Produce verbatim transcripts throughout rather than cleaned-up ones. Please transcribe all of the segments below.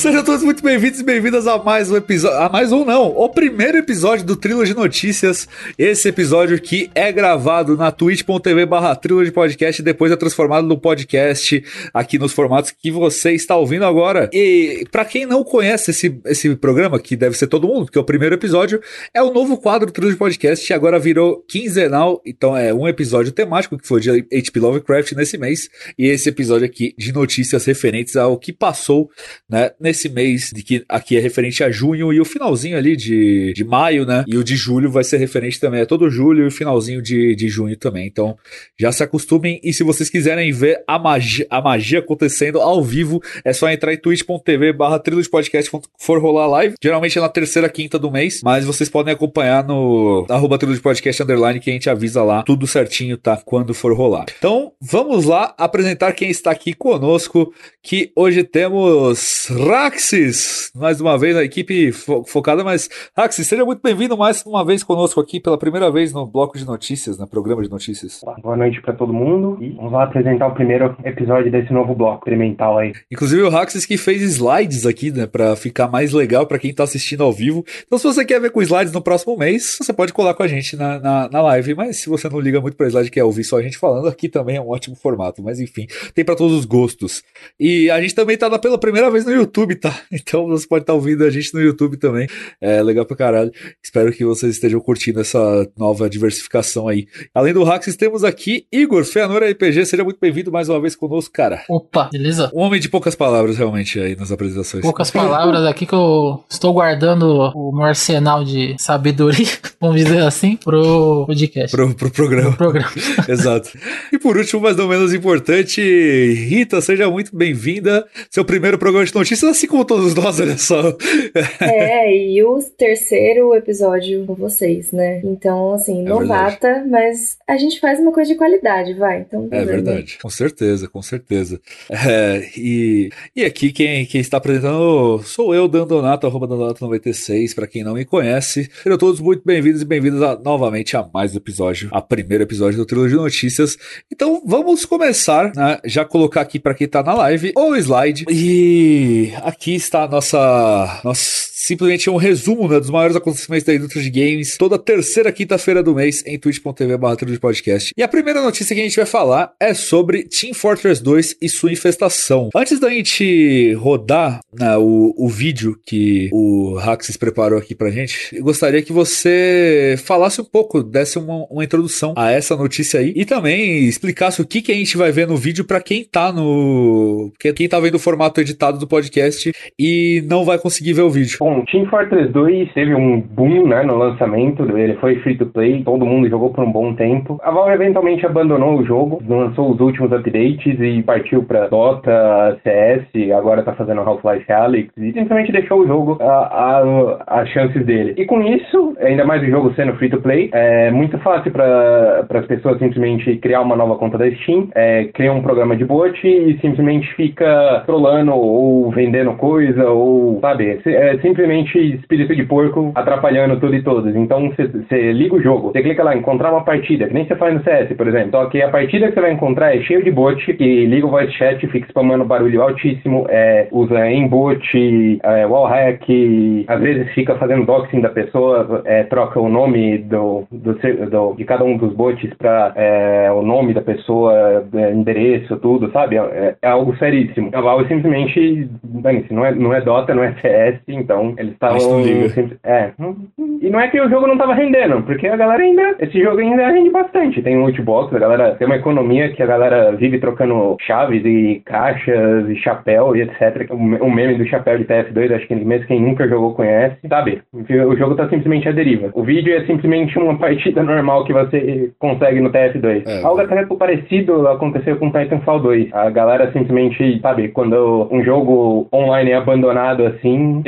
Sejam todos muito bem-vindos e bem-vindas a mais um episódio, a mais um não, o primeiro episódio do Trilogy Notícias. Esse episódio que é gravado na twitch.tv barra Trilogy Podcast e depois é transformado no podcast aqui nos formatos que você está ouvindo agora. E pra quem não conhece esse, esse programa, que deve ser todo mundo, porque é o primeiro episódio, é o novo quadro do Trilogy Podcast, que agora virou quinzenal, então é um episódio temático que foi de H P Lovecraft nesse mês, e esse episódio aqui de notícias referentes ao que passou, né, nesse mês, de que aqui é referente a junho e o finalzinho ali de, de maio, né, e o de julho vai ser referente também a todo julho e o finalzinho de, de junho também, então já se acostumem, e se vocês quiserem ver a magia, a magia acontecendo ao vivo, é só entrar em twitch.tv barra Trilogy Podcast quando for rolar live, geralmente é na terceira, quinta do mês, mas vocês podem acompanhar no arroba Trilogy Podcast underline, que a gente avisa lá, tudo certinho, tá, quando for rolar. Então, vamos lá apresentar quem está aqui conosco, que hoje temos Raxis, mais uma vez a equipe fo- focada, mas Raxis, seja muito bem-vindo mais uma vez conosco aqui, pela primeira vez no bloco de notícias, no programa de notícias. Boa noite pra todo mundo e vamos lá apresentar o primeiro episódio desse novo bloco experimental aí. Inclusive o Raxis que fez slides aqui, né, pra ficar mais legal pra quem tá assistindo ao vivo. Então se você quer ver com slides no próximo mês, você pode colar com a gente na, na, na live, mas se você não liga muito pra slide, quer ouvir só a gente falando, aqui também é um ótimo formato, mas enfim, tem pra todos os gostos. E a gente também tá pela primeira vez no YouTube, tá? Então você pode estar tá ouvindo a gente no YouTube também, é legal pra caralho. Espero que vocês estejam curtindo essa nova diversificação aí. Além do Raxis, temos aqui Igor, Feanor R P G, seja muito bem-vindo mais uma vez conosco, cara. Opa, beleza? Um homem de poucas palavras, realmente, aí nas apresentações. Poucas palavras aqui que eu estou guardando o meu arsenal de sabedoria, vamos dizer assim, pro podcast. Pro, pro programa. Pro programa. Exato. E por último, mas não menos importante, Rita, seja muito bem-vinda. Seu primeiro programa de notícias, assim como todos nós, olha só. É, e o terceiro episódio com vocês, né? Então, assim, É novata, verdade. mas a gente faz uma coisa de qualidade, vai. Então, É verdade, com certeza, com certeza. É, e, e aqui quem, quem está apresentando sou eu, Dandonato, arroba Dandonato noventa e seis, pra quem não me conhece. Sejam todos muito bem-vindos e bem-vindas a, novamente a mais um episódio, a primeiro episódio do Trilogy Notícias. Então vamos começar, né, já colocar aqui pra quem tá na live o slide. E aqui está a nossa, nossa simplesmente um resumo, né, dos maiores acontecimentos da indústria de games, toda terceira quinta-feira do mês em twitch.tv barra Trilogy Podcast. E a primeira notícia que a gente vai falar é sobre Team Fortress dois e sua infestação. Antes da gente rodar, né, o, o vídeo que o Raxis preparou aqui pra gente, eu gostaria que você falasse um pouco, desse uma, uma introdução a essa notícia aí e também explicasse o que, que a gente vai ver no vídeo pra quem tá no... quem tá vendo o formato editado do podcast e não vai conseguir ver o vídeo. Bom, Team Fortress dois teve um boom, né, no lançamento, ele foi free to play, todo mundo jogou por um bom tempo. A Valve eventualmente abandonou o jogo, lançou os últimos updates e partiu pra Dota, C S, agora tá fazendo Half-Life Alyx e simplesmente deixou o jogo a, a, as chances dele. E com isso, ainda mais o jogo sendo free to play, é muito fácil para as pessoas simplesmente criar uma nova conta da Steam, é, criar um programa de bot e simplesmente fica trolando ou vendendo coisa ou, sabe, é simplesmente espírito de porco atrapalhando tudo e todos. Então você liga o jogo, você clica lá, encontrar uma partida, que nem você faz no C S, por exemplo. Só que a partida que você vai encontrar é cheio de bot, que liga o voice chat, fica spamando barulho altíssimo, é, usa embot, é, wallhack, às vezes fica fazendo doxing da pessoa, é, troca o nome do, do, do, de cada um dos bots para é, o nome da pessoa, é, endereço, tudo, sabe? É, é algo seríssimo. A Valve simplesmente, não é, não é Dota, não é C S, então eles estavam... É. E não é que o jogo não tava rendendo, porque a galera ainda... Esse jogo ainda rende bastante. Tem um loot box, a galera... Tem uma economia que a galera vive trocando chaves e caixas e chapéu e etcétera. O meme do chapéu de T F dois, acho que mesmo quem nunca jogou conhece, sabe? O jogo tá simplesmente à deriva. O vídeo é simplesmente uma partida normal que você consegue no T F dois. É. Algo até parecido aconteceu com Titanfall dois. A galera simplesmente, sabe, quando um jogo online é abandonado assim, esse é o tipo de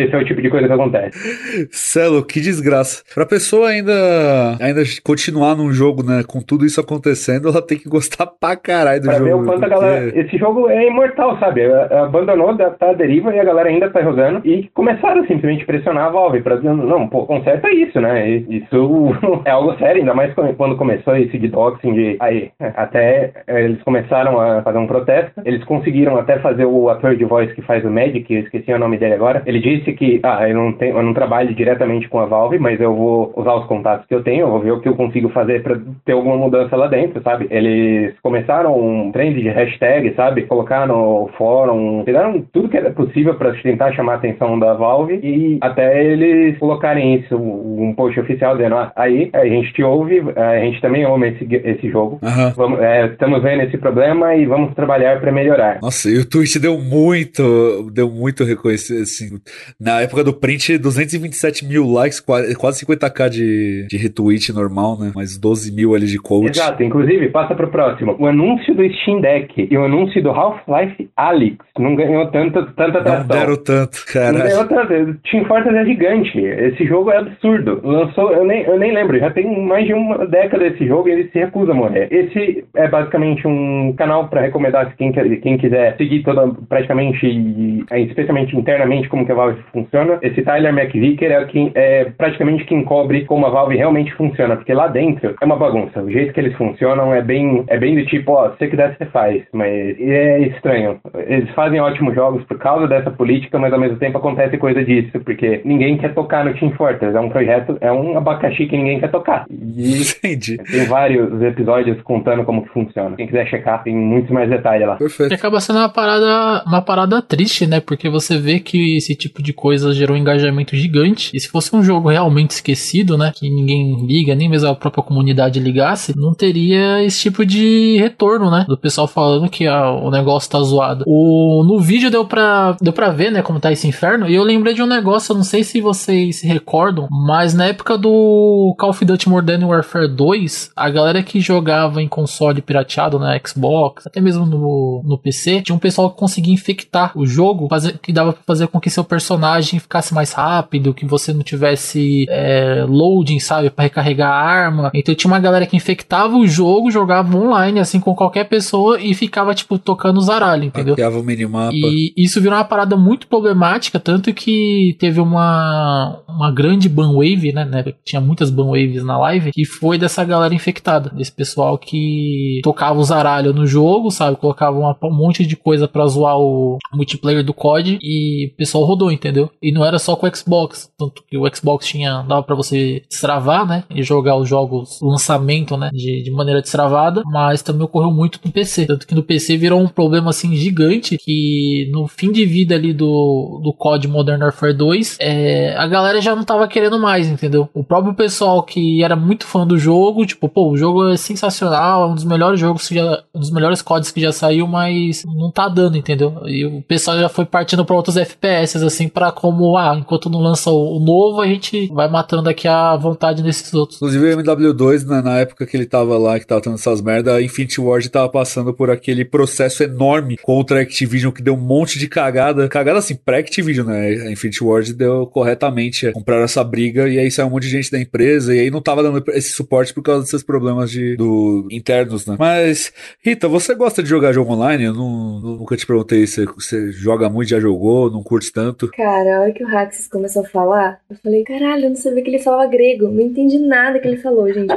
de coisa que acontece. Celo, que desgraça. Pra pessoa ainda, ainda continuar num jogo, né, com tudo isso acontecendo, ela tem que gostar pra caralho do pra jogo. Ver o quanto porque... a galera... Esse jogo é imortal, sabe? Abandonou, tá à deriva e a galera ainda tá jogando. E começaram simplesmente a pressionar a Valve pra dizer, não, pô, conserta isso, né? Isso é algo sério, ainda mais quando começou esse de doxing de... Aí, até eles começaram a fazer um protesto. Eles conseguiram até fazer o ator de voz que faz o Magic, eu esqueci o nome dele agora. Ele disse que, ah, eu não, tenho, eu não trabalho diretamente com a Valve, mas eu vou usar os contatos que eu tenho, eu vou ver o que eu consigo fazer pra ter alguma mudança lá dentro, sabe? Eles começaram um trend de hashtag, sabe? Colocar no fórum, fizeram tudo que era possível pra tentar chamar a atenção da Valve e até eles colocarem isso, um post oficial dizendo, ah, aí a gente te ouve, a gente também ama esse, esse jogo, uhum. vamos, é, estamos vendo esse problema e vamos trabalhar pra melhorar. Nossa, e o Twitch deu muito, deu muito reconhecimento, assim, na época do print, duzentos e vinte e sete mil likes, quase cinquenta mil de, de retweet normal, né, mais doze mil ali de coach. Exato, inclusive, passa pro próximo, o anúncio do Steam Deck e o anúncio do Half-Life Alyx não ganhou tanta, tanta atração. Não deram tanto, caralho. Não ganhou tanto, Team Fortress é gigante, esse jogo é absurdo, lançou, eu nem, eu nem lembro, já tem mais de uma década esse jogo e ele se recusa a morrer. Esse é basicamente um canal pra recomendar quem, quem quiser seguir toda, praticamente, especialmente internamente, como que a Valve funciona. Esse Tyler McVicker é, quem, é praticamente quem cobre como a Valve realmente funciona, porque lá dentro é uma bagunça. O jeito que eles funcionam é bem, é bem do tipo, ó, se você quiser você faz, mas é estranho. Eles fazem ótimos jogos por causa dessa política, mas ao mesmo tempo acontece coisa disso, porque ninguém quer tocar no Team Fortress. É um projeto, é um abacaxi que ninguém quer tocar. E entendi. Tem vários episódios contando como que funciona. Quem quiser checar, tem muitos mais detalhes lá. Perfeito. E acaba sendo uma parada, uma parada triste, né? Porque você vê que esse tipo de coisa gerou um engajamento gigante. E se fosse um jogo realmente esquecido, né? Que ninguém liga, nem mesmo a própria comunidade ligasse, não teria esse tipo de retorno, né? Do pessoal falando que ah, o negócio tá zoado. O, no vídeo deu pra, deu pra ver, né? Como tá esse inferno. E eu lembrei de um negócio, eu não sei se vocês se recordam, mas na época do Call of Duty Modern Warfare dois, a galera que jogava em console pirateado, na Xbox, até mesmo no, no P C, tinha um pessoal que conseguia infectar o jogo, fazer, que dava pra fazer com que seu personagem ficasse mais rápido, que você não tivesse é, loading, sabe, pra recarregar a arma. Então tinha uma galera que infectava o jogo, jogava online, assim, com qualquer pessoa e ficava, tipo, tocando os aralhos, entendeu? Hackeava o minimapa. E isso virou uma parada muito problemática, tanto que teve uma, uma grande banwave, né, né, tinha muitas banwaves na live, que foi dessa galera infectada, desse pessoal que tocava os aralhos no jogo, sabe, colocava uma, um monte de coisa pra zoar o multiplayer do C O D e o pessoal rodou, entendeu? E não era só com o Xbox, tanto que o Xbox tinha, dava pra você destravar, né, e jogar os jogos, o lançamento, né, de, de maneira destravada, mas também ocorreu muito no P C, tanto que no P C virou um problema, assim, gigante, que no fim de vida ali do, do C O D Modern Warfare dois, é, a galera já não tava querendo mais, entendeu? O próprio pessoal que era muito fã do jogo, tipo, pô, o jogo é sensacional, é um dos melhores jogos que já, um dos melhores C O Ds que já saiu, mas não tá dando, entendeu? E o pessoal já foi partindo pra outros F P S, assim, pra como, ah, enquanto não lança o novo, a gente vai matando aqui a vontade desses outros. Inclusive o M W dois, né, na época que ele tava lá, que tava tendo essas merdas, a Infinity Ward tava passando por aquele processo enorme contra a Activision, que deu um monte de cagada, cagada assim, pré-Activision, né, a Infinity Ward deu corretamente, compraram essa briga, e aí saiu um monte de gente da empresa, e aí não tava dando esse suporte por causa desses problemas de, do, internos, né. Mas, Rita, você gosta de jogar jogo online? Eu não, nunca te perguntei se você joga muito, já jogou, não curte tanto. Cara, a hora que o Raxus começou a falar, eu falei, caralho, eu não sabia que ele falava grego, não entendi nada que ele falou, gente.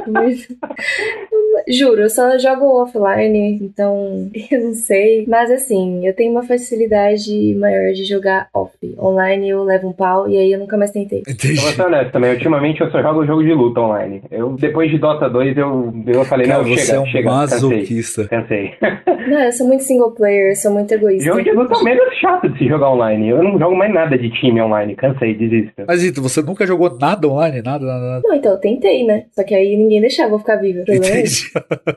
Juro, eu só jogo offline, então eu não sei. Mas assim, eu tenho uma facilidade maior de jogar off. Online eu levo um pau e aí eu nunca mais tentei. Entendi. Eu vou ser honesto também, ultimamente eu só jogo jogo de luta online. Eu, depois de Dota dois, eu, eu falei, Cara, não, você chega, é um chega, masoquista. cansei. Não, eu sou muito single player, eu sou muito egoísta. Jogo de luta é o menos chato de se jogar online. Eu não jogo mais nada de time online, cansei, desisto. Mas, Rita, você nunca jogou nada online? Nada, nada, nada? Não, então eu tentei, né? Só que aí ninguém deixava eu ficar viva. Entendi. verdade.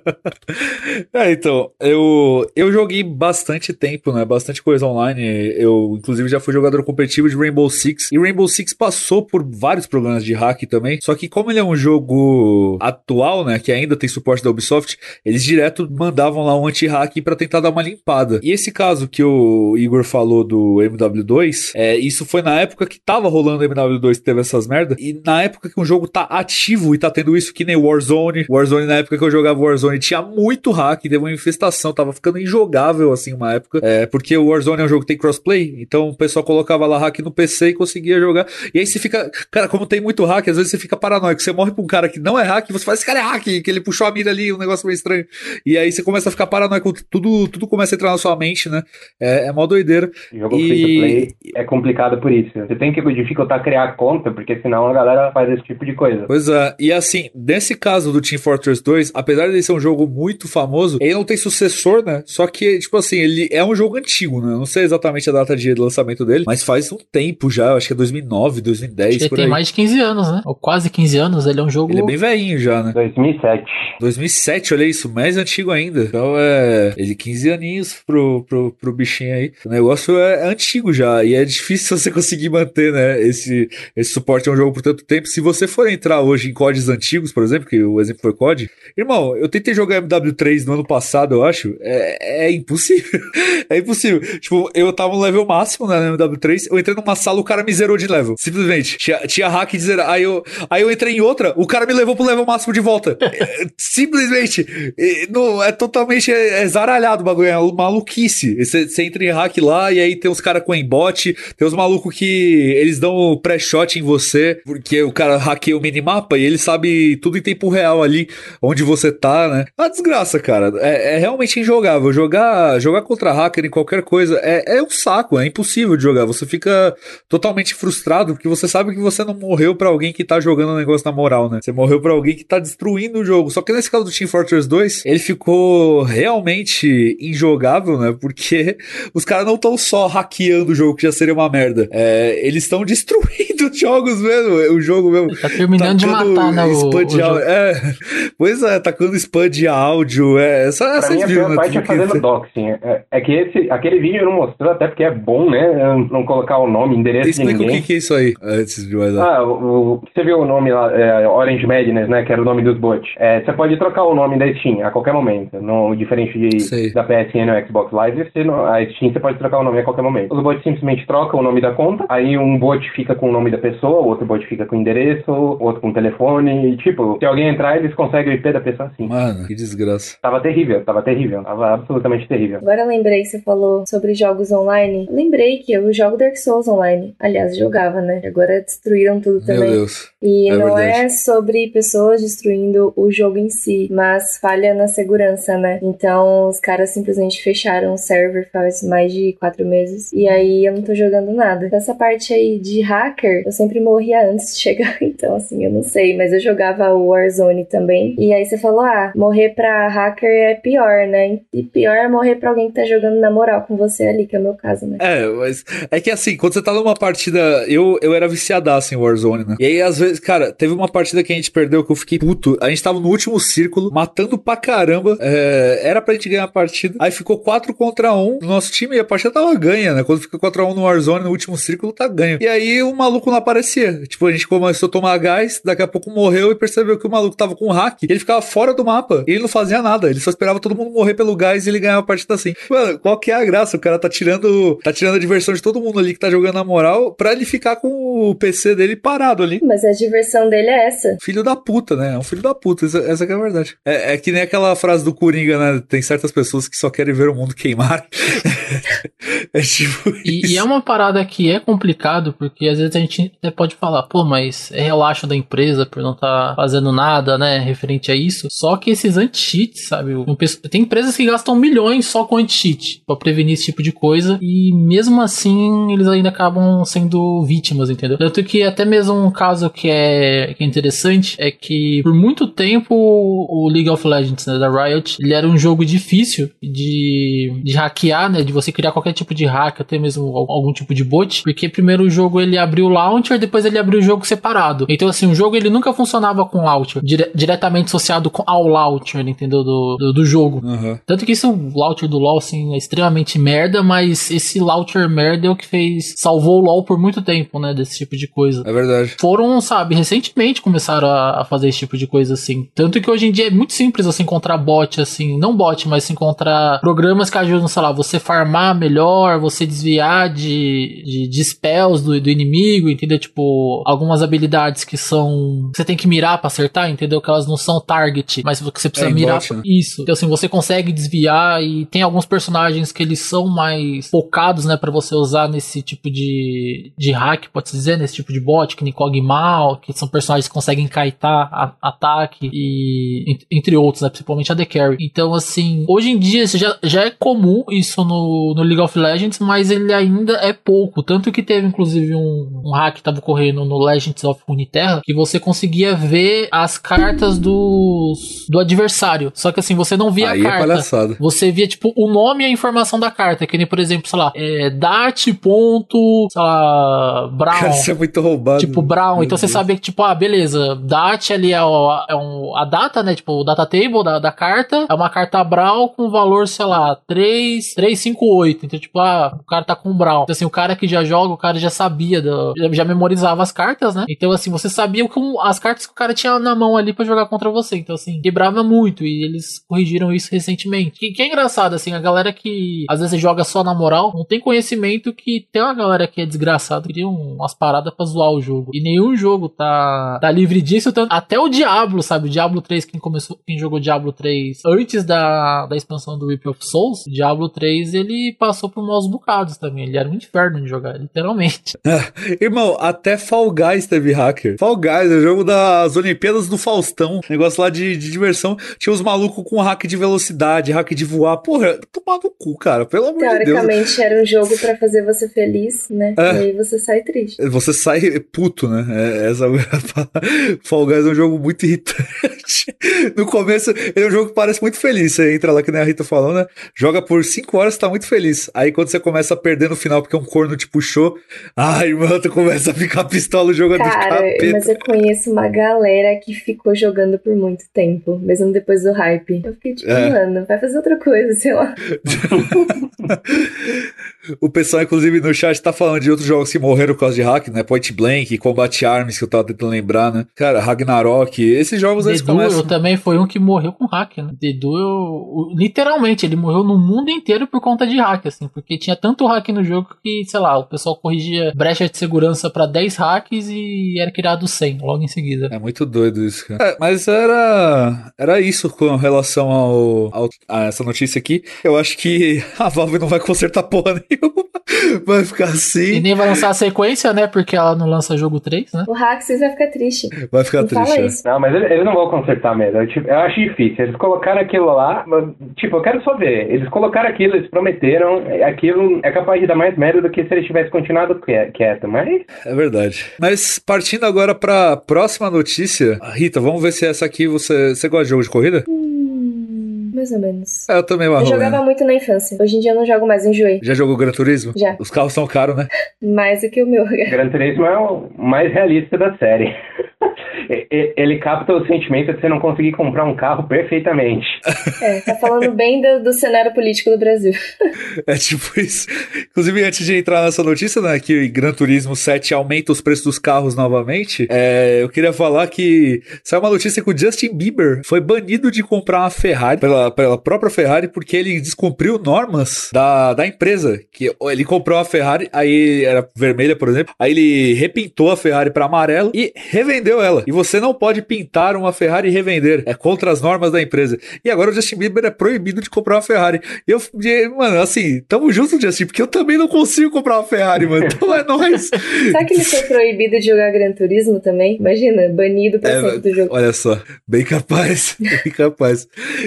É, então, eu, eu joguei bastante tempo, né? Bastante coisa online. Eu, inclusive, já fui jogador competitivo de Rainbow Six. E Rainbow Six passou por vários problemas de hack também. Só que como ele é um jogo atual, né? Que ainda tem suporte da Ubisoft, eles direto mandavam lá um anti-hack pra tentar dar uma limpada. E esse caso que o Igor falou do M W dois, é, isso foi na época que tava rolando o M W dois, que teve essas merda. E na época que um jogo tá ativo e tá tendo isso, que nem Warzone. Warzone, na época que eu jogava Warzone, tinha muito hack, teve uma infestação, tava ficando injogável, assim, uma época. É, porque o Warzone é um jogo que tem crossplay, então o pessoal colocava lá hack no P C e conseguia jogar. E aí você fica... Cara, como tem muito hack, às vezes você fica paranoico. Você morre pra um cara que não é hack, você fala, esse cara é hack, que ele puxou a mira ali, um negócio meio estranho. E aí você começa a ficar paranoico, tudo, tudo começa a entrar na sua mente, né? É, é mó doideira. Jogo e... free to play é complicado por isso. Você tem que dificultar criar conta, porque senão a galera faz esse tipo de coisa. Pois é, e assim, nesse caso do Team Fortress dois, apesar de ele ser um jogo muito famoso, ele não tem sucessor, né? Só que, tipo assim, ele é um jogo antigo, né? Eu não sei exatamente a data de lançamento dele, mas faz um tempo já, eu acho que é dois mil e nove, dois mil e dez, ele por tem aí. mais de quinze anos, né? Ou quase quinze anos, ele é um jogo... Ele é bem velhinho já, né? dois mil e sete. dois mil e sete, olha isso, mais antigo ainda. Então é... Ele quinze aninhos pro, pro, pro bichinho aí. O negócio é antigo já, e é difícil você conseguir manter, né? Esse, esse suporte a um jogo por tanto tempo. Se você for entrar hoje em códigos antigos, por exemplo, que o exemplo foi C O D, irmão, eu tentei jogar M W três no ano passado, eu acho, é, é impossível. É impossível. Tipo, eu tava no level máximo, né, no M W três, eu entrei numa sala, o cara me zerou de level. Simplesmente. Tinha, tinha hack de zerar. Aí eu, aí eu entrei em outra, o cara me levou pro level máximo de volta. É, simplesmente. É, não, é totalmente é, é zaralhado o bagulho, é maluquice. Você, você entra em hack lá e aí tem uns caras com aimbot, tem uns malucos que eles dão pré-shot em você, porque o cara hackeia o minimapa e ele sabe tudo em tempo real ali, onde você tá, né? É uma desgraça, cara. É, é realmente injogável. Jogar, jogar contra hacker em qualquer coisa é, é um saco, é impossível de jogar. Você fica totalmente frustrado, porque você sabe que você não morreu pra alguém que tá jogando o negócio na moral, né? Você morreu pra alguém que tá destruindo o jogo. Só que nesse caso do Team Fortress dois, ele ficou realmente injogável, né? Porque os caras não estão só hackeando o jogo, que já seria uma merda. É, eles estão destruindo os jogos mesmo, o jogo mesmo. Ele tá terminando de matar, né, o, o jogo. É, pois é, tacando spam de áudio, é, essa, pra essas mim a viram, pior né, parte é fazendo que... doxing. É, é que esse, aquele vídeo não mostrou, até porque é bom, né, não colocar o nome, endereço Explica de ninguém. o que, que é isso aí, antes de mais nada. Ah, o, o, você viu o nome lá, é, Orange Madness, né, que era o nome dos bots. É, você pode trocar o nome da Steam a qualquer momento, no, diferente de, da P S N ou Xbox Live, você não, a Steam você pode trocar o nome a qualquer momento. Os bots simplesmente trocam o nome da conta, aí um bot fica com o nome da pessoa, o outro bot fica com o endereço, outro com o telefone, e tipo, se alguém entrar, eles conseguem o I P da pessoa assim. Mano, que desgraça. Tava terrível, tava terrível, tava absolutamente terrível. Agora eu lembrei que você falou sobre jogos online. Lembrei que eu jogo Dark Souls online. Aliás, jogava, né? Agora destruíram tudo também. Meu Deus. E é não verdade. é sobre pessoas destruindo o jogo em si, mas falha na segurança, né? Então os caras simplesmente fecharam o server faz mais de quatro meses. E aí eu não tô jogando nada. Essa parte aí de hacker, eu sempre morria antes de chegar. Então, assim, eu não sei. Mas eu jogava o Warzone também. E aí você falou, ah, morrer pra hacker é pior, né? E pior é morrer pra alguém que tá jogando na moral com você ali, que é o meu caso, né? É, mas é que assim, quando você tá numa partida, eu, eu era viciadaço em Warzone, né? E aí, às vezes, cara, teve uma partida que a gente perdeu que eu fiquei puto. A gente tava no último círculo, matando pra caramba. É, era pra gente ganhar a partida. Aí ficou quatro contra um no nosso time e a partida tava ganha, né? Quando fica quatro a um no Warzone, no último círculo, tá ganho. E aí o maluco não aparecia. Tipo, a gente começou a tomar gás, daqui a pouco morreu e percebeu que o maluco tava com hack. Ele ficava fora do mapa e ele não fazia nada. Ele só esperava todo mundo morrer pelo gás e ele ganhava a partida assim. Mano, qual que é a graça? O cara tá tirando, tá tirando a diversão de todo mundo ali que tá jogando na moral pra ele ficar com o P C dele parado ali. Mas a diversão dele é essa. Filho da puta, né? É um filho da puta. Essa, essa que é a verdade. É, é que nem aquela frase do Coringa, né? Tem certas pessoas que só querem ver o mundo queimar. É tipo e, isso. e é uma parada que é complicado, porque às vezes a gente até pode falar, pô, mas é relaxo da empresa por não estar tá fazendo nada, né, referente a isso. Só que esses anti-cheats, sabe? Tem empresas que gastam milhões só com anti-cheat pra prevenir esse tipo de coisa, e mesmo assim eles ainda acabam sendo vítimas, entendeu? Tanto que até mesmo um caso que é, que é interessante é que por muito tempo o League of Legends, né, da Riot, ele era um jogo difícil de, de hackear, né, de você criar qualquer tipo de hack, até mesmo algum tipo de bot, porque primeiro o jogo ele abriu o launcher, depois ele abriu o jogo separado. Então assim, o jogo ele nunca funcionava com launcher, dire- diretamente associado com, ao launcher, entendeu? Do, do, do jogo. Uhum. Tanto que isso, o launcher do LoL, assim, é extremamente merda, mas esse launcher merda é o que fez, salvou o LoL por muito tempo, né, desse tipo de coisa. É verdade. Foram, sabe, recentemente começaram a, a fazer esse tipo de coisa, assim. Tanto que hoje em dia é muito simples você encontrar bot, assim, não bot, mas se encontrar programas que ajudam, sei lá, você farmar melhor, você desviar de, de, de spells do, do inimigo, entendeu? Tipo, algumas habilidades que são... Você tem que mirar pra acertar, entendeu? Que elas não são target, mas que você precisa é, mirar... bot, né? Isso. Então, assim, você consegue desviar e tem alguns personagens que eles são mais focados, né, pra você usar nesse tipo de, de hack, pode-se dizer, nesse tipo de bot, que nem Kog'Maw, que são personagens que conseguem kaitar a, ataque e entre outros, né, principalmente a The Carry. Então, assim, hoje em dia já, já é comum isso no, no League of Legends, mas ele ainda é pouco. Tanto que teve, inclusive, um, um hack que tava ocorrendo no Legends of Runeterra, que você conseguia ver as cartas dos, do adversário. Só que, assim, você não via Aí a carta. É palhaçada. Você via, tipo, o nome e a informação da carta. Que nem, por exemplo, sei lá, é, Dat. Ponto, sei lá, Brown. Cara, isso é muito roubado. Tipo, Brown. Meu Então você Deus. sabia que, tipo, ah, beleza, Dat ali é, o, é um, a data, né? Tipo, o data table da, da carta. É uma carta Brown com valor, sei lá, três, três, cinco, oito. Então, tipo, ah, o cara tá com Brown. Então, assim, o cara que já joga, o cara já sabia, do, já, já memorizava as cartas, né? Então, assim, você sabia que as cartas que o cara tinha na mão ali pra jogar contra você. Então, assim, quebrava muito. E eles corrigiram isso recentemente. Que, que é engraçado, assim, a galera que às vezes joga só na moral, não tem conhecimento que tem uma galera que é desgraçada, cria umas paradas pra zoar o jogo. E nenhum jogo tá, tá livre disso. Tanto, até o Diablo, sabe? O Diablo três, quem começou, quem jogou Diablo três antes da, da expansão do Reap of Souls, Diablo três ele passou por maus bocados também. Ele era um inferno de jogar, literalmente. Irmão, até Fall Guys teve hacker. Fall Guys é o jogo das Olimpíadas do Faustão. Negócio lá de, de diversão. Tinha os malucos com hack de velocidade, hack de voar. Porra, tomar no cu, cara. Pelo amor de Deus. Teoricamente era um jogo pra fazer você feliz, né? É. E aí você sai triste. Você sai puto, né? É, essa Fall Guys é um jogo muito irritante. No começo, ele é um jogo que parece muito feliz. Você entra lá, que nem a Rita falou, né? Joga por cinco horas, tá muito feliz. Aí quando você começa a perder no final, porque um corno te puxou, ai, irmão, tu começa a ficar pistola, o jogo é do Cara, capeta. mas eu conheço uma galera que ficou jogando por muito tempo, mesmo depois do hype. Eu fiquei tipo, É. mano, vai fazer outra coisa, sei lá. O pessoal, inclusive, no chat tá falando de outros jogos que morreram por causa de hack, né? Point Blank, Combat Arms, que eu tava tentando lembrar, né? Cara, Ragnarok, esses jogos eles Dedu começam... eu também foi um que morreu com hack, né? Dedu, eu, eu- literalmente, ele morreu no mundo inteiro por conta de hack, assim, porque tinha tanto hack no jogo que, sei lá, o pessoal corrigia brecha de segurança pra dez hacks e era criado cem logo em seguida. É muito doido isso, cara. É, mas era era isso com relação ao, ao- a essa notícia aqui. Eu acho que a Valve não vai consertar porra nenhuma. Vai ficar E assim. nem vai lançar a sequência, né? Porque ela não lança jogo três, né? O Haxis vai ficar triste. Vai ficar Não triste. fala é. isso. Não, mas eles, eles não vão consertar mesmo. Eu, tipo, eu acho difícil. Eles colocaram aquilo lá, mas, tipo, eu quero só ver. Eles colocaram aquilo, eles prometeram. Aquilo é capaz de dar mais merda do que se eles tivessem continuado qui- quieto, mas... É verdade. Mas partindo agora pra próxima notícia. Rita, vamos ver se essa aqui você, você gosta de jogo de corrida? Hum, mais ou menos. É, eu também, Eu Marrom. jogava muito na infância. Hoje em dia eu não jogo mais, enjoei. Já jogou Gran Turismo? Já. Os carros são caros, né? Mais do que o meu. Gran Turismo é o mais realista da série. E- e- Ele capta o sentimento de você não conseguir comprar um carro perfeitamente. É, tá falando bem do, do cenário político do Brasil. É tipo isso. Inclusive, antes de entrar nessa notícia, né, que Gran Turismo sete aumenta os preços dos carros novamente, é, eu queria falar que saiu uma notícia que o Justin Bieber foi banido de comprar uma Ferrari, pela, pela própria Ferrari, porque ele descumpriu normas da, da empresa. Que ele comprou uma Ferrari, aí era vermelha, por exemplo, aí ele repintou a Ferrari para amarelo e revendeu ela. E você não pode pintar uma Ferrari e revender. É contra as normas da empresa. E agora o Justin Bieber é proibido de comprar uma Ferrari. E eu, e, mano, assim, tamo junto, Justin, porque eu também não consigo comprar uma Ferrari, mano. Então é nóis. Será que ele foi proibido de jogar Gran Turismo também? Imagina, banido pra É, sempre do jogo. olha só, bem capaz, bem capaz. Imagina o Justin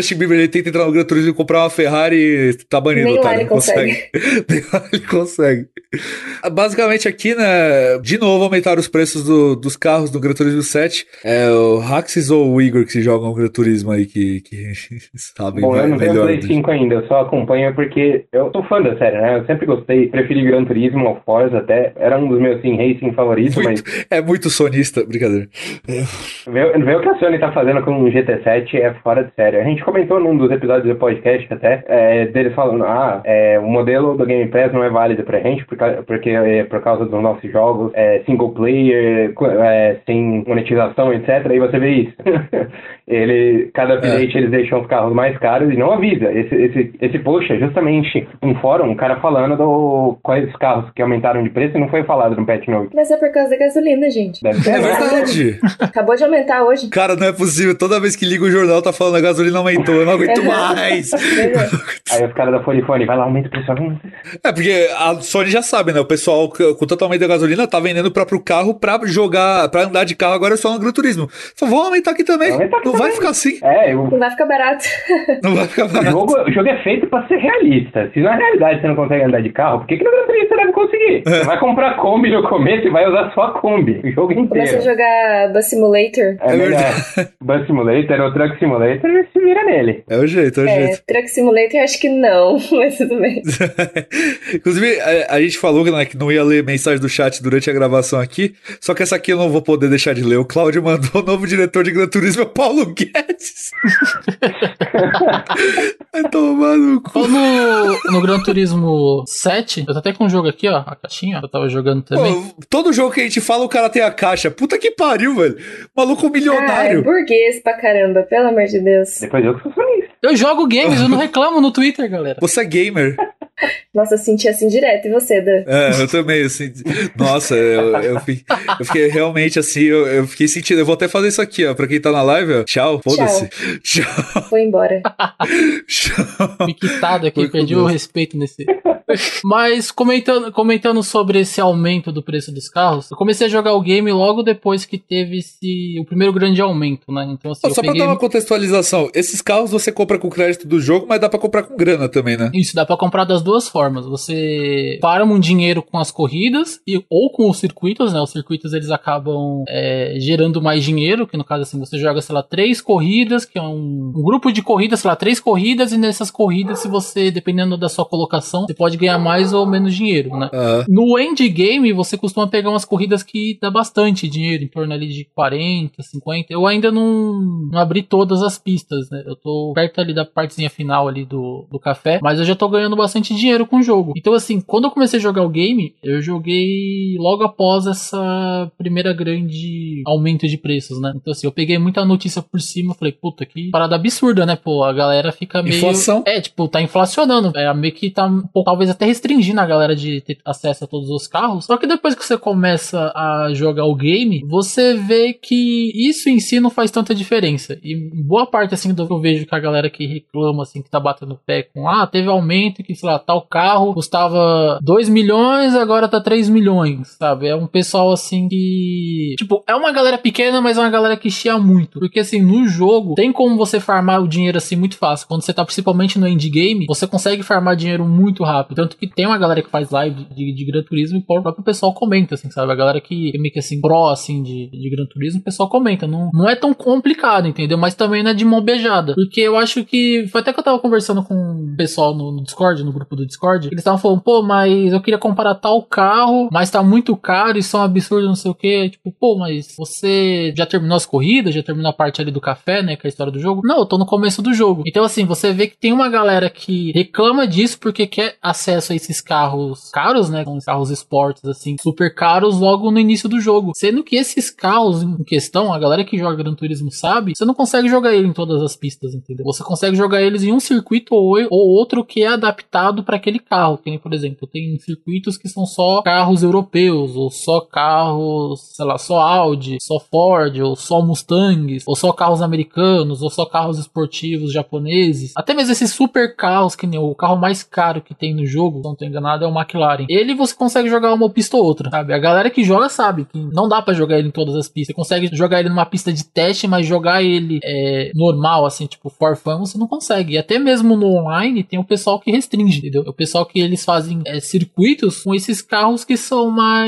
Justin Bieber ele tenta entrar no Gran Turismo e comprar uma Ferrari, tá banido, Nem tá? lá ele Não consegue. Nem lá ele consegue. Basicamente aqui, né, de novo aumentaram os preços do, dos carros do Gran Turismo sete. É o Raxis ou o Igor que jogam o Gran Turismo aí, que, que sabem Bom, eu não tenho melhor. Play cinco ainda, eu só acompanho porque eu sou fã da série, né? Eu sempre gostei, preferi Gran Turismo ao Forza até, era um dos meus, assim, racing favoritos, Muito, mas... É muito sonista, brincadeira. Ver, ver o que a Sony tá fazendo com o G T sete é fora de série. A gente comentou num dos episódios do podcast até, é, deles falando, ah, é, o modelo do Game Pass não é válido pra gente, porque, porque é por causa dos nossos jogos, é, single player, é, sem monetização, etcétera. E você vê isso. Ele, cada update é. eles deixam os carros mais caros e não avisa. Esse, esse, esse post é justamente um fórum, um cara falando do quais carros que aumentaram de preço e não foi falado no patch note. Mas é por causa da gasolina, gente. Deve ser, é verdade. Acabou de aumentar hoje. Cara, não é possível. Toda vez que liga o jornal tá falando a gasolina aumentou. Eu não aguento mais. Aí os caras da Folifone, vai lá, aumenta o preço. É, porque a Sony já sabe, né? O pessoal com tanto aumento da gasolina tá vendendo o próprio carro pra jogar, pra andar de carro agora é só no Gran Turismo. Só vão aumentar aqui também. Aumentar aqui não também. Vai ficar assim. É, eu... Não vai ficar barato. Não vai ficar barato. O jogo, o jogo é feito pra ser realista. Se na realidade você não consegue andar de carro, por que, que no Gran Turismo você deve conseguir? É. Você vai comprar Kombi no começo e vai usar só a Kombi. O jogo inteiro. Começa a jogar Bus Simulator. É, é melhor. Bus Simulator ou Truck Simulator, se vira nele. É o jeito, é o é, jeito. Truck Simulator acho que não, mas tudo bem. Inclusive, a, a gente falou né, que não ia ler mensagem do chat durante a gravação aqui, só que essa aqui eu não vou poder deixar de ler. O Cláudio mandou o novo diretor de Gran Turismo, é o Paulo Guedes. Vai tomar no cu. No, no Gran Turismo sete, eu tô até com um jogo aqui, ó, a caixinha, eu tava jogando também. Pô, todo jogo que a gente fala, o cara tem a caixa. Puta que pariu, velho. Maluco milionário. Ah, é burguês pra caramba, pelo amor de Deus. Depois eu que sou feliz. Eu jogo games, eu não reclamo no Twitter, galera. Você é gamer. Nossa, eu senti assim direto. E você, Dan? É, eu também, assim. Nossa, eu, eu, fiquei, eu fiquei realmente assim, eu, eu fiquei sentindo. Eu vou até fazer isso aqui, ó. Pra quem tá na live, ó. Tchau, foda-se. Tchau. Tchau. Foi embora. Tchau. Fui quitado aqui, perdi o respeito nesse. Mas comentando, comentando sobre esse aumento do preço dos carros, eu comecei a jogar o game logo depois que teve esse, o primeiro grande aumento, né? Então, assim, oh, só peguei... pra dar uma contextualização, esses carros você compra com crédito do jogo, mas dá pra comprar com grana também, né? Isso, dá pra comprar das duas formas. Você para um dinheiro com as corridas e, ou com os circuitos, né? Os circuitos eles acabam é, gerando mais dinheiro, que no caso assim, você joga, sei lá, três corridas, que é um, um grupo de corridas, sei lá, três corridas, e nessas corridas, se você, dependendo da sua colocação, você pode ganhar mais ou menos dinheiro, né? Uhum. No endgame, você costuma pegar umas corridas que dá bastante dinheiro, em torno ali de quarenta, cinquenta. Eu ainda não, não abri todas as pistas, né? Eu tô perto ali da partezinha final ali do, do café, mas eu já tô ganhando bastante dinheiro com o jogo. Então, assim, quando eu comecei a jogar o game, eu joguei logo após essa primeira grande aumento de preços, né? Então, assim, eu peguei muita notícia por cima, falei, puta, que parada absurda, né? Pô, a galera fica meio... Inflação. É, tipo, tá inflacionando. É meio que tá, um pouco, talvez até restringindo a galera de ter acesso a todos os carros. Só que depois que você começa a jogar o game, você vê que isso em si não faz tanta diferença. E boa parte, assim, do que eu vejo que a galera que reclama, assim, que tá batendo o pé com, ah, teve aumento, que, sei lá, tal carro custava dois milhões, agora tá três milhões, sabe? É um pessoal, assim, que... Tipo, é uma galera pequena, mas é uma galera que chia muito. Porque, assim, no jogo, tem como você farmar o dinheiro, assim, muito fácil. Quando você tá, principalmente no endgame, você consegue farmar dinheiro muito rápido. Tanto que tem uma galera que faz live de, de Gran Turismo e o próprio pessoal comenta, assim, sabe? A galera que é meio que, assim, pró, assim, de, de Gran Turismo, o pessoal comenta. Não, não é tão complicado, entendeu? Mas também não é de mão beijada. Porque eu acho que... Foi até que eu tava conversando com o pessoal no, no Discord, no grupo do Discord. Eles estavam falando, pô, mas eu queria comparar tal carro, mas tá muito caro, isso é um absurdo, não sei o que. Tipo, pô, mas você já terminou as corridas, já terminou a parte ali do café, né, que é a história do jogo? Não, eu tô no começo do jogo. Então, assim, você vê que tem uma galera que reclama disso porque quer acesso a esses carros caros, né, com carros esportes, assim, super caros logo no início do jogo. Sendo que esses carros em questão, a galera que joga Gran Turismo sabe, você não consegue jogar ele em todas as pistas, entendeu? Você consegue jogar eles em um circuito ou, ou outro que é adaptado para aquele carro. Que nem, por exemplo, tem circuitos que são só carros europeus, ou só carros, sei lá, só Audi, só Ford, ou só Mustangs, ou só carros americanos, ou só carros esportivos japoneses. Até mesmo esses super carros, que nem o carro mais caro que tem no jogo, se não tô enganado, é o McLaren. Ele você consegue jogar uma pista ou outra, sabe? A galera que joga sabe que não dá pra jogar ele em todas as pistas. Você consegue jogar ele numa pista de teste, mas jogar ele é, normal, assim, tipo, for fun, você não consegue. E até mesmo no online tem o pessoal que restringe, entendeu? O pessoal que eles fazem é, circuitos com esses carros que são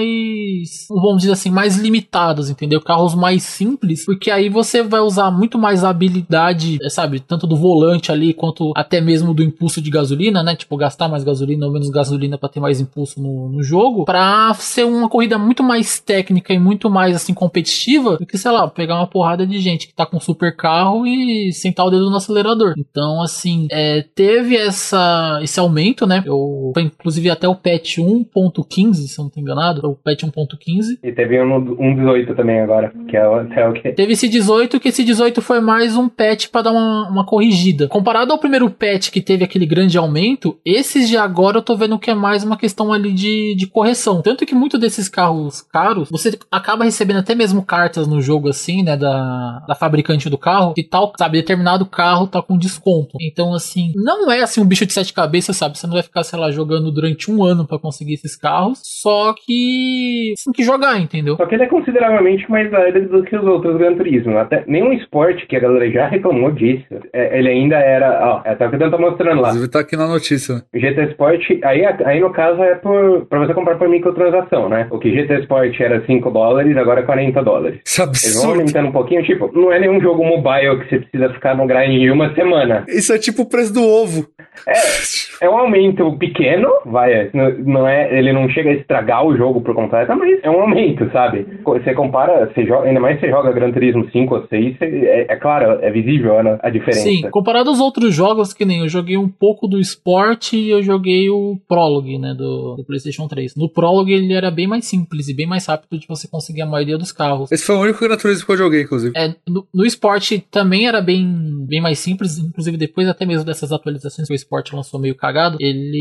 mais, vamos dizer assim, mais limitados, entendeu? Carros mais simples, porque aí você vai usar muito mais habilidade, sabe? Tanto do volante ali, quanto até mesmo do impulso de gasolina, né? Tipo, gastar mais gasolina ou menos gasolina pra ter mais impulso no, no jogo, pra ser uma corrida muito mais técnica e muito mais, assim, competitiva do que, sei lá, pegar uma porrada de gente que tá com um super carro e sentar o dedo no acelerador. Então, assim, é, teve essa, esse aumento, né? Eu, foi inclusive até o patch um ponto quinze, se eu não tô enganado, o patch um ponto quinze. E teve um, um dezoito também agora, que é o, é o que... Teve esse dezoito, que esse dezoito foi mais um patch pra dar uma, uma corrigida. Comparado ao primeiro patch que teve aquele grande aumento, esses de agora eu tô vendo que é mais uma questão ali de, de correção. Tanto que muito desses carros caros, você acaba recebendo até mesmo cartas no jogo assim, né, da, da fabricante do carro, que tal, sabe, determinado carro tá com desconto. Então, assim, não é assim um bicho de sete cabeças, sabe? Você não vai ficar, sei lá, jogando durante um ano pra conseguir esses carros, só que você tem que jogar, entendeu? Só que ele é consideravelmente mais leve do que os outros Gran Turismo. Até nenhum esporte que a galera já reclamou disso, é, ele ainda era, ó, é até o que eu tô mostrando lá. Inclusive tá aqui na notícia. G T Sport, aí, aí no caso é por, pra você comprar por microtransação, né? O que G T Sport era cinco dólares, agora é quarenta dólares. Isso é Eles vão absurdo. aumentando um pouquinho, tipo, não é nenhum jogo mobile que você precisa ficar no grind de uma semana. Isso é tipo o preço do ovo. É, é um aumento pequeno, vai, não, não é, ele não chega a estragar o jogo por completo, mas é um aumento, sabe? Você compara, você joga, ainda mais você joga Gran Turismo cinco ou seis, é, é claro, é visível a, a diferença. Sim, comparado aos outros jogos, que nem eu joguei um pouco do Sport e eu joguei o Prologue, né, do, do PlayStation três. No Prologue ele era bem mais simples e bem mais rápido de você conseguir a maioria dos carros. Esse foi o único Gran Turismo que eu joguei, inclusive. É, no, no Sport também era bem, bem mais simples, inclusive depois até mesmo dessas atualizações que o Sport lançou meio cagado,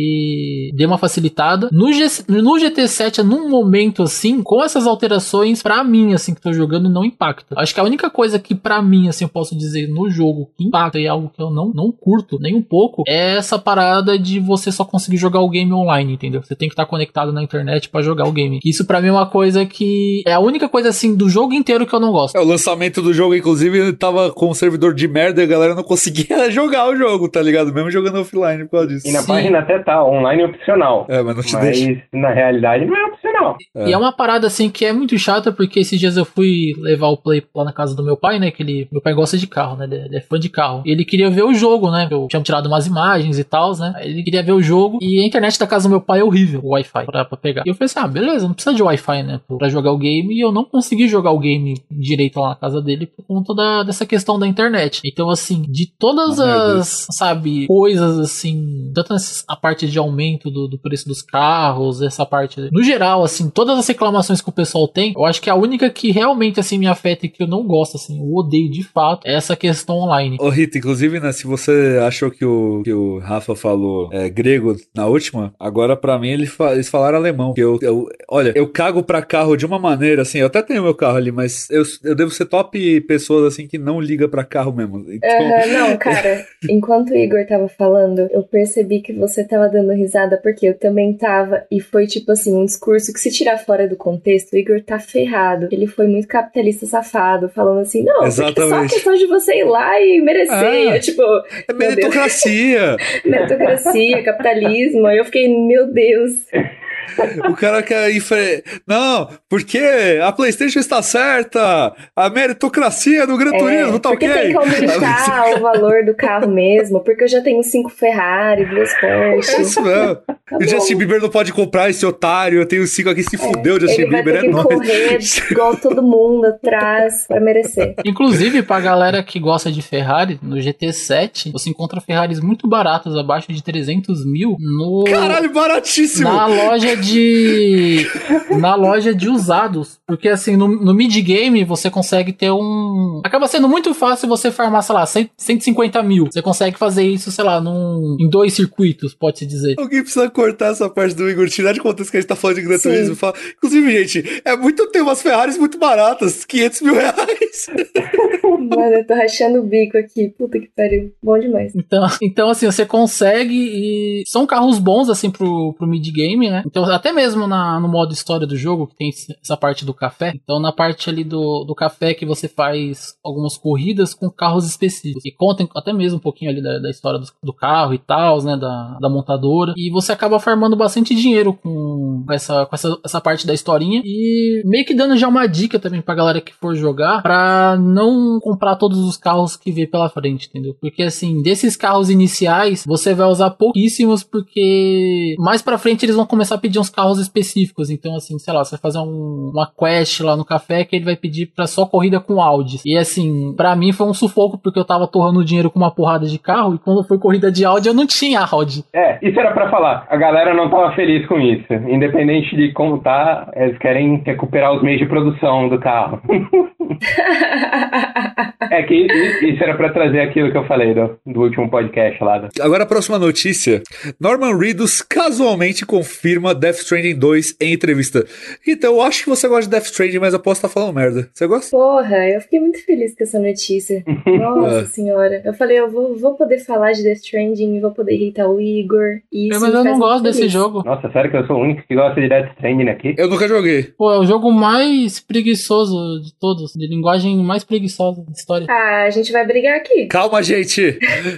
ele deu uma facilitada. No, G, no G T sete, num momento assim, com essas alterações, pra mim, assim, que tô jogando, não impacta. Acho que a única coisa que pra mim, assim, eu posso dizer no jogo que impacta e é algo que eu não, não curto nem um pouco, é essa parada de você só conseguir jogar o game online, entendeu? Você tem que estar conectado na internet pra jogar o game. Isso pra mim é uma coisa que é a única coisa, assim, do jogo inteiro que eu não gosto. É, o lançamento do jogo, inclusive, tava com um servidor de merda e a galera não conseguia jogar o jogo, tá ligado? Mesmo jogando offline por causa disso. E na Sim. página até tá, online opcional. É, mas não te mas deixa. na realidade não é opcional. É. E é uma parada assim que é muito chata, porque esses dias eu fui levar o Play lá na casa do meu pai, né? Que ele, meu pai gosta de carro, né? Ele é, ele é fã de carro. E ele queria ver o jogo, né? Eu tinha tirado umas imagens e tal, né? Aí ele queria ver o jogo. E a internet da casa do meu pai é horrível, o Wi-Fi, pra, pra pegar. E eu falei assim: ah, beleza, não precisa de Wi-Fi, né? Pra jogar o game. E eu não consegui jogar o game direito lá na casa dele por conta da, dessa questão da internet. Então, assim, de todas Oh, as, sabe, coisas assim, tanto a parte de aumento do, do preço dos carros, essa parte, no geral, assim, todas as reclamações que o pessoal tem, eu acho que a única que realmente, assim, me afeta e que eu não gosto, assim, eu odeio de fato, é essa questão online. Ô Rita, inclusive, né, se você achou que o, que o Rafa falou é, grego na última, agora pra mim ele fa- eles falaram alemão. Que eu, eu, olha, eu cago pra carro de uma maneira, assim, eu até tenho meu carro ali, mas eu, eu devo ser top pessoas, assim, que não liga pra carro mesmo. Então, Aham, não, cara, enquanto o Igor tava falando, eu percebi que você tava dando risada, porque eu também tava, e foi tipo assim, um discurso que se tirar fora do contexto, o Igor tá ferrado. Ele foi muito capitalista safado, falando assim, não, isso aqui é só Exatamente. questão de você ir lá e merecer. Ah, Eu, tipo, é meritocracia. meritocracia, capitalismo. Aí eu fiquei, meu Deus. O cara quer ir. Fre... Não, porque a PlayStation está certa. A meritocracia do Gran Turismo, tá porque ok? tem que aumentar o valor do carro mesmo, porque eu já tenho cinco Ferrari, duas É Porsche. isso mesmo. Tá o bom. Justin Bieber não pode comprar esse otário. Eu tenho cinco aqui, se fudeu, Justin Ele vai Bieber, ter é que nóis. correr igual todo mundo atrás pra merecer. Inclusive, pra galera que gosta de Ferrari, no G T sete, você encontra Ferraris muito baratos, abaixo de trezentos mil, no... Caralho, baratíssimo. Na loja de. Na loja de usados. Porque assim, no, no mid-game você consegue ter um. Acaba sendo muito fácil você farmar, sei lá, cem, cento e cinquenta mil. Você consegue fazer isso, sei lá, num, em dois circuitos, pode-se dizer. Alguém precisa cortar essa parte do Igor, tirar de contexto que a gente tá falando de Gran Turismo. Fala... Inclusive, gente, é muito, tem umas Ferraris muito baratas, quinhentos mil reais. Mano, eu tô rachando o bico aqui. Puta que pariu. Bom demais. Então, então assim, você consegue e são carros bons, assim, pro, pro mid-game, né? Então, até mesmo na, no modo história do jogo, que tem essa parte do café. Então, na parte ali do, do café que você faz algumas corridas com carros específicos. E conta até mesmo um pouquinho ali da, da história do, do carro e tal, né? Da, da montadora. E você acaba farmando bastante dinheiro com essa, com essa, essa parte da historinha. E meio que dando já uma dica também pra galera que for jogar, pra não comprar todos os carros que vê pela frente, entendeu? Porque assim, desses carros iniciais, você vai usar pouquíssimos, porque mais pra frente eles vão começar a pedir uns carros específicos. Então assim, sei lá, você vai fazer um, uma quest lá no café que ele vai pedir pra só corrida com Audi. E assim, pra mim foi um sufoco, porque eu tava torrando dinheiro com uma porrada de carro, e quando foi corrida de Audi eu não tinha Audi. É, isso era pra falar. A galera não tava feliz com isso. Independente de como tá, eles querem recuperar os meios de produção do carro. É que isso, isso era pra trazer aquilo que eu falei do, do último podcast lá. Agora a próxima notícia. Norman Reedus casualmente confirma Death Stranding dois em entrevista. Então eu acho que você gosta de Death Stranding, mas eu posso estar falando merda. Você gosta? Porra, eu fiquei muito feliz com essa notícia. Nossa É. senhora. Eu falei, eu vou, vou poder falar de Death Stranding, vou poder irritar o Igor. E isso É, mas me eu faz não muito gosto desse feliz. jogo. Nossa, sério que eu sou o único que gosta de Death Stranding aqui? Eu nunca joguei. Pô, é o jogo mais preguiçoso de todos. De linguagem mais preguiçosa da história. Ah, a gente vai brigar aqui. Calma, gente.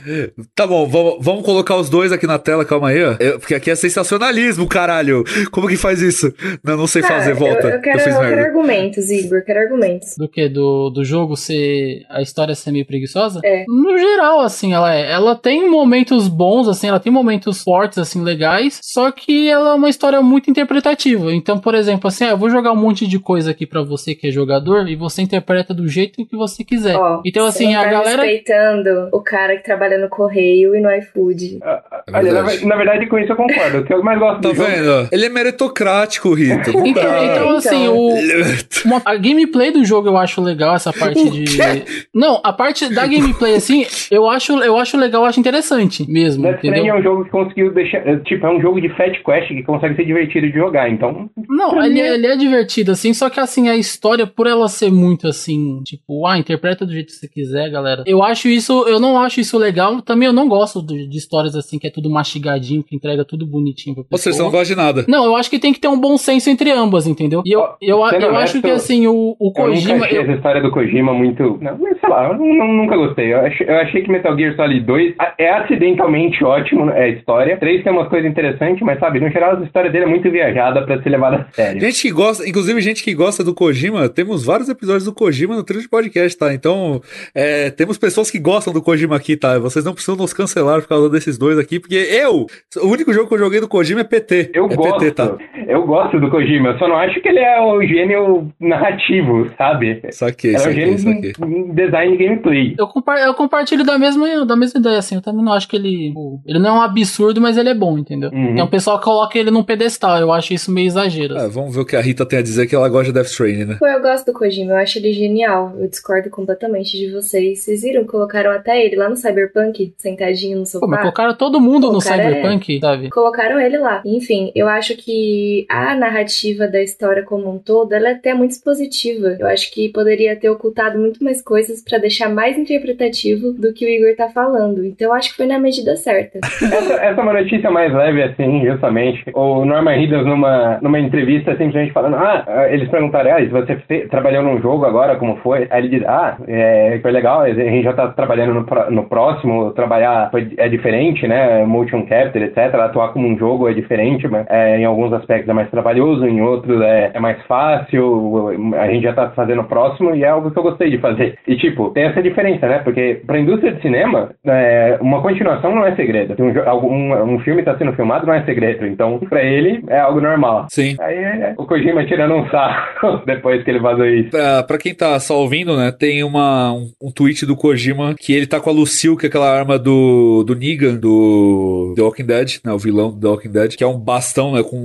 Tá bom, vamos, vamos colocar os dois aqui na tela, calma aí. ó. Eu- porque aqui é sensacionalismo, caralho. Como que faz isso? Não, não sei Tá, fazer, volta. Eu, eu quero, eu fiz eu quero merda. argumentos, Igor, quero argumentos. Do que? Do, do jogo ser... A história ser meio preguiçosa? É. No geral, assim, ela é. Ela tem momentos bons, assim, ela tem momentos fortes, assim, legais. Só que ela é uma história muito interpretativa. Então, por exemplo, assim, ah, eu vou jogar um monte de coisa aqui pra você que é jogador, e você interpreta do jeito que você quiser. Ó, Então, você assim, não a tá galera... respeitando o cara que trabalha no correio e no iFood. Ah, ah, É Olha, na, verdade. ver- na verdade, com isso eu concordo. O que eu mais gosto Tá do jogo... vendo? Ele é meritocrático, Rito. Não Então, dá. então, assim, Então. o, uma- a gameplay do jogo eu acho legal, essa parte de... Não, a parte da gameplay, assim, eu acho, eu acho legal, eu acho interessante mesmo, Death Stranding entendeu? é um jogo que conseguiu deixar... é, Tipo, é um jogo de fat quest que consegue ser divertido de jogar, então... Não, ele, é- ele é divertido, assim, só que, assim, a história, por ela ser muito, assim, tipo, ah, interpreta do jeito que você quiser, galera. Eu acho isso, eu não acho isso legal. Também eu não gosto de, de histórias, assim, que é tudo mastigadinho, que entrega tudo bonitinho pra Ou seja, você pessoa. não gosta de nada. Não, eu acho que tem que ter um bom senso entre ambas, entendeu? E eu, Ó, eu, sendo eu honesto, acho que, assim, o, o Eu Kojima... nunca achei eu- essa história do Kojima muito... Não, mas sei lá, eu não- nunca gostei. Eu achei, eu achei que Metal Gear Solid dois a- é acidentalmente ótimo, é a história. três tem umas coisas interessantes, mas sabe, no geral a história dele é muito viajada pra ser levada a sério. Gente que gosta, inclusive gente que gosta do Kojima, temos vários episódios do Kojima no Trilho de Podcast, tá? Então, é, temos pessoas que gostam do Kojima aqui, tá? Vocês não precisam nos cancelar por causa desses dois aqui, porque eu, o único jogo que eu joguei do Kojima é P T. Eu é gosto, P T, tá? eu gosto do Kojima, eu só não acho que ele é o gênio narrativo, sabe? Saquei, Ele é o saquei, gênio saquei. em design e gameplay. Eu, compa- eu compartilho da mesma, da mesma ideia, assim. Eu também não acho que ele... pô, ele não é um absurdo, mas ele é bom, entendeu? Uhum. Tem um pessoal que coloca ele num pedestal. Eu acho isso meio exagero. Ah, vamos ver o que a Rita tem a dizer, que ela gosta de Death Stranding, né? Pô, eu gosto do Kojima, eu acho ele genial. Eu discordo completamente de vocês. Vocês viram? Colocaram até ele lá no Cyberpunk, sentadinho no Pô, mas sofá. colocaram todo mundo Pô, no o cara é- Cyberpunk, sabe? Colocaram ele lá. Enfim, eu acho que a narrativa da história como um todo, ela é até muito expositiva. Eu acho que poderia ter ocultado muito mais coisas pra deixar mais interpretativo do que o Igor tá falando. Então eu acho que foi na medida certa. Essa, essa é uma notícia mais leve, assim, justamente. O Norman Reedus, numa, numa entrevista, simplesmente falando, ah, eles perguntaram, ah, se você fe- trabalhou num jogo agora, como foi? Aí ele diz, ah, é, foi legal, a gente já tá trabalhando no, pro- no próximo, trabalhar foi, é diferente, né, motion capture, etcétera. Atuar como um jogo é diferente, mas é, em alguns aspectos é mais trabalhoso, em outros é, é mais fácil, a gente já tá fazendo o próximo e é algo que eu gostei de fazer. E, tipo, tem essa diferença, né, porque pra indústria de cinema, é, uma continuação não é segredo. Se um, jo- algum- um filme tá sendo filmado, não é segredo. Então, pra ele, é algo normal. Sim. Aí é o Kojima tirando um sarro depois que ele vazou isso. Pra, pra quem tá só ouvindo, né, tem uma, um, um tweet do Kojima que ele tá com a Lucille, que é aquela arma do, do Negan, do The Walking Dead, né, o vilão do The Walking Dead, que é um bastão, né, com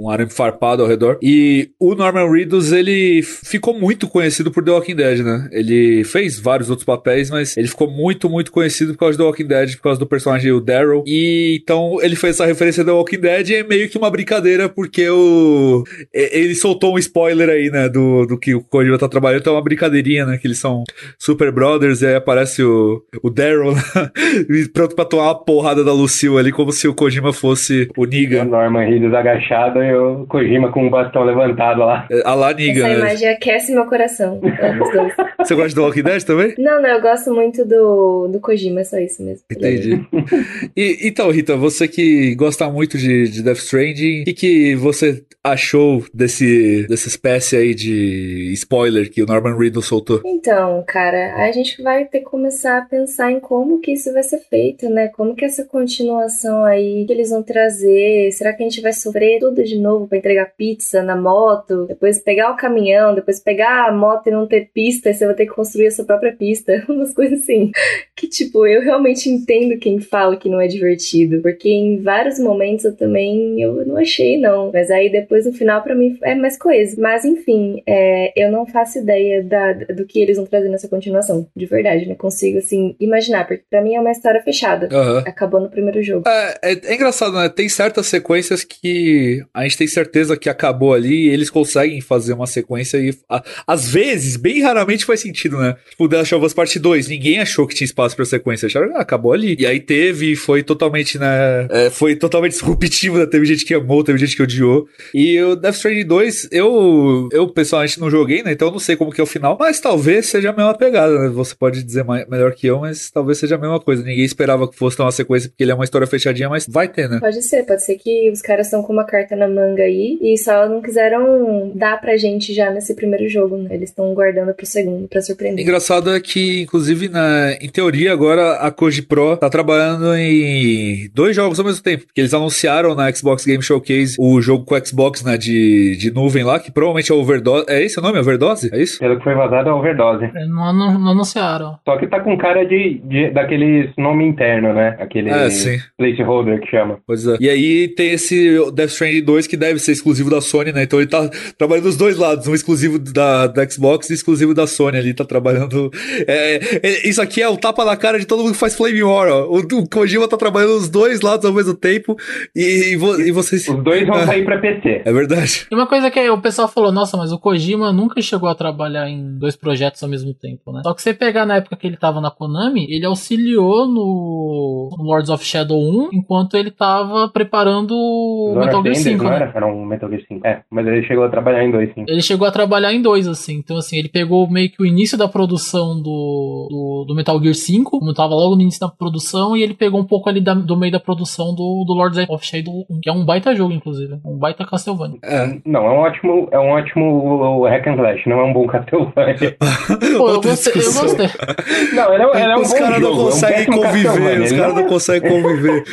um arame farpado ao redor. E o Norman Reedus, ele ficou muito conhecido por The Walking Dead, né? Ele fez vários outros papéis, mas ele ficou muito, muito conhecido por causa do The Walking Dead, por causa do personagem o Daryl. E então ele fez essa referência a The Walking Dead e é meio que uma brincadeira, porque o... ele soltou um spoiler aí, né, do, do que o Kojima tá trabalhando. Então é uma brincadeirinha, né, que eles são super brothers, e aí aparece o, o Daryl, né, pronto pra tomar uma porrada da Lucille ali, como se o Kojima fosse o Negan. O Norman Reedus agachado e o Kojima com o bastão levantado lá. A lá Negan. Essa né? imagem aquece meu coração. Os dois. Você gosta do Walking Dead também? Não, não, eu gosto muito do, do Kojima, é só isso mesmo. Entendi. E, então, Rita, você que gosta muito de, de Death Stranding, o que, que você achou desse, dessa espécie aí de spoiler que o Norman Reedus soltou? Então, cara, a gente vai ter que começar a pensar em como que isso vai ser feito, né? Como que essa continuação aí que eles vão trazer, será que a gente vai sofrer tudo de novo pra entregar pizza na moto, depois pegar o caminhão, depois pegar a moto e não ter pista, e você vai ter que construir a sua própria pista, umas coisas assim, que tipo, eu realmente entendo quem fala que não é divertido, porque em vários momentos eu também, eu não achei não, mas aí depois no final pra mim é mais coeso, mas enfim, é, eu não faço ideia da, do que eles vão trazer nessa continuação, de verdade, não consigo assim imaginar, porque pra mim é uma história fechada, Uhum. acabou no primeiro jogo. É, é, é engraçado, né? Tem certas sequências que a gente tem certeza que acabou ali e eles conseguem fazer uma sequência e a, às vezes, bem raramente faz sentido, né? Tipo, The Last of Us Parte dois, ninguém achou que tinha espaço pra sequência, acharam, ah, acabou ali. E aí teve e foi totalmente, né? É, foi totalmente disruptivo, né? Teve gente que amou, teve gente que odiou. E o Death Stranding dois, eu, eu pessoalmente não joguei, né? Então eu não sei como que é o final, mas talvez seja a mesma pegada, né? Você pode dizer mais, melhor que eu, mas talvez seja a mesma coisa. Ninguém esperava que fosse ter uma sequência porque ele é uma história fechadinha, mas vai ter, né? Pode ser, pode ser que os caras estão com uma carta na manga aí e só não quiseram dar pra gente já nesse primeiro jogo, né? Eles estão guardando pro segundo pra surpreender. Engraçado é que, inclusive, na, em teoria, agora a Koji Pro tá trabalhando em dois jogos ao mesmo tempo, porque eles anunciaram na Xbox Game Showcase o jogo com o Xbox, né, de, de nuvem lá, que provavelmente é Overdose. É esse o nome? Overdose? É isso? Pelo que foi vazado é Overdose. Não, não, não anunciaram. Só que tá com cara de, de daqueles nome interno, né? Aquele É, sim. placeholder que chama. Pois é. E aí tem esse Death Stranding dois que deve ser exclusivo da Sony, né? Então ele tá trabalhando dos dois lados, um exclusivo da, da Xbox e exclusivo da Sony ali, tá trabalhando... É, é, isso aqui é um tapa na cara de todo mundo que faz Flame War, ó. O, o Kojima tá trabalhando os dois lados ao mesmo tempo e, e, vo, e vocês... Os dois vão é, sair pra P C. É verdade. E uma coisa que o pessoal falou, nossa, mas o Kojima nunca chegou a trabalhar em dois projetos ao mesmo tempo, né? Só que você pegar na época que ele tava na Konami, ele auxiliou no, no Lords of Shadow um, enquanto ele tava preparando o Zona Metal Gear Fender, cinco, não né? era? Era um Metal Gear cinco. É, mas ele chegou a trabalhar em dois, sim. Ele chegou a trabalhar em dois, assim. Então, assim, ele pegou meio que o início da produção do, do, do Metal Gear cinco, como tava logo no início da produção, e ele pegou um pouco ali da, do meio da produção do, do Lords of Shadow um, que é um baita jogo, inclusive. Um baita Castlevania. É. Não, é um ótimo, é um ótimo hack and slash, não é um bom Castlevania. Pô, eu Outra gostei, eu discussão. gostei. Não, ele é, ele é um Os bom caras não jogo, conseguem é um péssimo conviver, Castlevania, os ele caras não não é- conseguem conviver.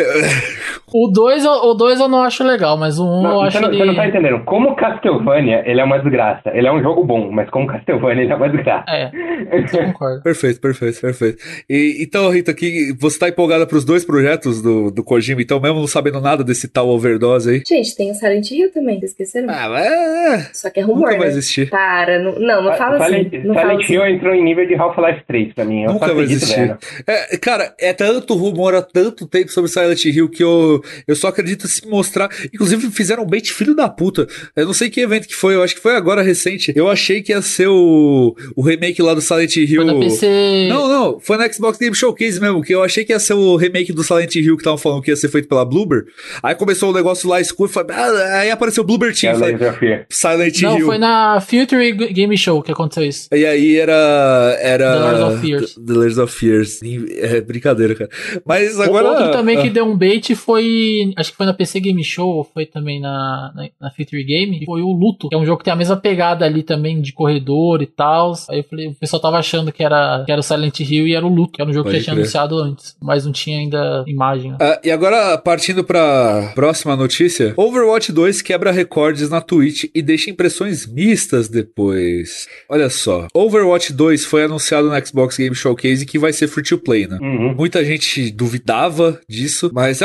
O dois o dois eu não acho legal, mas o um Não, eu você, acho não, ele... você não tá entendendo. Como Castlevania, ele é uma desgraça. Ele é um jogo bom, mas como Castlevania, ele é uma desgraça. É, eu concordo. Perfeito, perfeito, perfeito. E, então, Rita, que você tá empolgada pros dois projetos do, do Kojima, então mesmo não sabendo nada desse tal Overdose aí? Gente, tem o Silent Hill também, vocês esqueceram? Ah, mas é... Só que é rumor, Nunca vai né? existir. Para, não, não, não fala Silent, assim. Não fala Silent assim. Hill entrou em nível de Half-Life três pra mim. Eu Nunca só vai acredito existir. vendo. É, cara, é tanto rumor há tanto tempo sobre Silent Hill que eu, eu só acredito se mostrar. Inclusive, fizeram um bait filho da puta. Eu não sei que evento que foi, eu acho que foi agora recente. Eu achei que ia ser o, o remake lá do Silent Hill. Foi na P C... Não, não, foi na Xbox Game Showcase mesmo, que eu achei que ia ser o remake do Silent Hill que estavam falando que ia ser feito pela Bloober. Aí começou o negócio lá escuro, falei, ah, aí apareceu o Bloober É Team, o falei, Laser of Fear. Silent Não, Hill. foi na Future Game Show que aconteceu isso. E aí era. era The Layers of Fears. The Layers of Fears. É brincadeira, cara. Mas agora. O outro também que ah, deu um bait foi... Acho que foi na P C Game Show, ou foi também na, na, na Future Game. Foi o Luto, que é um jogo que tem a mesma pegada ali também de corredor e tal. Aí eu falei, o pessoal tava achando que era, que era o Silent Hill e era o Luto, que era um jogo Pode que já tinha crer. anunciado antes, mas não tinha ainda imagem. Né? ah, e agora, partindo pra próxima notícia: Overwatch dois quebra recordes na Twitch e deixa impressões mistas depois. Olha só. Overwatch dois foi anunciado no Xbox Game Showcase que vai ser free to play, né? Uhum. Muita gente duvidava disso, mas é o mesmo jogo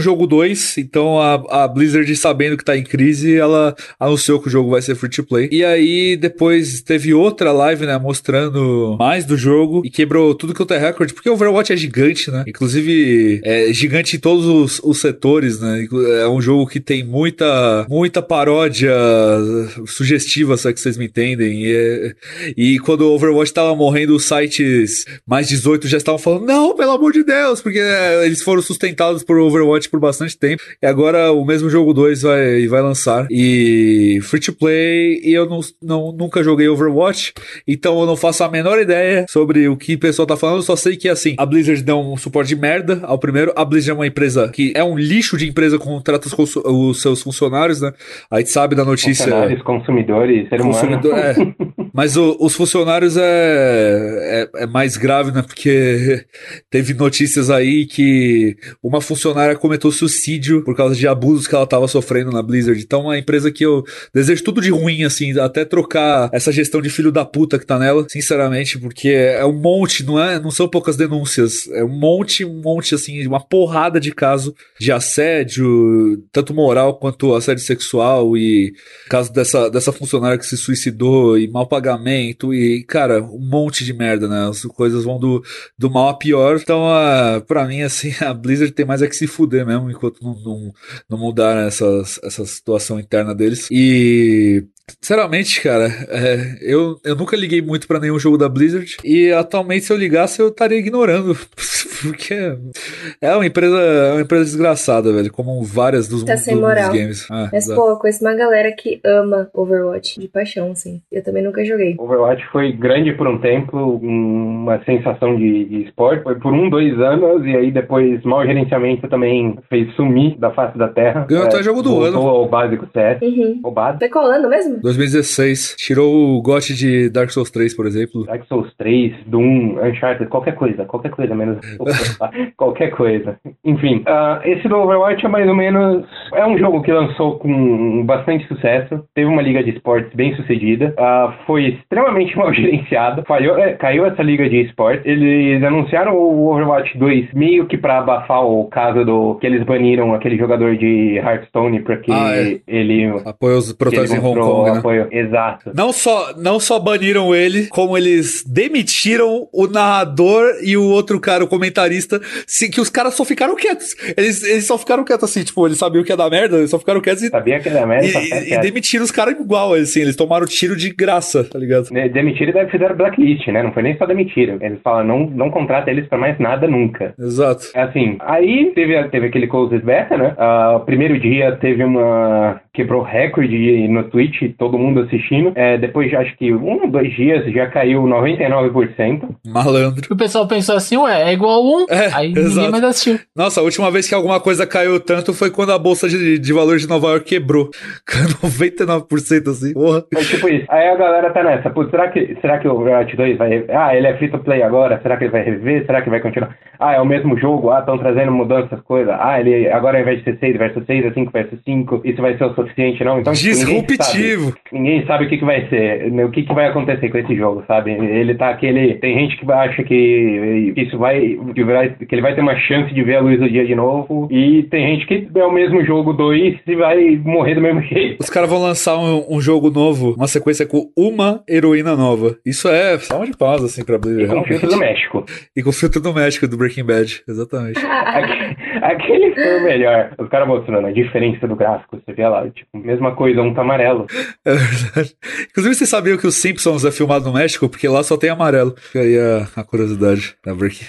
jogo dois, então a, a Blizzard, sabendo que tá em crise, ela anunciou que o jogo vai ser free to play. E aí depois teve outra live, né, mostrando mais do jogo e quebrou tudo que eu tenho recorde, porque o Overwatch é gigante, né? Inclusive é gigante em todos os, os setores, né? É um jogo que tem muita muita paródia sugestiva, se é que vocês me entendem. E, e quando o Overwatch tava morrendo, os sites mais dezoito já estavam falando, não, pelo amor de Deus, porque é, eles foram sustentados por Overwatch por bastante tempo. E agora o mesmo jogo dois vai, vai lançar. E free to play, e eu não, não, nunca joguei Overwatch, então eu não faço a menor ideia sobre o que o pessoal tá falando. Eu só sei que, assim, a Blizzard deu um suporte de merda ao primeiro. A Blizzard é uma empresa que é um lixo de empresa, contrata os, os seus funcionários, né? A gente sabe da notícia. Funcionários, consumidores, ser consumidor, humano. É. Mas o, os funcionários é, é, é mais grave, né? Porque teve notícias aí que uma funcionária cometeu suicídio por causa de abusos que ela tava sofrendo na Blizzard. Então é uma empresa que eu desejo tudo de ruim, assim, até trocar essa gestão de filho da puta que tá nela, sinceramente, porque é um monte, não é, não são poucas denúncias, é um monte, um monte, assim, uma porrada de caso de assédio, tanto moral quanto assédio sexual, e caso dessa, dessa funcionária que se suicidou, e mau pagamento, e, cara, um monte de merda, né? As coisas vão do, do mal a pior. Então, uh, pra mim, assim, a Blizzard tem mais é que se fuder mesmo, enquanto não, não, não mudar essas, essa situação interna deles. E sinceramente, cara, é, eu, eu nunca liguei muito pra nenhum jogo da Blizzard, e atualmente, se eu ligasse, eu estaria ignorando, porque é uma empresa, é uma empresa desgraçada, velho, como várias dos, tá do, sem dos moral. games. Ah, Mas, exato. pô, conheço uma galera que ama Overwatch, de paixão, assim. Eu também nunca joguei. Overwatch foi grande por um tempo, uma sensação de, de esporte, foi por um, dois anos, e aí depois mau gerenciamento também fez sumir da face da terra. Ganhou até jogo do ano. Voltou ao básico C S. Uhum. Roubado. Foi qual ano mesmo? dois mil e dezesseis. Tirou o G O T de Dark Souls três, por exemplo. Dark Souls três, Doom, Uncharted, qualquer coisa, qualquer coisa, menos qualquer coisa. Enfim, uh, esse do Overwatch é mais ou menos... É um jogo que lançou com bastante sucesso, teve uma liga de esportes bem sucedida, uh, foi extremamente mal gerenciado, falhou, é, caiu essa liga de esportes. Eles anunciaram o Overwatch dois meio que pra abafar o caso do que eles baniram aquele jogador de Hearthstone porque ah, é. ele... Apoia os protestos em Hong Kong, né? Apoio. Exato. Não só, não só baniram ele, como eles demitiram o narrador e o outro cara, o comentarista, se, que os caras só ficaram quietos. Eles, eles só ficaram quietos assim, tipo, eles sabiam que ia dar merda, eles só ficaram quietos e... Sabia que ia dar merda, e, e, e demitiram os caras igual, assim, eles tomaram tiro de graça, tá ligado? Demitiram e deve fizeram blacklist, né? Não foi nem só demitiram. Eles falam, não, não contrata eles pra mais nada nunca. Exato. Assim, aí teve, teve aquele closed beta, né? Uh, primeiro dia teve uma... quebrou recorde no Twitch, todo mundo assistindo. É, depois, acho que um ou dois dias, já caiu noventa e nove por cento. Malandro. O pessoal pensou assim, ué, é igual um, é, aí exato. Ninguém mais assistiu. Nossa, a última vez que alguma coisa caiu tanto foi quando a bolsa de, de valores de Nova York quebrou. noventa e nove por cento assim, porra. É tipo isso. Aí a galera tá nessa, pô, será que, será que o Overwatch dois vai... Ah, ele é free to play agora, será que ele vai reviver? Será que vai continuar? Ah, é o mesmo jogo? Ah, estão trazendo mudanças, coisas. Ah, ele agora ao invés de ser seis versus seis, é cinco versus cinco. Isso vai ser o suficiente, não? Então, disruptivo. Ninguém sabe, ninguém sabe o que, que vai ser, o que, que vai acontecer com esse jogo, sabe? Ele tá aquele... Tem gente que acha que isso vai... Que, vai, que ele vai ter uma chance de ver a luz do dia de novo. E tem gente que é o mesmo jogo dois e vai morrer do mesmo jeito. Os caras vão lançar um, um jogo novo, uma sequência com uma heroína nova. Isso é salva de pausa, assim, pra Blizzard. E com o filtro do México. E com o filtro do México, do Breaking Bad. Exatamente. Aquele, aquele foi o melhor. Os caras mostrando a diferença do gráfico. Você vê lá, tipo, mesma coisa, um tá amarelo. É verdade. Inclusive, vocês sabiam que os Simpsons é filmado no México? Porque lá só tem amarelo. Fica aí a, a curiosidade da Breaking.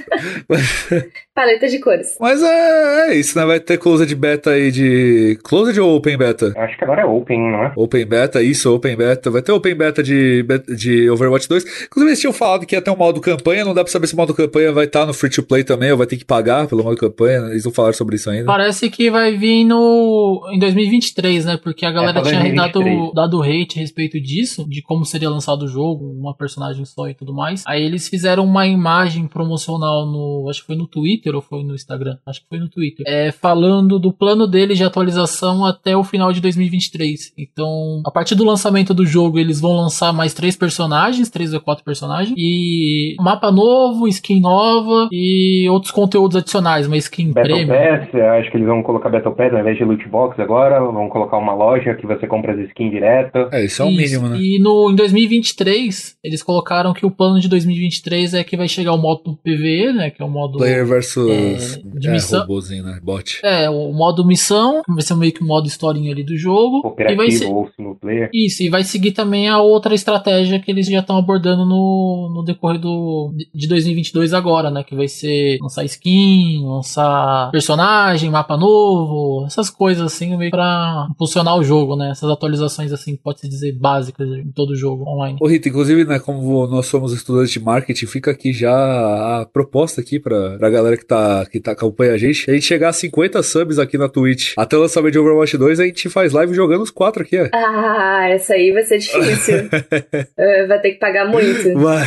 Paleta de cores. Mas é, é isso, né? Vai ter closed beta aí de... Closed ou open beta? Acho que agora é open, não é? Open beta, isso, open beta. Vai ter open beta de, de Overwatch dois. Inclusive, eles tinham falado que ia ter um modo campanha. Não dá pra saber se o modo campanha vai estar no free to play também, ou vai ter que pagar pelo modo campanha. Eles não falaram sobre isso ainda. Parece que vai vir no em dois mil e vinte e três, né? Porque a galera é, tinha dado, dado hate a respeito disso, de como seria lançado o jogo, uma personagem só e tudo mais. Aí eles fizeram uma imagem promocional no, acho que foi no Twitter, Twitter ou foi no Instagram, acho que foi no Twitter, é, falando do plano dele de atualização até o final de dois mil e vinte e três. Então, a partir do lançamento do jogo, eles vão lançar mais três personagens, três ou quatro personagens, e mapa novo, skin nova e outros conteúdos adicionais, uma skin Battle premium. Pass, acho que eles vão colocar Battle Pass ao invés de loot box agora, vão colocar uma loja que você compra as skins direto. É, isso é o mínimo, né? E no, em dois mil e vinte e três, eles colocaram que o plano de dois mil e vinte e três é que vai chegar o modo P V E, né, que é o modo... Player versus é, de é, missão. robôzinho, né? Bot. É, o modo missão, vai ser meio que o modo historinha ali do jogo. Cooperativo e vai ser... ou single player. Isso, e vai seguir também a outra estratégia que eles já estão abordando no, no decorrer do, de dois mil e vinte e dois agora, né? Que vai ser lançar skin, lançar personagem, mapa novo, essas coisas assim, meio pra impulsionar o jogo, né? Essas atualizações assim, pode-se dizer, básicas em todo o jogo online. Ô Rita, inclusive, né, como nós somos estudantes de marketing, fica aqui já a proposta aqui pra, pra galera que tá, que tá acompanha a gente. A gente chegar a cinquenta subs aqui na Twitch até o lançamento de Overwatch dois, a gente faz live jogando os quatro aqui, ó. Ah, essa aí vai ser difícil. uh, vai ter que pagar muito. Vai.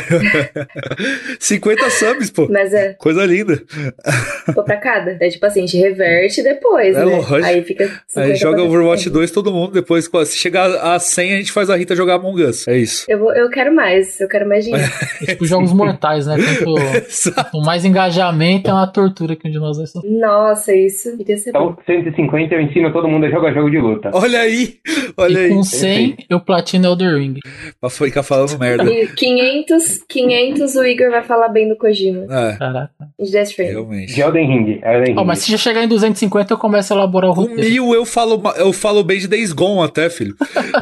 cinquenta subs, pô. Mas é. Coisa linda. Pô, pra cada. É tipo assim, a gente reverte depois, É né? lógico. Aí fica. Aí joga Overwatch dois todo mundo, depois, se chegar a cem, a gente faz a Rita jogar Among Us. É isso. Eu, vou, eu quero mais, eu quero mais dinheiro. É tipo jogos mortais, né? Quanto, quanto mais engajamento é uma tortura que um de nós vai sofrer. Nossa, isso iria ser bom. Então, cento e cinquenta eu ensino todo mundo a jogar jogo de luta. Olha aí, olha e aí. com cem eu platino Elder Ring. Pra ficar falando merda. E quinhentos, quinhentos o Igor vai falar bem do Kojima. É, Caraca. De Death Stranding. realmente. De Elden Ring. Elden Oh, Ring. mas se já chegar em duzentos e cinquenta eu começo a elaborar o Com roteiro. mil eu falo, eu falo bem de Days Gone até, filho.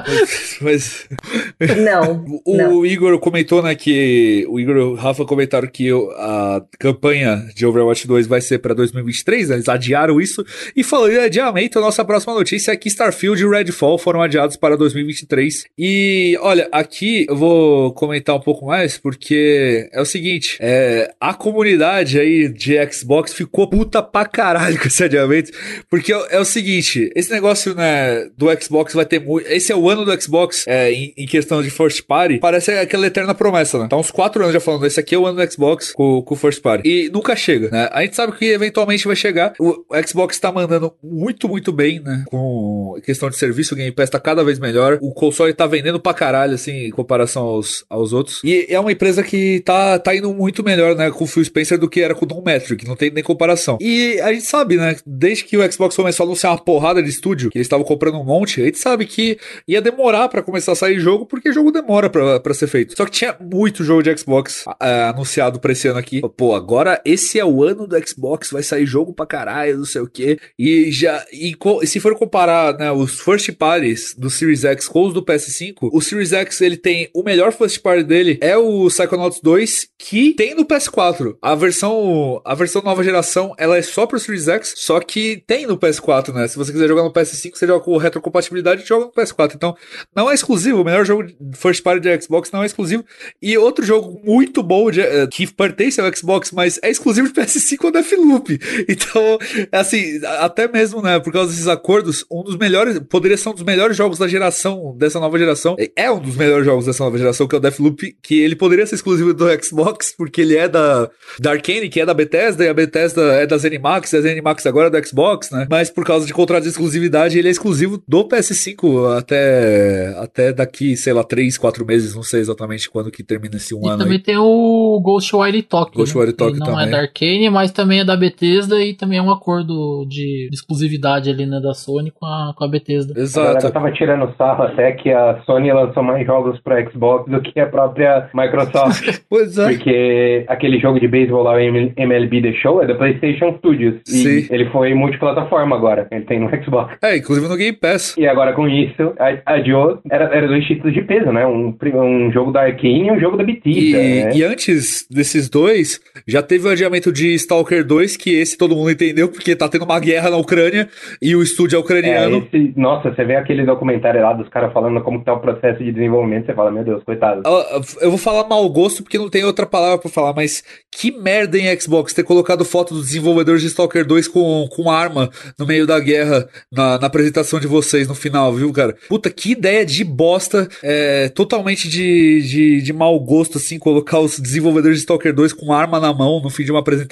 Mas, mas Não, o não. Igor comentou, né, que o Igor e o Rafa comentaram que a campanha de Overwatch dois vai ser pra dois mil e vinte e três, né? Eles adiaram isso. E falando em adiamento, a nossa próxima notícia é que Starfield e Redfall foram adiados para dois mil e vinte e três. E, olha, aqui eu vou comentar um pouco mais, porque é o seguinte, é, a comunidade aí de Xbox ficou puta pra caralho com esse adiamento, porque é, é o seguinte, esse negócio, né, do Xbox vai ter muito, esse é o ano do Xbox, é, em, em questão de first party, parece aquela eterna promessa, né? Tá uns quatro anos já falando, esse aqui é o ano do Xbox com, com o first party. E nunca chega, né? A gente sabe que eventualmente vai chegar. O, o Xbox tá mandando muito, muito bem, né? Com questão de serviço, o Game Pass tá cada vez melhor. O console tá vendendo pra caralho, assim, em comparação aos, aos outros. E é uma empresa que tá, tá indo muito melhor, né? Com o Phil Spencer do que era com o Don Metric, não tem nem comparação. E a gente sabe, né? Desde que o Xbox começou a anunciar uma porrada de estúdio, que eles estavam comprando um monte, a gente sabe que ia demorar pra começar a sair jogo, porque jogo demora pra, pra ser feito. Só que tinha muito jogo de Xbox é, anunciado pra esse ano aqui. Pô, agora esse é o ano do Xbox, vai sair jogo pra caralho, não sei o que. E já. E, e se for comparar, né, os first parties do Series X com os do P S cinco, o Series X ele tem o melhor first party dele é o Psychonauts dois, que tem no P S quatro. A versão, a versão nova geração, ela é só pro Series X, só que tem no P S quatro, né? Se você quiser jogar no P S cinco, você joga com retrocompatibilidade e joga no P S quatro. Então, não é exclusivo. O melhor jogo first party de Xbox não é exclusivo. E outro jogo muito bom de, uh, que pertence ao Xbox, mas é exclusivo de P S cinco é o Deathloop. Então, assim, até mesmo, né, por causa desses acordos, um dos melhores, poderia ser um dos melhores jogos da geração, dessa nova geração. É um dos melhores jogos dessa nova geração, que é o Deathloop, que ele poderia ser exclusivo do Xbox, porque ele é da, da Arcane, que é da Bethesda, e a Bethesda é da ZeniMax, e a ZeniMax agora é do Xbox, né? Mas por causa de contrato de exclusividade, ele é exclusivo do P S cinco até, até daqui, sei lá, três, quatro meses, não sei exatamente quando que termina esse um e ano também aí. tem o Ghostwire Tokyo, Ghostwire né? Tokyo Que não também. é da Arcane, mas também é da Bethesda e também é um acordo de exclusividade ali, né, da Sony com a, com a Bethesda. A Exato. galera tava tirando sarro até que a Sony lançou mais jogos pro Xbox do que a própria Microsoft. Pois é. Porque aquele jogo de beisebol lá, o M L B The Show, é da PlayStation Studios. E Sim. ele foi multiplataforma agora. Ele tem no Xbox. É, inclusive no Game Pass. E agora com isso, a- adiou. Era, era dois títulos de peso, né? Um, um jogo da Arcane e um jogo da Bethesda. E, né? e antes desses dois, já teve o adiamento de Stalker dois, que esse todo mundo entendeu, porque tá tendo uma guerra na Ucrânia e o estúdio é É, ucraniano. esse, nossa, você vê aquele documentário lá dos caras falando como que tá o processo de desenvolvimento, você fala, meu Deus, coitado. Ah, eu vou falar mau gosto porque não tem outra palavra pra falar, mas que merda em Xbox ter colocado foto dos desenvolvedores de Stalker dois com, com arma no meio da guerra na, na apresentação de vocês no final, viu, cara? Puta, que ideia de bosta, é, totalmente de, de, de mau gosto, assim, colocar os desenvolvedores de Stalker dois com arma na mão no fim de uma apresentação.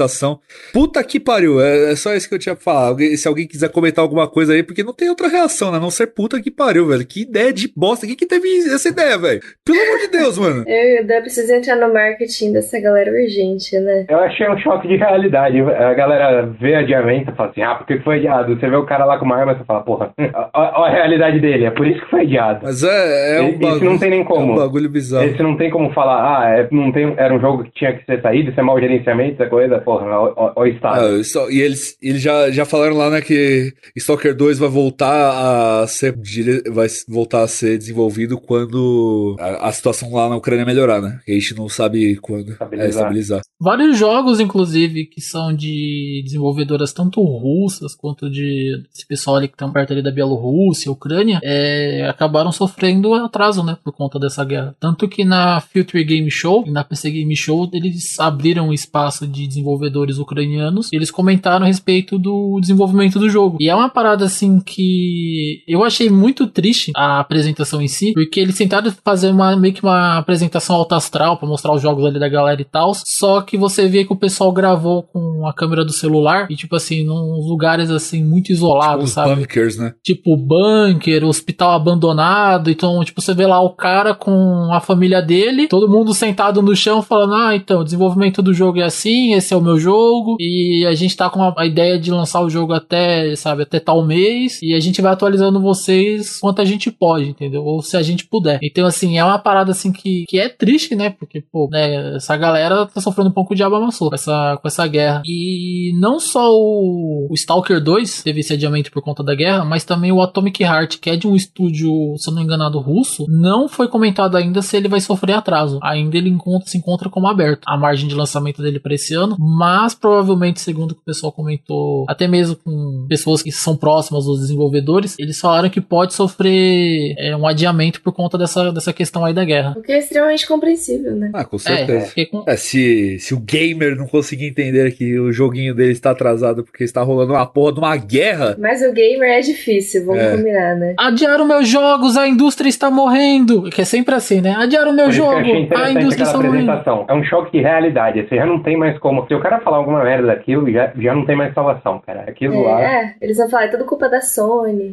reação. Puta que pariu, é, é só isso que eu tinha pra falar. Alguém, se alguém quiser comentar alguma coisa aí, porque não tem outra reação, né? A não ser puta que pariu, velho. Que ideia de bosta. Quem que teve essa ideia, velho? Pelo amor de Deus, mano. Eu e o Dan precisam entrar no marketing dessa galera urgente, né? Eu achei um choque de realidade. A galera vê adiamento e fala assim, ah, por que foi adiado? Você vê o cara lá com uma arma e você fala, porra, ó a realidade dele, é por isso que foi adiado. Mas é, é um bagulho. Esse não tem nem como. É um bagulho bizarro. Esse não tem como falar, ah, é, não tem, era um jogo que tinha que ser saído, isso é mau gerenciamento, essa coisa, porra, ó, ó o estado. Ah, só, e eles, eles já, já falaram lá, né, que Stalker dois vai voltar a ser vai voltar a ser desenvolvido quando a, a situação lá na Ucrânia melhorar, né? Que a gente não sabe quando estabilizar. É, estabilizar. Vários jogos, inclusive, que são de desenvolvedoras tanto russas quanto de esse pessoal ali que estão perto ali da Bielorrússia, Ucrânia, é, acabaram sofrendo atraso, né, por conta dessa guerra. Tanto que na Future Game Show e na P C Game Show eles abriram um espaço de desenvolvedores ucranianos e eles comentaram a respeito do desenvolvimento do jogo. E é uma parada assim que eu achei muito triste a apresentação em si, porque eles tentaram fazer uma, meio que uma apresentação alta astral pra mostrar os jogos ali da galera e tal, só que você vê que o pessoal gravou com a câmera do celular e tipo assim, num lugares assim muito isolados, tipo sabe? Bunkers, né? Tipo bunker, hospital abandonado, então tipo você vê lá o cara com a família dele, todo mundo sentado no chão falando, ah, então, o desenvolvimento do jogo é assim, esse é o meu jogo, e a gente tá com a, a ideia de lançar o jogo até, sabe, até tal mês, e a gente vai atualizando vocês quanto a gente pode, entendeu? Ou se a gente puder. Então, assim, é uma parada, assim, que, que é triste, né? Porque, pô, né, essa galera tá sofrendo um pouco de diabo amassou com essa, com essa guerra. E não só o, o Stalker dois teve esse adiamento por conta da guerra, mas também o Atomic Heart, que é de um estúdio, se eu não me engano, russo, não foi comentado ainda se ele vai sofrer atraso. Ainda ele encontra, se encontra como aberto a margem de lançamento dele para esse ano, mas provavelmente, segundo o que o pessoal comentou, até mesmo com pessoas que são próximas dos desenvolvedores, eles falaram que pode sofrer é, um adiamento por conta dessa, dessa questão aí da guerra. O que é extremamente compreensível, né? Ah, com certeza. É, com... é, se, se o gamer não conseguir entender que o joguinho dele está atrasado porque está rolando uma porra de uma guerra... Mas o gamer é difícil, vamos é. combinar, né? Adiaram meus jogos, a indústria está morrendo. Que é sempre assim, né? Adiaram meu jogo, a indústria está morrendo. É um choque de realidade. Você já não tem mais como... Se o cara falar alguma merda daquilo, já, já não tem mais salvação, cara. Aquilo é, lá... É, eles vão falar, é tudo culpa da Sony.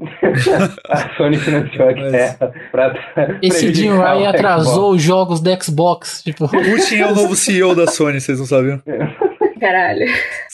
A Sony financiou a guerra pra... Esse Jim Ryan atrasou os jogos da Xbox. Tipo... O Putin é o novo C E O da Sony, vocês não sabiam? Caralho.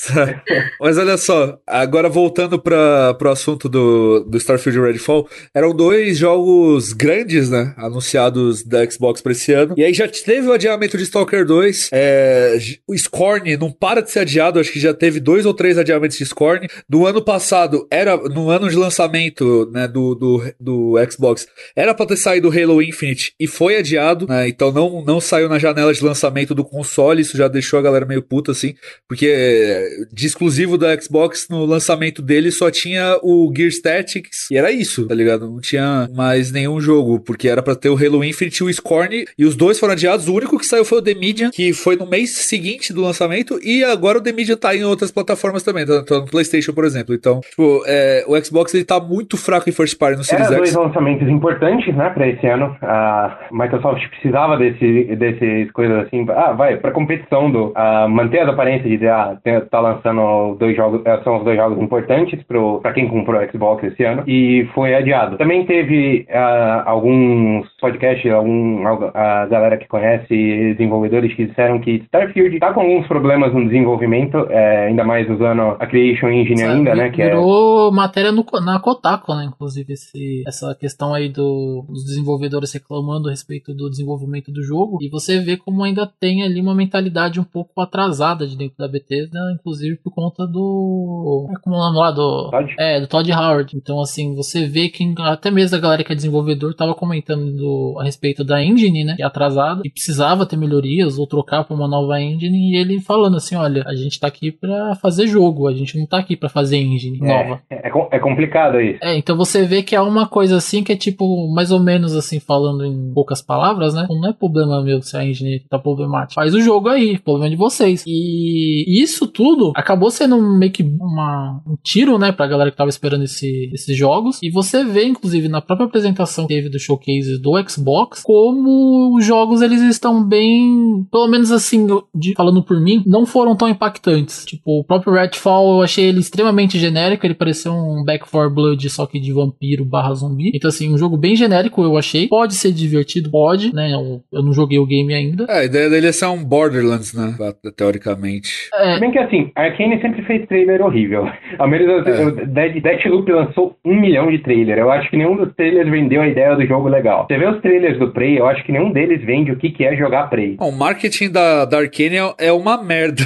Mas olha só, agora voltando para pro assunto do, do Starfield e Redfall, eram dois jogos grandes, né, anunciados da Xbox para esse ano, e aí já teve o adiamento de Stalker dois, é, o Scorn não para de ser adiado, acho que já teve dois ou três adiamentos de Scorn. No ano passado, era no ano de lançamento, né, do, do, do Xbox, era para ter saído o Halo Infinite e foi adiado, né, então não, não saiu na janela de lançamento do console, isso já deixou a galera meio puta, assim, porque de exclusivo da Xbox, no lançamento dele só tinha o Gears Tactics e era isso, tá ligado? Não tinha mais nenhum jogo, porque era pra ter o Halo Infinite e o Scorn, e os dois foram adiados. O único que saiu foi o The Medium, que foi no mês seguinte do lançamento, e agora o The Medium tá em outras plataformas também, tá, tá no PlayStation, por exemplo. Então, tipo, é, o Xbox ele tá muito fraco em first party no Series X. Era dois lançamentos importantes, né, pra esse ano. A Microsoft precisava desse, desses coisas assim, ah, vai, pra competição do, uh, manter as aparências de dizer, ah, tá lançando dois jogos, são os dois jogos importantes pro, pra quem comprou o Xbox esse ano, e foi adiado. Também teve uh, alguns podcasts, algum, a galera que conhece desenvolvedores que disseram que Starfield tá com alguns problemas no desenvolvimento, é, ainda mais usando a Creation Engine Sabe, ainda, né? Que virou é... matéria no, na Kotaku, né? Inclusive, esse, essa questão aí do, dos desenvolvedores reclamando a respeito do desenvolvimento do jogo, e você vê como ainda tem ali uma mentalidade um pouco atrasada de dentro da Bethesda, inclusive por conta do... como é o nome lá? Do, Todd? É, do Todd Howard. Então, assim, você vê que até mesmo a galera que é desenvolvedor tava comentando do, a respeito da engine, né? Que é atrasada e precisava ter melhorias ou trocar pra uma nova engine, e ele falando assim, olha, a gente tá aqui pra fazer jogo, a gente não tá aqui pra fazer engine é, nova. É, é complicado isso. É, então você vê que é uma coisa assim que é tipo, mais ou menos assim, falando em poucas palavras, né? Não é problema meu se a engine tá problemática. Faz o jogo aí, problema de vocês. E E isso tudo acabou sendo meio que uma, um tiro, né, pra galera que tava esperando esse, esses jogos. E você vê, inclusive, na própria apresentação que teve do showcase do Xbox, como os jogos, eles estão bem, pelo menos assim, de, falando por mim, não foram tão impactantes. Tipo, o próprio Redfall, eu achei ele extremamente genérico, ele pareceu um Back four Blood, só que de vampiro barra zumbi. Então, assim, um jogo bem genérico, eu achei. Pode ser divertido, pode, né, eu, eu não joguei o game ainda. É, a ideia dele é ser um Borderlands, né, teoricamente. É. Bem que assim, a Arkane sempre fez trailer horrível. Ao menos é. o Dead, Deathloop lançou um milhão de trailer. Eu acho que nenhum dos trailers vendeu a ideia do jogo legal. Você vê os trailers do Prey, eu acho que nenhum deles vende o que, que é jogar Prey. Bom, o marketing da, da Arkane é uma merda.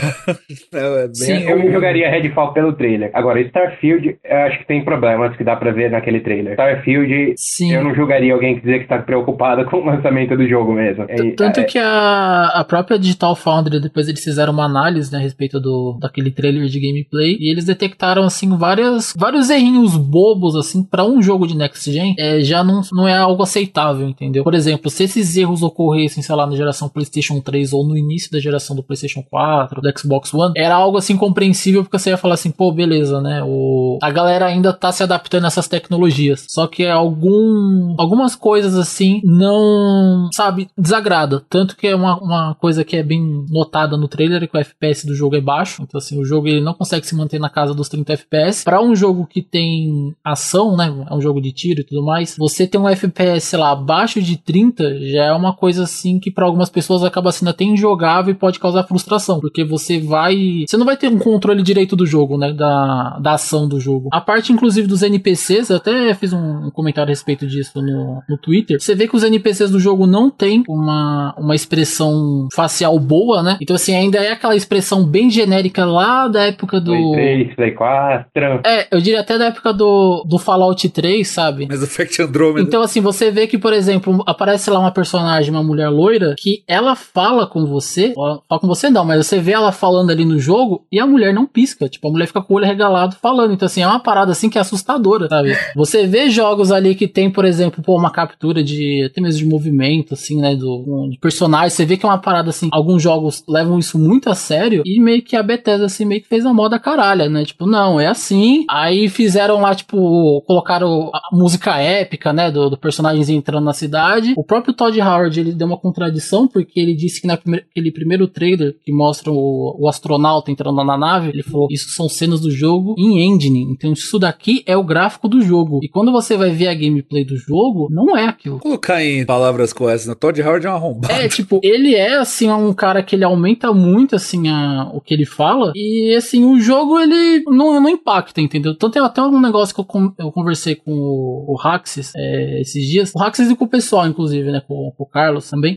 é bem... Sim, eu não jogaria Redfall pelo trailer. Agora, Starfield, eu acho que tem problemas que dá pra ver naquele trailer. Starfield, Sim. eu não julgaria alguém que dizer que tá preocupado com o lançamento do jogo mesmo. É, Tanto é... que a, a própria Digital Foundry, depois eles fizeram uma análise, né, a respeito do, daquele trailer de gameplay, e eles detectaram, assim, várias, vários errinhos bobos, assim, pra um jogo de Next Gen, é, já não, não é algo aceitável, entendeu? Por exemplo, se esses erros ocorressem, sei lá, na geração PlayStation três ou no início da geração do PlayStation quatro, do Xbox One, era algo, assim, compreensível, porque você ia falar assim, pô, beleza, né, o, a galera ainda tá se adaptando a essas tecnologias, só que algum, algumas coisas, assim, não, sabe, desagrada, tanto que é uma, uma coisa que é bem notada no trailer, é que o F P S do jogo é baixo, então assim, o jogo ele não consegue se manter na casa dos trinta F P S. Para um jogo que tem ação, né, é um jogo de tiro e tudo mais, você ter um F P S, sei lá, abaixo de trinta, já é uma coisa assim que para algumas pessoas acaba sendo até injogável e pode causar frustração, porque você vai, você não vai ter um controle direito do jogo, né, da, da ação do jogo. A parte, inclusive, dos N P Cs, eu até fiz um, um comentário a respeito disso no, no Twitter, você vê que os N P Cs do jogo não tem uma, uma expressão facial boa, né, então assim, ainda é aquela expressão bem genérica lá da época do... Play três, Play quatro... É, eu diria até da época do, do Fallout três, sabe? Mass Effect Andromeda. Então assim, você vê que, por exemplo, aparece lá uma personagem, uma mulher loira, que ela fala com você, ela fala com você não, mas você vê ela falando ali no jogo e a mulher não pisca, tipo, a mulher fica com o olho regalado falando, então assim, é uma parada assim que é assustadora, sabe? Você vê jogos ali que tem, por exemplo, pô, uma captura de, até mesmo de movimento, assim, né, do, de personagem, você vê que é uma parada assim, alguns jogos levam isso muito a sério e meio que a Bethesda, assim, meio que fez a moda caralha, né, tipo, não, é assim, aí fizeram lá, tipo, colocaram a música épica, né, do, do personagem entrando na cidade. O próprio Todd Howard, ele deu uma contradição, porque ele disse que naquele primeiro trailer que mostra o, o astronauta entrando na nave, ele falou, isso são cenas do jogo em engine, então isso daqui é o gráfico do jogo, e quando você vai ver a gameplay do jogo, não é aquilo. Vou colocar em palavras corretas, né? Todd Howard é um arrombado. É, tipo, ele é, assim, um cara que ele aumenta muito, assim, a, o que ele fala, e, assim, o jogo, ele não, não impacta, entendeu? Então tem até um negócio que eu, com, eu conversei com o, o Haxis é, esses dias, o Haxis e com o pessoal, inclusive, né, com, com o Carlos também,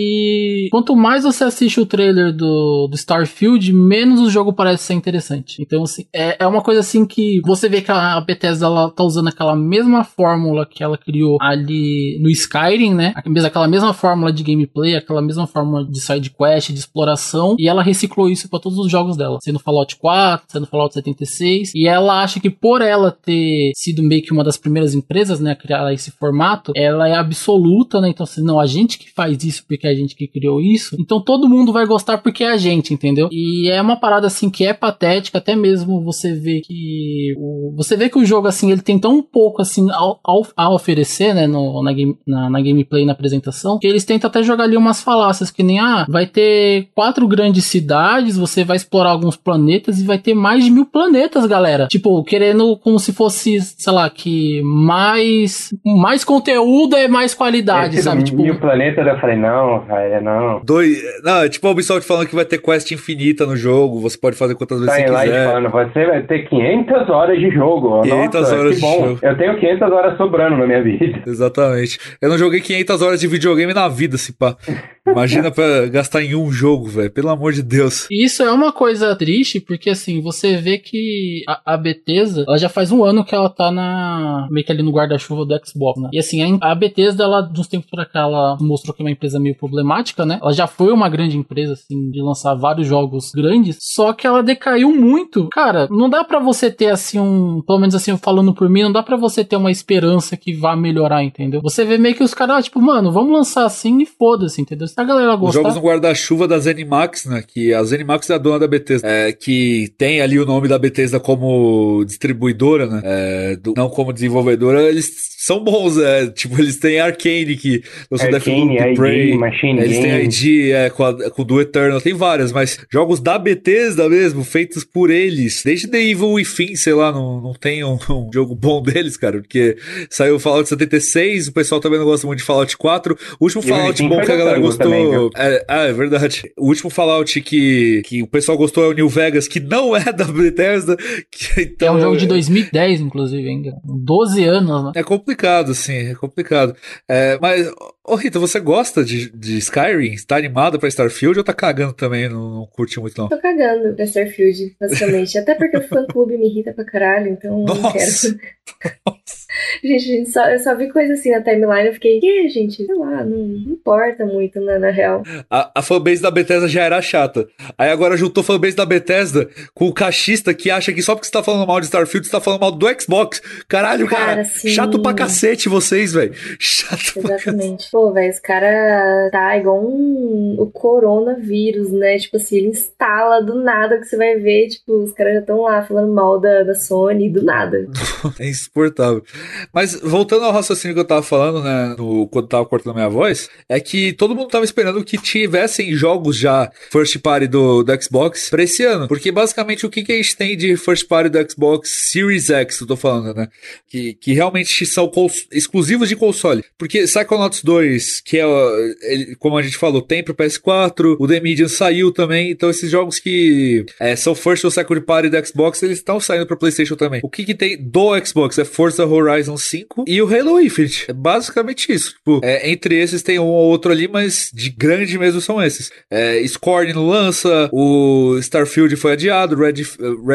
que quanto mais você assiste o trailer do, do Starfield, menos o jogo parece ser interessante. Então, assim, é, é uma coisa, assim, que você vê que a Bethesda, ela tá usando aquela mesma fórmula que ela criou ali no Skyrim, né, aquela mesma fórmula de gameplay, aquela mesma fórmula de side quest, de exploração, e ela reciclou isso pra todos os jogos dela, sendo Fallout quatro, sendo Fallout setenta e seis, e ela acha que por ela ter sido meio que uma das primeiras empresas, né, a criar esse formato, ela é absoluta, né, então assim, não, a gente que faz isso porque é a gente que criou isso, então todo mundo vai gostar porque é a gente, entendeu? E é uma parada, assim, que é patética, até mesmo você vê que o, você vê que o jogo, assim, ele tem tão pouco, assim, ao, ao, a oferecer, né, no, na, game, na, na gameplay, na apresentação, que eles tentam até jogar ali umas falácias, que nem, ah, vai ter quatro grandes cidades, você vai explorar alguns planetas e vai ter mais de mil planetas, galera. Tipo, querendo como se fosse, sei lá, que mais mais conteúdo é mais qualidade, Esse sabe? Tipo, mil planetas, eu falei, não, velho, não. Dois, não, é tipo a Ubisoft falando que vai ter quest infinita no jogo, você pode fazer quantas vezes Tá você lá quiser. Falando, você vai ter quinhentas horas de jogo. quinhentas Nossa, horas que bom. de jogo. Eu tenho quinhentas horas sobrando na minha vida. Exatamente. Eu não joguei quinhentas horas de videogame na vida, se pá. Imagina pra gastar em um jogo, velho. Pelo amor de Deus. E isso é uma coisa triste, porque assim, você vê que a, a Bethesda, ela já faz um ano que ela tá na meio que ali no guarda-chuva do Xbox, né? E assim, a, a Bethesda, ela, de uns tempos pra cá, ela mostrou que é uma empresa meio problemática, né? Ela já foi uma grande empresa, assim, de lançar vários jogos grandes, só que ela decaiu muito. Cara, não dá pra você ter, assim, um... Pelo menos assim, falando por mim, não dá pra você ter uma esperança que vá melhorar, entendeu? Você vê meio que os caras, tipo, mano, vamos lançar assim e foda-se, entendeu? Se a galera gostar... Os jogos no guarda-chuva da ZeniMax, né? Que a ZeniMax Marcos é a dona da Bethesda, é, que tem ali o nome da Bethesda como distribuidora, né? É, do, não como desenvolvedora, eles são bons, é, tipo, eles têm Arcane, que lançou Deathloop, Prey, Machine eles têm I D, é, com, a, com o do Eternal, tem várias, mas jogos da Bethesda mesmo, feitos por eles, desde The Evil Within, sei lá, não, não tem um, um jogo bom deles, cara, porque saiu o Fallout setenta e seis, o pessoal também não gosta muito de Fallout quatro, o último Fallout bom que a galera gostou, também, é, ah, é verdade, o último Fallout que, que o pessoal gostou é o New Vegas, que não é da Bethesda, que, então, é um jogo de dois mil e dez, inclusive, ainda, doze anos, né? É complicado, sim, é complicado. É, mas, ô Rita, você gosta de, de Skyrim? Tá animada pra Starfield ou tá cagando também? Não, não curte muito, não? Tô cagando pra Starfield, basicamente. Até porque o fã-clube me irrita pra caralho, então Nossa. não quero. Nossa. Gente, gente só, eu só vi coisa assim na timeline, eu fiquei, que, gente? Sei lá, não, não importa muito, né, na real. A, a fanbase da Bethesda já era chata. Aí agora juntou a fanbase da Bethesda com o cachista que acha que só porque você tá falando mal de Starfield, você tá falando mal do Xbox. Caralho, cara. cara chato pra cacete vocês, velho. Chato Exatamente. Pô, velho, esse cara tá igual um, o coronavírus, né? Tipo assim, ele instala do nada que você vai ver, tipo, os caras já estão lá falando mal da, da Sony, do nada. É insuportável. Mas voltando ao raciocínio que eu tava falando, né, no, quando tava cortando a minha voz, é que todo mundo tava esperando que tivessem jogos já first party do, do Xbox pra esse ano. Porque basicamente o que, que a gente tem de first party do Xbox Series X, eu tô falando, né? Que, que realmente são cons- exclusivos de console. Porque Psychonauts dois, que é, ele, como a gente falou, tem pro P S quatro, o The Medium saiu também, então esses jogos que é, são first ou second party do Xbox, eles estão saindo pro PlayStation também. O que que tem do Xbox é Forza Horizon cinco e o Halo Infinite. É basicamente isso. Tipo, é, entre esses tem um ou outro ali, mas de grande mesmo são esses. É, Scorn não lança, o Starfield foi adiado, Red,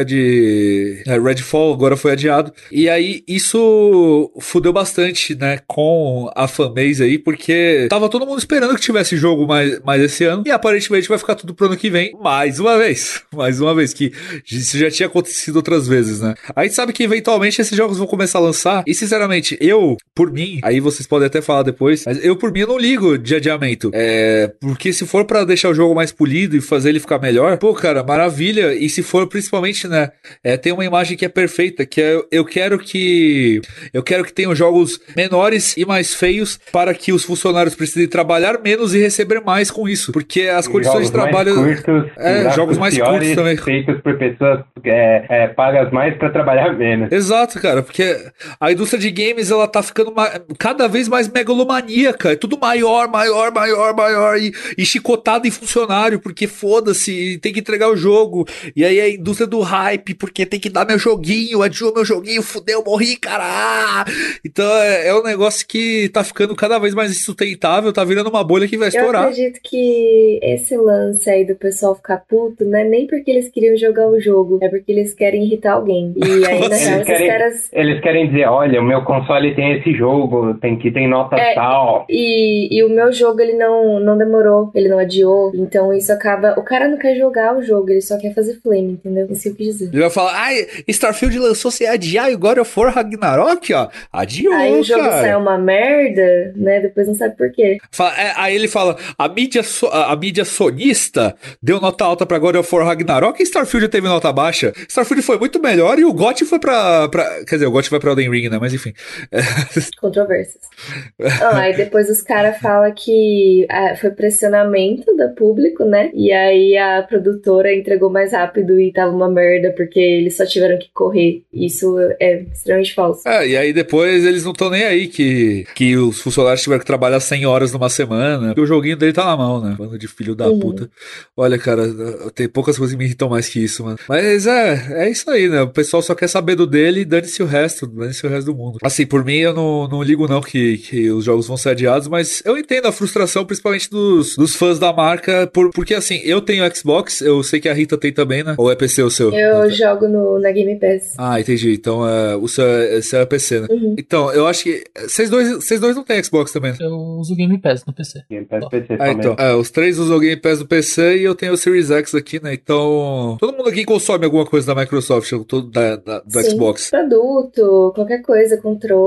Red, é, Redfall agora foi adiado. E aí isso fudeu bastante, né, com a fanbase aí, porque tava todo mundo esperando que tivesse jogo mais, mais esse ano, e aparentemente vai ficar tudo pro ano que vem, mais uma vez. Mais uma vez, que isso já tinha acontecido outras vezes, né? A gente sabe que eventualmente esses jogos vão começar a lançar, e sinceramente, eu, por mim, aí vocês podem até falar depois, mas eu, por mim, eu não ligo de adiamento. É, porque se for pra deixar o jogo mais polido e fazer ele ficar melhor, pô, cara, maravilha. E se for principalmente, né, é, tem uma imagem que é perfeita, que é, eu quero que eu quero que tenham jogos menores e mais feios para que os funcionários precisem trabalhar menos e receber mais com isso, porque as e condições de trabalho mais curtos, é, jogos mais curtos também, feitos por pessoas é, é, pagas mais para trabalhar menos. Exato, cara, porque a indústria de games, ela tá ficando ma- cada vez mais megalomaníaca, é tudo maior, maior, maior, maior, e, e chicotado em funcionário, porque foda-se, tem que entregar o jogo, e aí a indústria do hype, porque tem que dar meu joguinho, adiou meu joguinho, fudeu, morri, cara. Então é, é um negócio que tá ficando cada vez mais insustentável, tá virando uma bolha que vai estourar. Eu acredito que esse lance aí do pessoal ficar puto não é nem porque eles queriam jogar o jogo, é porque eles querem irritar alguém. E aí, na real, esses querem, caras... Eles querem dizer, olha, o meu console tem esse jogo, tem que tem nota é, tal. E, e o meu jogo, ele não, não demorou, ele não adiou, então isso acaba... O cara não quer jogar o jogo, ele só quer fazer flame, entendeu? Isso que eu quis dizer. Ele vai falar, ai, Starfield lançou sem adiar e God of War Ragnarok, ó, adiou, aí o jogo cara. sai uma merda, né, depois não sabe por quê. Fala, é, aí ele fala, a mídia, so, a, a mídia sonista deu nota alta pra God of War Ragnarok e Starfield teve nota baixa. Starfield foi muito melhor e o G O T foi pra, pra quer dizer, o G O T vai pra Elden Ring, né, mas enfim. Controvérsias. Ah, aí depois os caras falam que ah, foi pressionamento do público, né, e aí a produtora entregou mais rápido e tava uma merda porque eles só tiveram que correr. Isso é extremamente falso. É, e aí depois eles não estão nem aí que, que os funcionários tiveram que trabalhar cem horas numa semana, porque o joguinho dele tá na mão, né? Bando de filho da uhum. puta. Olha, cara, tem poucas coisas que me irritam mais que isso, mano. Mas é, é isso aí, né? O pessoal só quer saber do dele e dane-se o resto, dane-se o resto do mundo. Assim, por mim, eu não, não ligo não que, que os jogos vão ser adiados, mas eu entendo a frustração, principalmente dos, dos fãs da marca, por, porque assim, eu tenho Xbox, eu sei que a Rita tem também, né? Ou é P C o seu? Eu não, jogo no, na Game Pass. Ah, entendi. Então, é, o seu é, seu é P C, né? Uhum. Então, eu acho que vocês dois, vocês dois não têm Xbox também, né? Eu uso Game Pass no P C. Game Pass no P C ah, então. É, os três usam o Game Pass no P C e eu tenho o Series X aqui, né? Então, todo mundo aqui consome alguma coisa da Microsoft, todo, da, da, do Sim, Xbox. Produto, qualquer coisa, controle, né?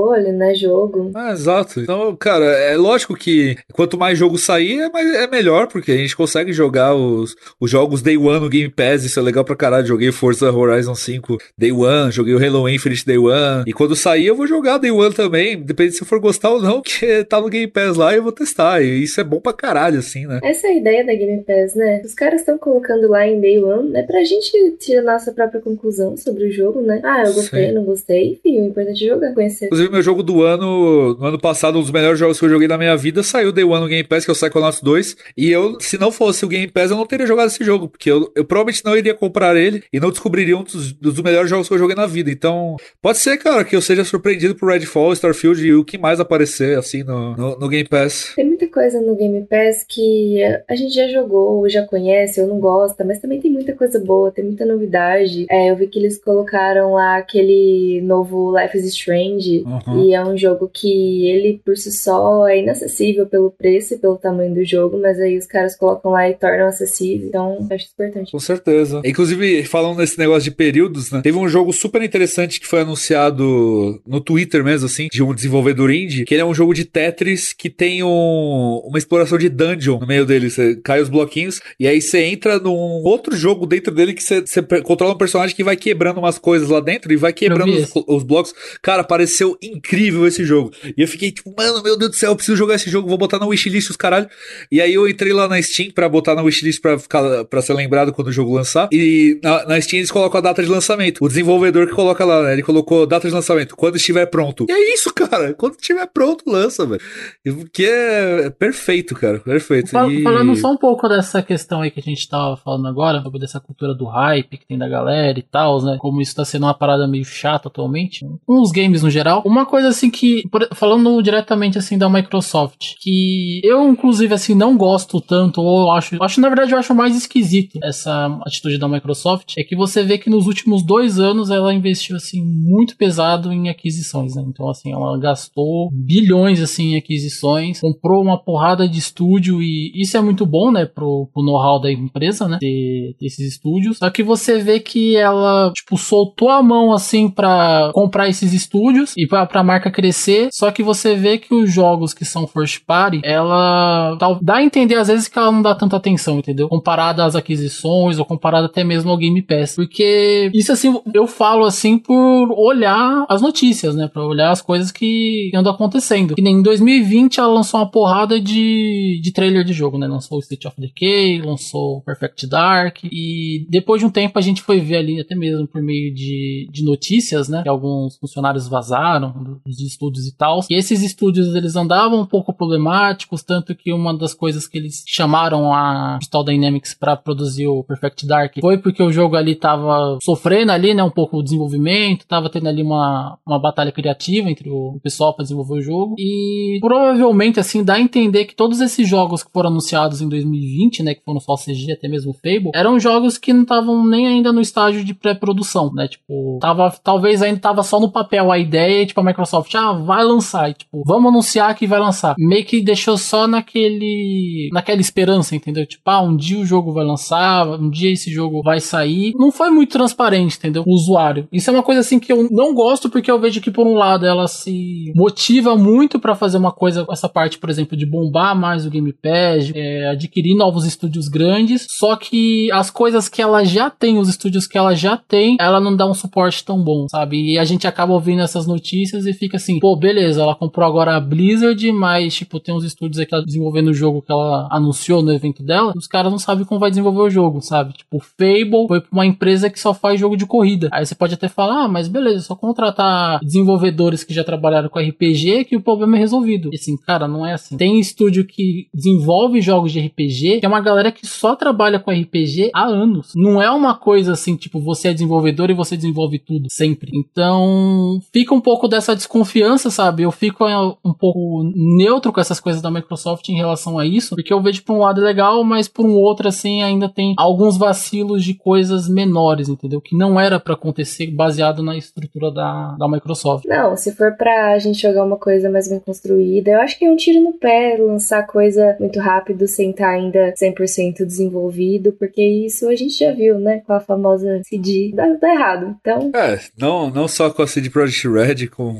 lançar jogo. Ah, exato. Então, cara, é lógico que quanto mais jogo sair, é, mais, é melhor, porque a gente consegue jogar os, os jogos Day One no Game Pass, isso é legal pra caralho. Joguei Forza Horizon cinco Day One, joguei o Halo Infinite Day One, e quando sair eu vou jogar Day One também, depende se eu for gostar ou não, porque tá no Game Pass lá e eu vou testar, e isso é bom pra caralho, assim, né? Essa é a ideia da Game Pass, né? Os caras estão colocando lá em Day One, né? Pra gente tirar nossa própria conclusão sobre o jogo, né? Ah, eu gostei, Sim. não gostei, enfim, o importante é jogar, conhecer. Inclusive, meu jogo do ano, no ano passado, um dos melhores jogos que eu joguei na minha vida, saiu Day One no Game Pass, que é o Psychonauts dois, e eu, se não fosse o Game Pass, eu não teria jogado esse jogo, porque eu, eu provavelmente não iria comprar ele e não descobriria um dos, dos melhores jogos que eu joguei na vida. Então, pode ser, cara, que eu seja surpreendido por Redfall, Starfield e o que mais aparecer, assim, no, no, no Game Pass. Tem muita coisa no Game Pass que a gente já jogou, já conhece, ou não gosta, mas também tem muita coisa boa, tem muita novidade. É, eu vi que eles colocaram lá aquele novo Life is Strange, Uhum. e é um jogo que ele, por si só, é inacessível pelo preço e pelo tamanho do jogo, mas aí os caras colocam lá e tornam acessível, então eu acho importante. Com certeza. Inclusive, falando nesse negócio de períodos, né? Teve um jogo super interessante que foi anunciado no Twitter mesmo, assim, de um desenvolvedor indie, que ele é um jogo de Tetris que tem um, uma exploração de dungeon no meio dele. Você cai os bloquinhos e aí você entra num outro jogo dentro dele que você, você controla um personagem que vai quebrando umas coisas lá dentro e vai quebrando os, os blocos. Cara, pareceu incrível esse jogo. E eu fiquei tipo, mano, meu Deus do céu, eu preciso jogar esse jogo, vou botar na wishlist os caralho. E aí eu entrei lá na Steam pra botar na wishlist pra, ficar, pra ser lembrado quando o jogo lançar. E na, na Steam eles colocam a data de lançamento. O desenvolvedor que coloca lá, né? Ele colocou data de lançamento, quando estiver pronto. E é isso, cara. Quando estiver pronto, lança, velho. Que é, é perfeito, cara. Perfeito. Fal- E... Falando só um pouco dessa questão aí que a gente tava falando agora, sobre dessa cultura do hype que tem da galera e tal, né? Como isso tá sendo uma parada meio chata atualmente, com os games no geral. Uma coisa assim que, por- falando diretamente assim da Microsoft, que eu inclusive assim não gosto tanto, ou acho, acho na verdade eu acho mais esquisito essa atitude da Microsoft, é que você vê que nos últimos dois anos ela investiu assim muito pesado em aquisições, né? Então assim, ela gastou bilhões assim em aquisições, comprou uma porrada de estúdio e isso é muito bom, né, pro, pro know-how da empresa, né, ter, ter esses estúdios. Só que você vê que ela, tipo, soltou a mão assim pra comprar esses estúdios e pra, pra marca crescer, só que você vê que os jogos que são first party, ela tal, dá a entender às vezes que ela não dá tanta atenção, entendeu? Comparada às aquisições ou comparada até mesmo ao Game Pass. Porque isso assim, eu falo assim por olhar as notícias, né, pra olhar as coisas que andam acontecendo. Que nem em dois mil e vinte ela lançou uma porrada de, de trailer de jogo, né? Lançou o State of Decay, lançou o Perfect Dark, e depois de um tempo a gente foi ver ali, até mesmo por meio de, de notícias, né? Que alguns funcionários vazaram dos estúdios e tal. E esses estúdios, eles andavam um pouco problemáticos, tanto que uma das coisas que eles chamaram a Crystal Dynamics pra produzir o Perfect Dark foi porque o jogo ali tava sofrendo ali, né? Um pouco o desenvolvimento, tava tendo ali uma, uma batalha criativa entre o pessoal pra desenvolver o jogo, e provavelmente, assim, dá a entender que todos esses jogos que foram anunciados em dois mil e vinte, né, que foram só C G, até mesmo o Fable, eram jogos que não estavam nem ainda no estágio de pré-produção, né, tipo, tava, talvez ainda tava só no papel a ideia, e, tipo, a Microsoft, ah, vai lançar, e, tipo, vamos anunciar que vai lançar. Meio que deixou só naquele, naquela esperança, entendeu? Tipo, ah, um dia o jogo vai lançar, um dia esse jogo vai sair. Não foi muito transparente, entendeu? O usuário. Isso é uma coisa, assim, que eu não gosto, porque eu vejo que, por um lado, ela se motiva muito pra fazer uma coisa, essa parte, por exemplo, de bombar mais o Game Pass, é, adquirir novos estúdios grandes, só que as coisas que ela já tem, os estúdios que ela já tem, ela não dá um suporte tão bom, sabe? E a gente acaba ouvindo essas notícias e fica assim, pô, beleza, ela comprou agora a Blizzard, mas, tipo, tem uns estúdios aqui desenvolvendo o jogo que ela anunciou no evento dela, os caras não sabem como vai desenvolver o jogo, sabe? Tipo, o Fable foi pra uma empresa que só faz jogo de corrida. Aí você pode até falar, ah, mas beleza, só contratar desenvolvedores que já trabalharam com R P G que o problema é resolvido. E assim, cara, não é assim. Tem estúdio que desenvolve jogos de R P G, que é uma galera que só trabalha com R P G há anos. Não é uma coisa assim, tipo, você é desenvolvedor e você desenvolve tudo, sempre. Então, fica um pouco dessa desconfiança, sabe? Eu fico um pouco neutro com essas coisas da Microsoft em relação a isso, porque eu vejo por um lado legal, mas por um outro, assim, ainda tem alguns vacilos de coisas menores, entendeu? Que não era pra acontecer baseado na estrutura da, da Microsoft. Não, se for pra gente jogar uma coisa mais bem construída, eu acho que é um tiro no pé lançar coisa muito rápido sem estar ainda cem por cento desenvolvido, porque isso a gente já viu, né? Com a famosa C D. Dá, dá errado. Então. É, não, não só com a C D Projekt Red, com, com a própria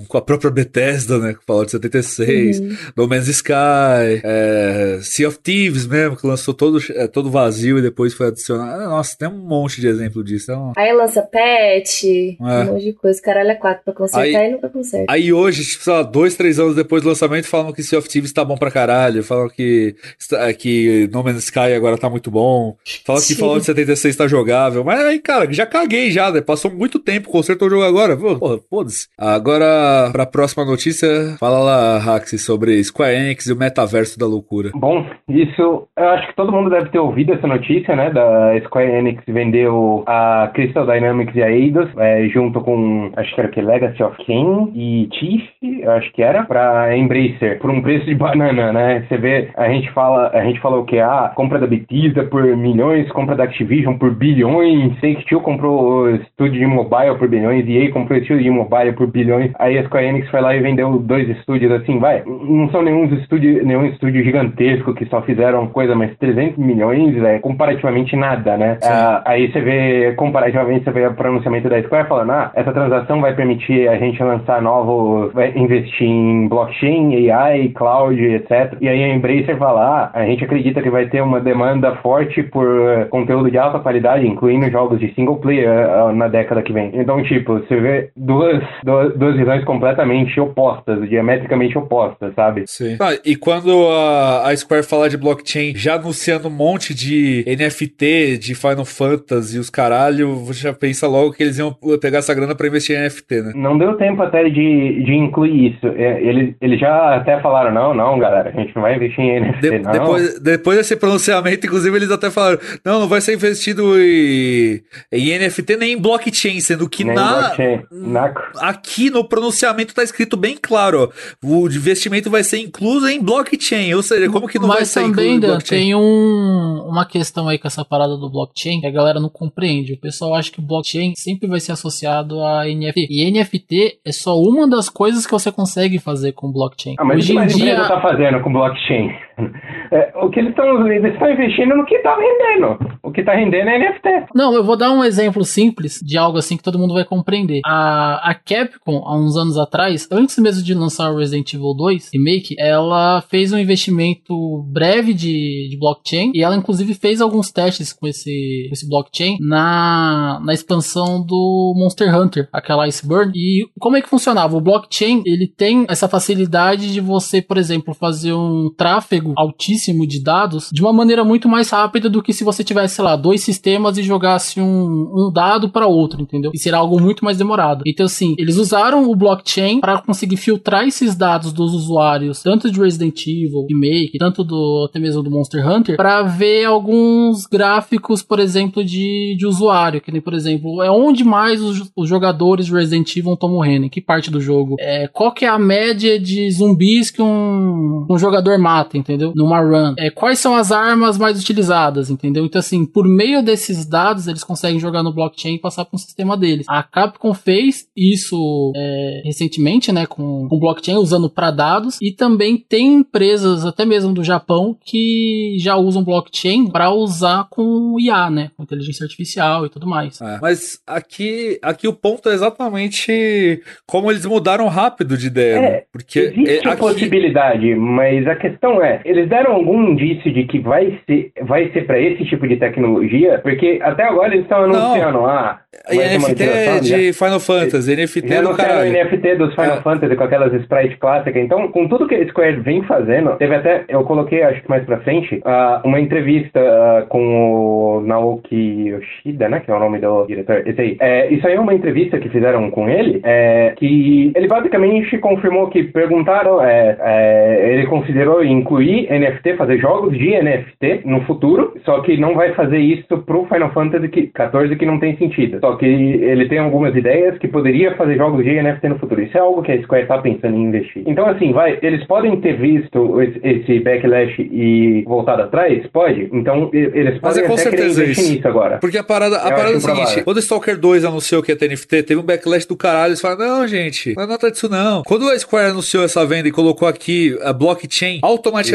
própria Bethesda, né, com Fallout setenta e seis, uhum. No Man's Sky, é, Sea of Thieves mesmo, que lançou todo, é, todo vazio e depois foi adicionado. Nossa, tem um monte de exemplo disso. É uma... Aí lança patch, é. um monte de coisa, caralho é quatro pra consertar aí, e nunca conserta. Aí hoje, tipo, sei lá, dois, três anos depois do lançamento, falam que Sea of Thieves tá bom pra caralho, falam que, que No Man's Sky agora tá muito bom, falam que Fallout setenta e seis tá jogável, mas aí, cara, já caguei já, né? Passou muito tempo, consertou o jogo agora, porra, foda-se. Agora, pra próxima notícia, fala lá, Haxi, sobre Square Enix e o metaverso da loucura. Bom, isso, eu acho que todo mundo deve ter ouvido essa notícia, né, da Square Enix vendeu a Crystal Dynamics e a Eidos, é, junto com, acho que era que Legacy of Kain e Thief, acho que era, pra Embracer, por um preço de banana, né? Você vê, a gente fala, a gente falou que a ah, compra da Bethesda por milhões, compra da Activision por bilhões, Take-Two comprou o estúdio de mobile por bilhões, E A comprou o estúdio de mobile por bilhões, aí a Square Enix foi lá e vendeu dois estúdios assim, vai, não são nenhum estúdio, nenhum estúdio gigantesco que só fizeram coisa, mas trezentos milhões é comparativamente nada, né? Ah, aí você vê, comparativamente, você vê o pronunciamento da Square falando, ah, essa transação vai permitir a gente lançar novos, vai investir em blockchain, A I, cloud, etcétera. E aí a Embracer fala, ah, a gente acredita que vai ter uma demanda forte por conteúdo de alta qualidade, incluindo jogos de single player uh, na década que vem. Então, tipo, você vê duas, duas, duas visões completamente opostas, diametricamente opostas, sabe? Sim. Ah, e quando a, a Square fala de blockchain, já anunciando um monte de N F T, de Final Fantasy e os caralho, você já pensa logo que eles iam pegar essa grana pra investir em N F T, né? Não deu tempo até de, de incluir isso. Eles, eles já até falaram, não, não, galera, a gente não vai investir em N F T, de, não. Depois, depois desse pronunciamento, inclusive, eles até falaram, não, não vai ser investido em, em N F T nem em blockchain, sendo que na, na aqui no pronunciamento tá escrito bem claro, ó, o investimento vai ser incluso em blockchain, ou seja, como que não Mas vai ser também, incluso em blockchain? Tem um, uma questão aí com essa parada do blockchain que a galera não compreende. O pessoal acha que o blockchain sempre vai ser associado a N F T. E N F T é só uma das coisas que você consegue fazer com blockchain. Ah, mas Hoje o que em a dia empresa tá fazendo com blockchain? É, o que eles estão eles estão investindo no que tá rendendo. O que tá rendendo é N F T. Não, eu vou dar um exemplo simples de algo assim que todo mundo vai compreender. A, a Capcom, há uns anos atrás, antes mesmo de lançar o Resident Evil dois Remake, ela fez um investimento breve de, de blockchain e ela inclusive fez alguns testes com esse, esse blockchain na, na expansão do Monster Hunter, aquela Iceborne. E como é que funcionava? O blockchain, ele tem essa facilidade de você, por exemplo, fazer um tráfego altíssimo de dados de uma maneira muito mais rápida do que se você tivesse, sei lá, dois sistemas e jogasse um, um dado para outro, entendeu? E será algo muito mais demorado. Então, assim, eles usaram o blockchain para conseguir filtrar esses dados dos usuários, tanto de Resident Evil, Remake, tanto do, até mesmo do Monster Hunter, para ver alguns gráficos, por exemplo, de, de usuário, que nem, por exemplo, é onde mais os, os jogadores de Resident Evil estão morrendo, em que parte do jogo, é, qual que é a média de zumbis que um, um jogador mata, entendeu? Numa run. É, quais são as armas mais utilizadas, entendeu? Então, assim, por meio desses dados, eles conseguem jogar no blockchain e passar para um sistema deles. A Capcom fez isso é, recentemente, né, com, com blockchain, usando para dados, e também tem empresas, até mesmo do Japão, que já usam blockchain para usar com I A, né, com inteligência artificial e tudo mais. É, mas aqui, aqui o ponto é exatamente como eles mudaram rápido de ideia, é, né? Porque existe é, a aqui... possibilidade, mas a questão é, eles deram algum indício de que vai ser, vai ser para esse tipo de tecnologia? Porque até agora eles estão anunciando, Não. ah, N F T é de Final Fantasy, N F T já do caralho. N F T dos Final é. Fantasy com aquelas sprites clássicas. Então, com tudo que a Square vem fazendo, teve até, eu coloquei, acho que mais pra frente, uh, uma entrevista uh, com o Naoki Yoshida, né, que é o nome do diretor. Esse aí. É, isso aí é uma entrevista que fizeram com ele, é, que ele basicamente confirmou que perguntaram, é, é, ele considerou incluir N F T, fazer jogos de N F T no futuro, só que não vai fazer isso pro Final Fantasy quatorze, que não tem sentido. Só que ele tem algumas ideias que poderia fazer jogos de N F T no futuro. Isso é algo que a Square tá pensando em investir. Então, assim, vai, eles podem ter visto esse backlash e voltado atrás? Pode. Então, eles Mas podem é com até querer certeza investir isso. nisso agora. Porque a parada, a parada é o seguinte, quando o Stalker dois anunciou que ia ter N F T, teve um backlash do caralho, eles falaram, não, gente, não é nada disso não. Quando a Square anunciou essa venda e colocou aqui a blockchain, automaticamente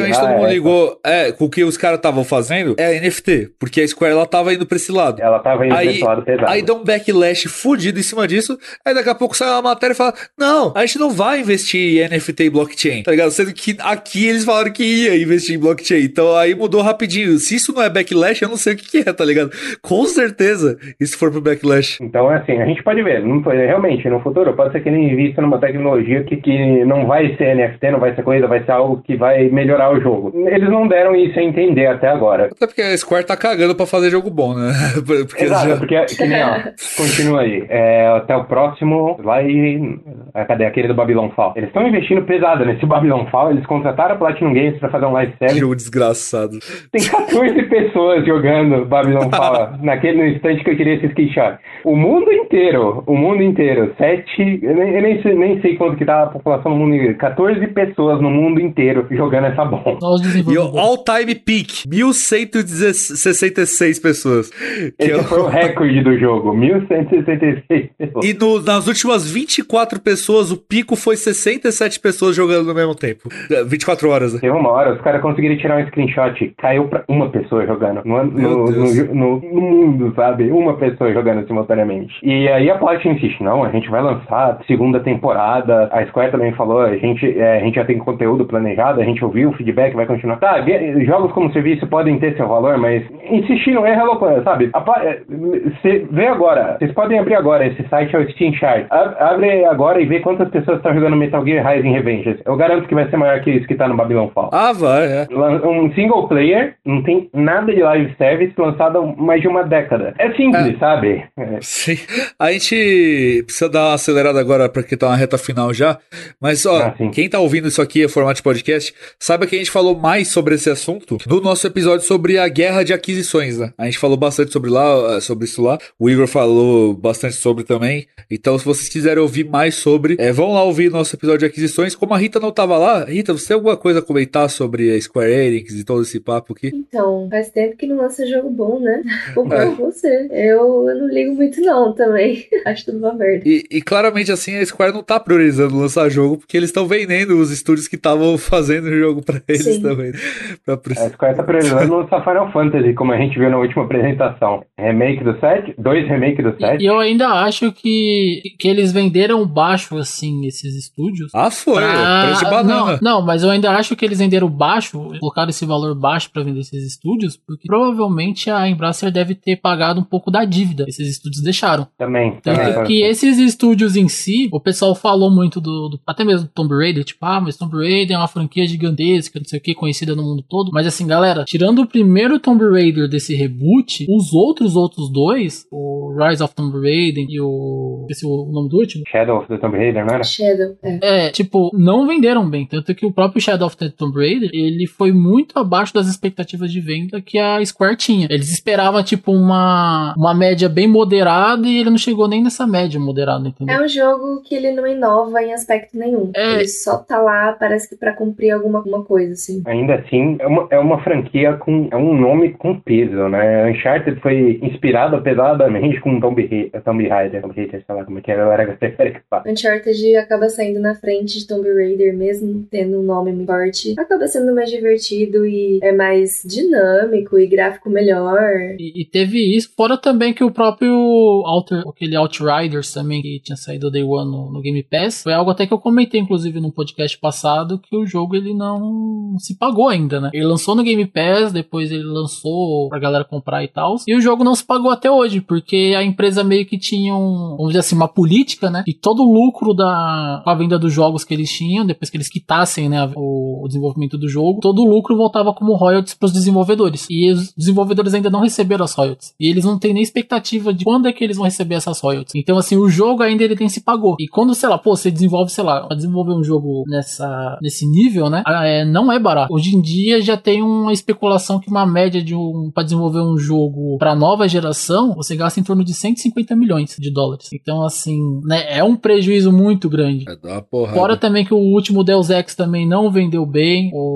inicialmente Ah, todo mundo é. ligou é, com o que os caras estavam fazendo é N F T, porque a Square ela tava indo pra esse lado. Ela tava indo Aí- pra esse lado pesado. Aí dá um backlash fudido em cima disso, aí daqui a pouco sai uma matéria e fala, não, a gente não vai investir em N F T e blockchain, tá ligado? Sendo que aqui eles falaram que ia investir em blockchain, então aí mudou rapidinho. Se isso não é backlash, eu não sei o que que é, tá ligado? Com certeza, isso for pro backlash. Então, assim, a gente pode ver, não foi, realmente, no futuro, pode ser que ele invista numa tecnologia que, que não vai ser N F T, não vai ser coisa, vai ser algo que vai melhorar o jogo. Eles não deram isso a entender até agora. Até porque a Square tá cagando pra fazer jogo bom, né? Porque Exato, já- porque, que nem, ó, continua aí, é, até o próximo, vai, ah, cadê aquele do Babylon Fall? Eles estão investindo pesado nesse Babylon Fall, eles contrataram a Platinum Games pra fazer um live service, Jogo desgraçado. tem catorze pessoas jogando Babylon Fall naquele no instante que eu queria esse screenshot. O mundo inteiro, o mundo inteiro, sete, eu nem, eu nem, sei, nem sei quanto que tá a população no mundo inteiro, catorze pessoas no mundo inteiro jogando essa bomba. Só os E o desenvolvedores. all-time peak, mil cento e sessenta e seis pessoas. Que Esse é o- foi o recorde do jogo, mil cento e sessenta e seis pessoas. E no- nas últimas vinte e quatro pessoas, o pico foi sessenta e sete pessoas jogando no mesmo tempo. É, vinte e quatro horas, né? Teve uma hora, os caras conseguiram tirar um screenshot, caiu pra uma pessoa jogando no, Meu no, Deus. no, no- no mundo, sabe? Uma pessoa jogando simultaneamente. E aí a Platinum insiste, não, a gente vai lançar a segunda temporada, a Square também falou, a gente, é, a gente já tem conteúdo planejado, a gente ouviu o feedback, vai continuar. Tá, ge- jogos como serviço podem ter seu valor, mas insistiram, é loucura, sabe? A Pla- é, cê vê agora, vocês podem abrir agora, esse site é o Steam Chart. A- Abre agora e vê quantas pessoas estão jogando Metal Gear Rising Revengeance. Eu garanto que vai ser maior que isso que tá no Babylon Fall. Ah, vai, é. Lan- Um single player, não tem nada de live service, lançado há mais de uma década. É simples, sabe? É. Sim. A gente precisa dar uma acelerada agora porque tá na reta final já. Mas, ó, Ah, sim. quem tá ouvindo isso aqui, é formato de podcast, saiba que a gente falou mais sobre esse assunto no nosso episódio sobre a guerra de aquisições, né? A gente falou bastante sobre lá, sobre isso lá. O Igor falou bastante sobre também. Então, se vocês quiserem ouvir mais sobre, é, vão lá ouvir nosso episódio de aquisições. Como a Rita não tava lá, Rita, você tem alguma coisa a comentar sobre a Square Enix e todo esse papo aqui? Então, faz tempo que não lança jogo bom, né? Concordo É. com você. Eu, eu não ligo muito não também. Acho tudo uma merda. E, e claramente assim a Square não tá priorizando lançar jogo porque eles estão vendendo os estúdios que estavam fazendo o jogo pra eles Sim. também. Pra A precisar. Square tá priorizando lançar Final Fantasy, como a gente viu na última apresentação. Remake do sete, dois remake do E sete. eu ainda acho que, que eles venderam baixo, assim, esses estúdios. Ah, foi. pra- Preço de banana. Não, não, mas eu ainda acho que eles venderam baixo, colocaram esse valor baixo pra vender esses estúdios, porque provavelmente a Embracer deve ter pagado um pouco da dívida que esses estúdios deixaram. Também. Tanto também. que esses estúdios em si, o pessoal falou muito do, do- até mesmo do Tomb Raider, tipo, ah, mas Tomb Raider é uma franquia gigantesca, não sei o que, conhecida no mundo todo. Mas assim, galera, tirando o primeiro Tomb Raider desse reboot, os outros outros dois, o Rise of Tomb Raider e o... esqueci o nome do último. Shadow of the Tomb Raider, não era? Shadow, é. É, tipo, não venderam bem. Tanto que o próprio Shadow of the Tomb Raider, ele foi muito abaixo das expectativas de venda que a Square tinha. Eles esperavam, tipo, uma, uma média bem moderada e ele não chegou nem nessa média moderada, entendeu? É um jogo que ele não inova em aspecto nenhum. É. Ele só tá lá, parece que pra cumprir alguma, alguma coisa, assim. Ainda assim, é uma, é uma franquia com... É um nome com peso, né? Uncharted foi inspirado pesadamente com Tomb Raider, Tomb Raider, Tomb Raider, sei lá como é que era, eu era que fala. Uncharted acaba saindo na frente de Tomb Raider, mesmo tendo um nome muito forte. Acaba sendo mais divertido e é mais dinâmico e gráfico melhor. E, e teve isso, fora também que o próprio Outer, aquele Outriders também, que tinha saído Day One no, no Game Pass, foi algo até que eu comentei, inclusive, num podcast passado, que o jogo ele não se pagou ainda, né? Ele lançou no Game Pass, depois ele lançou pra galera comprar e tal, e o jogo não se pagou até hoje, porque a empresa meio que tinha um, vamos dizer assim, uma política, né? E todo o lucro da com a venda dos jogos que eles tinham, depois que eles quitassem, né, o, o desenvolvimento do jogo, todo o lucro voltava como royalties pros desenvolvedores. E os desenvolvedores ainda não receberam as royalties. E eles não têm nem expectativa de quando é que eles vão receber essas royalties. Então, assim, o jogo ainda ele nem se pagou. E quando, sei lá, pô, você desenvolve, sei lá, pra desenvolver um jogo nessa, nesse nível, né, é, não é barato. Hoje em dia já tem uma especulação que uma média de um, pra desenvolver um jogo pra nova geração, você gasta em torno de cento e cinquenta milhões de dólares. Então, assim, né, é um prejuízo muito grande. É dar uma porrada. Fora também que o último Deus Ex também não vendeu bem. O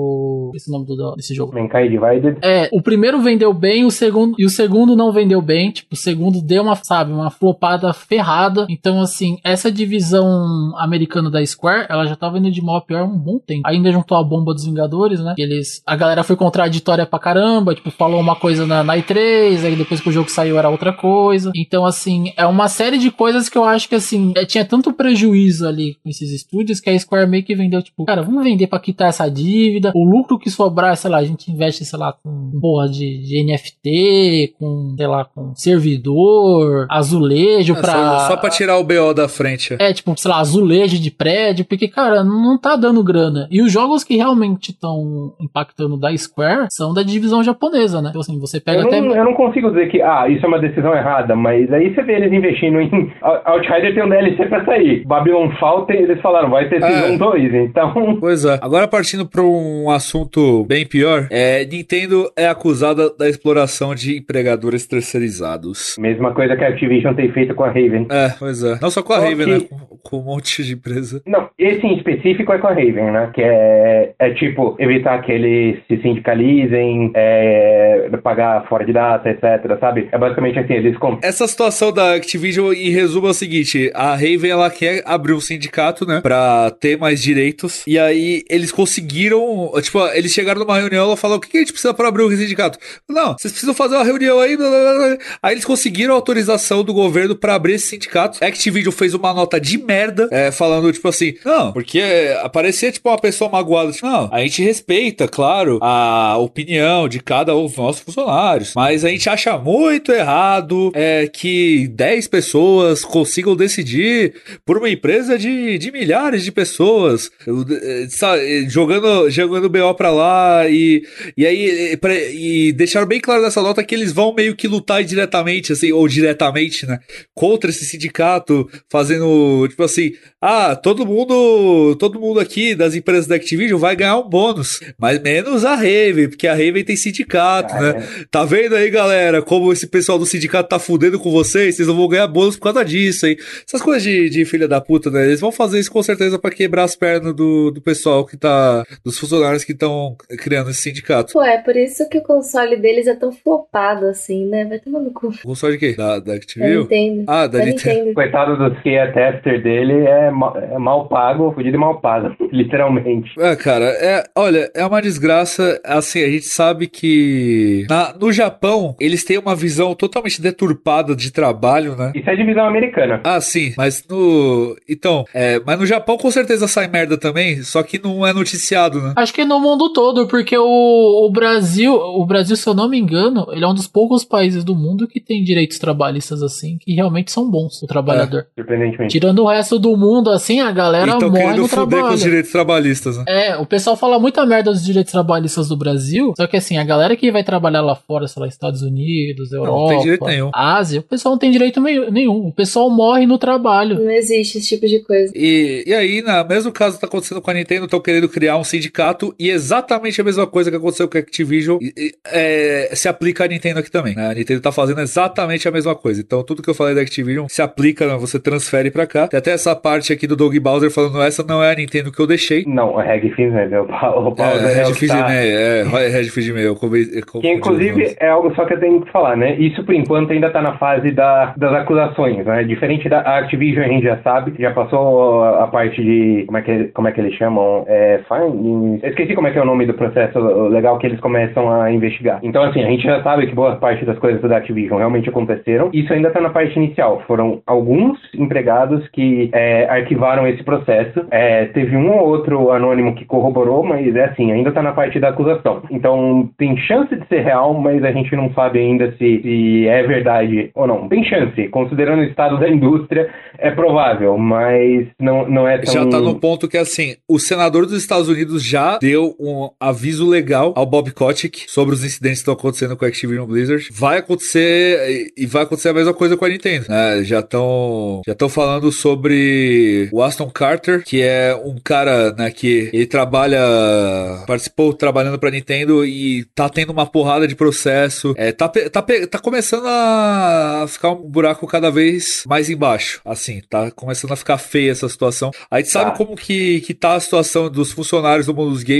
esse nome do, desse jogo. Mankind Divided. É, o primeiro vendeu bem, o segundo e o segundo não vendeu bem, tipo, o segundo deu uma, sabe, uma flopada ferrada. Então, assim, essa divisão americana da Square, ela já tava indo de mal a pior há um bom tempo. Ainda juntou a bomba dos Vingadores, né? Eles, a galera foi contraditória pra caramba, tipo, falou uma coisa na, na E três, aí depois que o jogo saiu era outra coisa. Então, assim, é uma série de coisas que eu acho que, assim, é, tinha tanto prejuízo ali com esses estúdios que a Square meio que vendeu, tipo, cara, vamos vender pra quitar essa dívida, o lucro que sobrar, sei lá, a gente investe, sei lá, com porra de, de N F T, com, sei lá, com servidor, azulejo é, pra... Só, só pra tirar o B O da frente. É, tipo, sei lá, azulejo de prédio, porque, cara, não tá dando grana. E os jogos que realmente estão impactando da Square são da divisão japonesa, né? Então, assim, você pega eu até... Não, eu não consigo dizer que, ah, isso é uma decisão errada, mas aí você vê eles investindo em... Outsider tem um D L C pra sair. Babylon Fall, eles falaram, vai ter Season dois, então... Pois é. Agora partindo pra um assunto bem pior, é, Nintendo é acusada da exploração de empregadores terceirizados. Mesma coisa que a Activision tem feito com a Raven. É, pois é. Não só com a Só Raven, que... né? Com, com um monte de empresa. Não, esse em específico é com a Raven, né? Que é, é tipo, evitar que eles se sindicalizem, é, pagar fora de data, etc, sabe? É basicamente assim, eles... Comp- Essa situação da Activision, em resumo, é o seguinte, a Raven, ela quer abrir um sindicato, né? Pra ter mais direitos. E aí, eles conseguiram... Tipo, eles chegaram numa reunião, ela falou, o que, que a gente precisa pra abrir um sindicato? Não, vocês precisam fazer uma reunião aí... Blá, blá, blá. Aí eles conseguiram a autorização do governo pra abrir esse sindicato. A Activision fez uma nota de merda, é, falando, tipo assim, não, porque aparecia, tipo, uma pessoa magoada, tipo, não, a gente respeita, claro, a opinião de cada um dos nossos funcionários, mas a gente acha muito errado é, que dez pessoas consigam decidir por uma empresa de, de milhares de pessoas, sabe, jogando, jogando B O pra lá, e, e aí, pra, e deixaram bem claro nessa nota que eles vão meio que lutar diretamente, assim, ou diretamente, né, contra esse sindicato, fazendo, tipo assim, ah, todo mundo, todo mundo aqui das empresas da Activision vai ganhar um bônus, mas menos a Raven, porque a Raven tem sindicato, ah, né? É. Tá vendo aí, galera, como esse pessoal do sindicato tá fudendo com vocês, vocês não vão ganhar bônus por causa disso, hein? Essas coisas de, de filha da puta, né? Eles vão fazer isso com certeza pra quebrar as pernas do, do pessoal que tá, dos funcionários que estão criando esse sindicato. Pô, é por isso que o console deles é tão flopado assim, né? Vai tomar no cu. O console de quê? Da, da Activision? Da Nintendo. Ah, da, da Nintendo. Nintendo. Coitado dos que é tester dele, é mal, é mal pago, fudido e mal pago, literalmente. É, cara, é, olha, é uma desgraça, assim, a gente sabe que na, no Japão, eles têm uma visão totalmente deturpada de trabalho, né? Isso é divisão americana. Ah, sim, mas no... Então, é, mas no Japão com certeza sai merda também, só que não é noticiado, né? Acho que no mundo todo, porque o, o Brasil, o Brasil, se eu não me engano, ele é um dos poucos países do mundo que tem direitos trabalhistas, assim, que realmente são bons, o trabalhador. É, surpreendentemente. Tirando o resto do mundo, assim, a galera então, morre no fuder trabalho. Com os direitos trabalhistas, né? É, o pessoal fala muita merda dos direitos trabalhistas do Brasil, só que assim, a galera que vai trabalhar lá fora, sei lá, Estados Unidos, Europa, não tem direito nenhum. Ásia, o pessoal não tem direito nenhum. O pessoal morre no trabalho. Não existe esse tipo de coisa. E, e aí, no mesmo caso que tá acontecendo com a Nintendo, estão querendo criar um sindicato e exatamente a mesma coisa que aconteceu com a Activision e, e, é, se aplica à Nintendo aqui também, né? A Nintendo tá fazendo exatamente a mesma coisa. Então, tudo que eu falei da Activision se aplica, né? Você transfere pra cá. Tem até essa parte aqui do Doug Bowser falando, essa não é a Nintendo que eu deixei. Não, é Reg Fizz-Mail. O Bowser é, é Reg Fizz-Mail, é, Reg Fizz-Mail. Que inclusive é algo só que eu tenho que falar, né? Isso por enquanto ainda tá na fase da, das acusações, né? Diferente da Activision, a gente já sabe, já passou a parte de, como é que, como é que eles chamam? É, fine? Eu esqueci como é que é o nome do processo legal que eles começam a investigar. Então assim, a gente já sabe que boa parte das coisas da Activision realmente aconteceram. Isso ainda tá na parte inicial. Foram alguns empregados que é, arquivaram esse processo. É, teve um ou outro anônimo que corroborou, mas é assim, ainda tá na parte da acusação. Então tem chance de ser real, mas a gente não sabe ainda se, se é verdade ou não. Tem chance, considerando o estado da indústria, é provável, mas não, não é tão... Já tá no ponto que, assim, o senador dos Estados Unidos já deu um aviso legal ao Bob Kotick sobre os incidentes que estão acontecendo com a Activision Blizzard. Vai acontecer, e vai acontecer a mesma coisa com a Nintendo, né? Já estão já estão falando sobre o Aston Carter, que é um cara, né, que ele trabalha, participou trabalhando pra Nintendo e tá tendo uma porrada de processo, é, tá, tá, tá começando a ficar um buraco cada vez mais embaixo, assim, tá começando a ficar feia essa situação. A gente sabe tá. como que, que tá a situação dos funcionários do mundo dos games, né,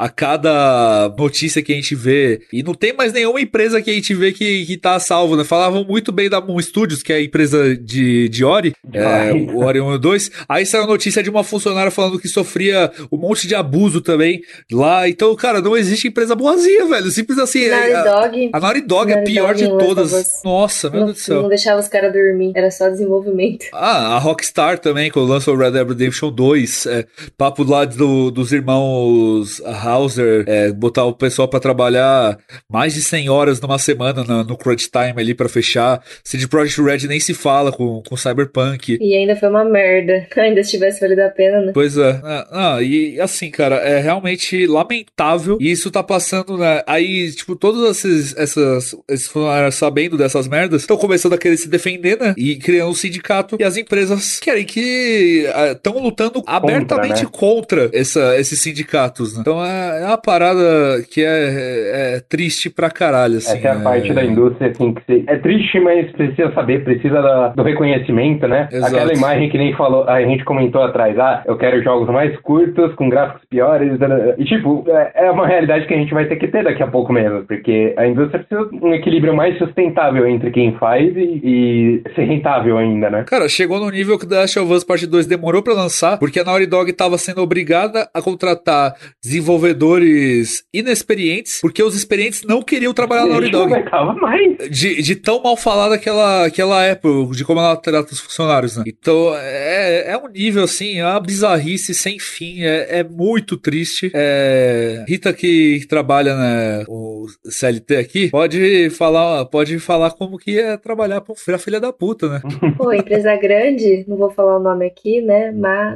a cada notícia que a gente vê, e não tem mais nenhuma empresa que a gente vê que, que tá salvo, né? Falavam muito bem da Moon Studios, que é a empresa de, de Ori, é, o Ori um e dois. Aí saiu a notícia de uma funcionária falando que sofria um monte de abuso também lá. Então, cara, não existe empresa boazinha, velho. Simples assim. Naughty a, Dog. A Naughty Dog é a pior de todas. Nossa, meu não, Deus do céu. Não deixava os caras dormir, era só desenvolvimento. Ah, a Rockstar também, quando lançou o Red Dead Redemption dois, é, papo lá do, dos irmãos Hauser, é, botar o pessoal pra trabalhar mais de cem horas numa semana no, no crunch time ali pra fechar. C D Projekt Red nem se fala com, com Cyberpunk. E ainda foi uma merda. Ainda se tivesse valido a pena, né? Pois é. Ah, ah, e assim, cara, é realmente lamentável. E isso tá passando, né? Aí, tipo, todos esses, essas, esses funcionários sabendo dessas merdas, estão começando a querer se defender, né? E criando um sindicato. E as empresas querem que estão uh, lutando contra, abertamente né? contra essa, esses sindicatos, né? Então é, é uma parada que é, é, é triste pra caralho, assim. Essa é a é... parte da indústria, assim, que se... é triste, mas precisa saber, precisa da, do reconhecimento, né? Exato. Aquela imagem que nem falou, a gente comentou atrás, ah, eu quero jogos mais curtos, com gráficos piores, e tipo, é, é uma realidade que a gente vai ter que ter daqui a pouco mesmo, porque a indústria precisa de um equilíbrio mais sustentável entre quem faz e, e ser rentável ainda, né? Cara, chegou no nível que The Last of Us Part dois demorou pra lançar, porque a Naughty Dog tava sendo obrigada a contratar desenvolvedores inexperientes, porque os experientes não queriam trabalhar na Naughty Dog. Mais. De, de tão mal falada que ela, que ela é, de como ela trata os funcionários, né? Então, é, é um nível, assim, é uma bizarrice sem fim, é, é muito triste. É, Rita, que trabalha, né, o C L T aqui, pode falar, pode falar como que é trabalhar pra filha da puta, né? Pô, empresa grande, não vou falar o nome aqui, né, mas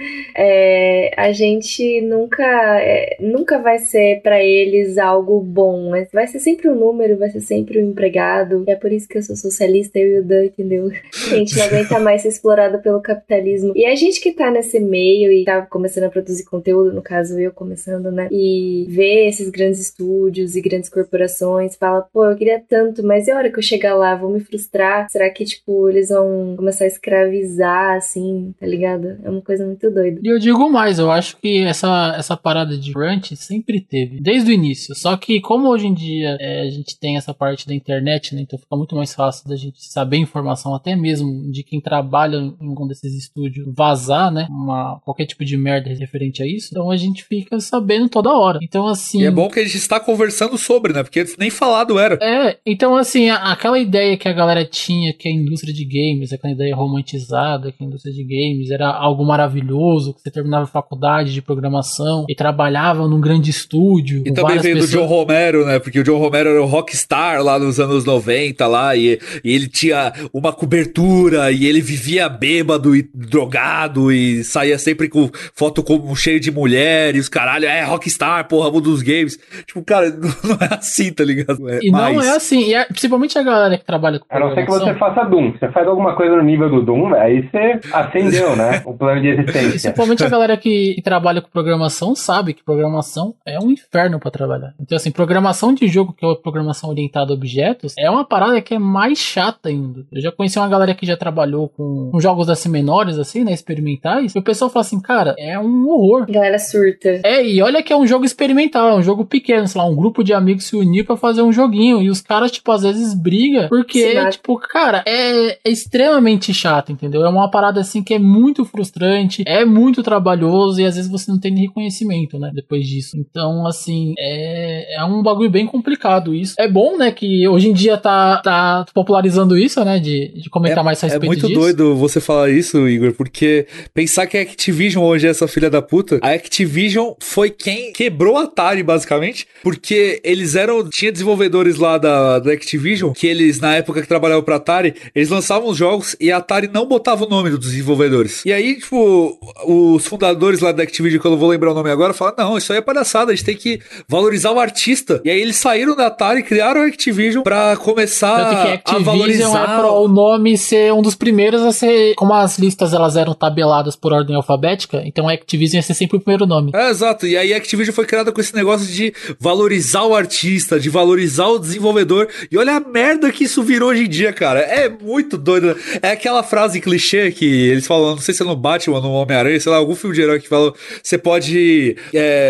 é, a gente nunca, é, nunca vai ser pra eles algo bom, né? Vai ser sempre um número, vai ser sempre um empregado, é por isso que eu sou socialista, eu e o Dan, entendeu? A gente não aguenta mais ser explorado pelo capitalismo. E a gente que tá nesse meio e tá começando a produzir conteúdo, no caso eu começando, né, e vê esses grandes estúdios e grandes corporações, fala, pô, eu queria tanto, mas e a hora que eu chegar lá, vou me frustrar? Será que, tipo, eles vão começar a escravizar, assim, tá ligado? É uma coisa muito doida. E eu digo mais, eu acho que essa, essa parada de crunch sempre teve, desde o início. Só que como hoje em dia é, a gente tem essa parte da internet, né, então fica muito mais fácil da gente saber informação, até mesmo de quem trabalha em um desses estúdios, vazar, né, uma, qualquer tipo de merda referente a isso. Então a gente fica sabendo toda hora. Então assim... E é bom que a gente está conversando sobre, né, porque nem falado era. É, então assim, a, aquela ideia que a galera tinha que a indústria de games, aquela ideia romantizada que a indústria de games era algo maravilhoso, que você terminava a faculdade de programação e trabalhava num grande estúdio. E também veio pessoas... do John Romero, né? Porque o John Romero era o rockstar lá nos anos noventa lá, e, e ele tinha uma cobertura, e ele vivia bêbado e drogado, e saía sempre com foto com, cheio de mulher, e os caralho, é rockstar, porra, mundo dos games. Tipo, cara, não é assim, tá ligado? É e mais. Não é assim, e é, principalmente a galera que trabalha com a não ser que você faça Doom. Você faz alguma coisa no nível do Doom, aí você acendeu, né? O plano de existência. Principalmente a galera que, que trabalha com programação sabe que programação é um inferno pra trabalhar. Então, assim, programação de jogo, que é a programação orientada a objetos, é uma parada que é mais chata ainda. Eu já conheci uma galera que já trabalhou com, com jogos assim menores, assim, né? Experimentais. E o pessoal fala assim, cara, é um horror. A galera surta. É, e olha que é um jogo experimental, é um jogo pequeno, sei lá, um grupo de amigos se unir pra fazer um joguinho. E os caras, tipo, às vezes brigam porque, tipo, cara, é, é extremamente chato, entendeu? É uma parada assim que é muito frustrante, é muito trabalhoso e às vezes você não tem nem reconhecimento, né? Depois disso. Então, assim, é, é um bagulho bem complicado isso. É bom, né, que hoje em dia tá, tá popularizando isso, né? De, de comentar é, mais a respeito disso. É muito disso. Doido você falar isso, Igor, porque pensar que a Activision hoje é essa filha da puta, a Activision foi quem quebrou a Atari, basicamente, porque eles eram, tinha desenvolvedores lá da, da Activision, que eles, na época que trabalhavam pra Atari, eles lançavam os jogos e a Atari não botava o nome dos desenvolvedores. E aí, tipo, os fundadores lá da Activision, que eu não vou lembrar o nome agora, falaram, não, isso aí é palhaçada, a gente tem que valorizar o artista. E aí eles saíram da Atari, criaram a Activision pra começar a valorizar... É pro o nome ser um dos primeiros a ser... Como as listas elas eram tabeladas por ordem alfabética, então a Activision ia ser sempre o primeiro nome. É, exato. E aí a Activision foi criada com esse negócio de valorizar o artista, de valorizar o desenvolvedor. E olha a merda que isso virou hoje em dia, cara. É muito doido. É aquela frase clichê que eles falam, não sei se é no Batman, no Homem-Aranha, sei lá, algum filme de herói que fala, você pode... É,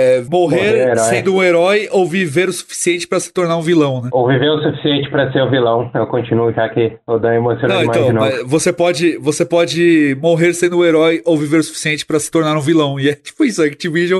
é, morrer, morrer sendo um herói ou viver o suficiente pra se tornar um vilão, né? Ou viver o suficiente pra ser o vilão. Eu continuo, já que o Dan emocionou Não, demais então, de novo. mas você pode, você pode morrer sendo um herói ou viver o suficiente pra se tornar um vilão. E é tipo isso, a Activision,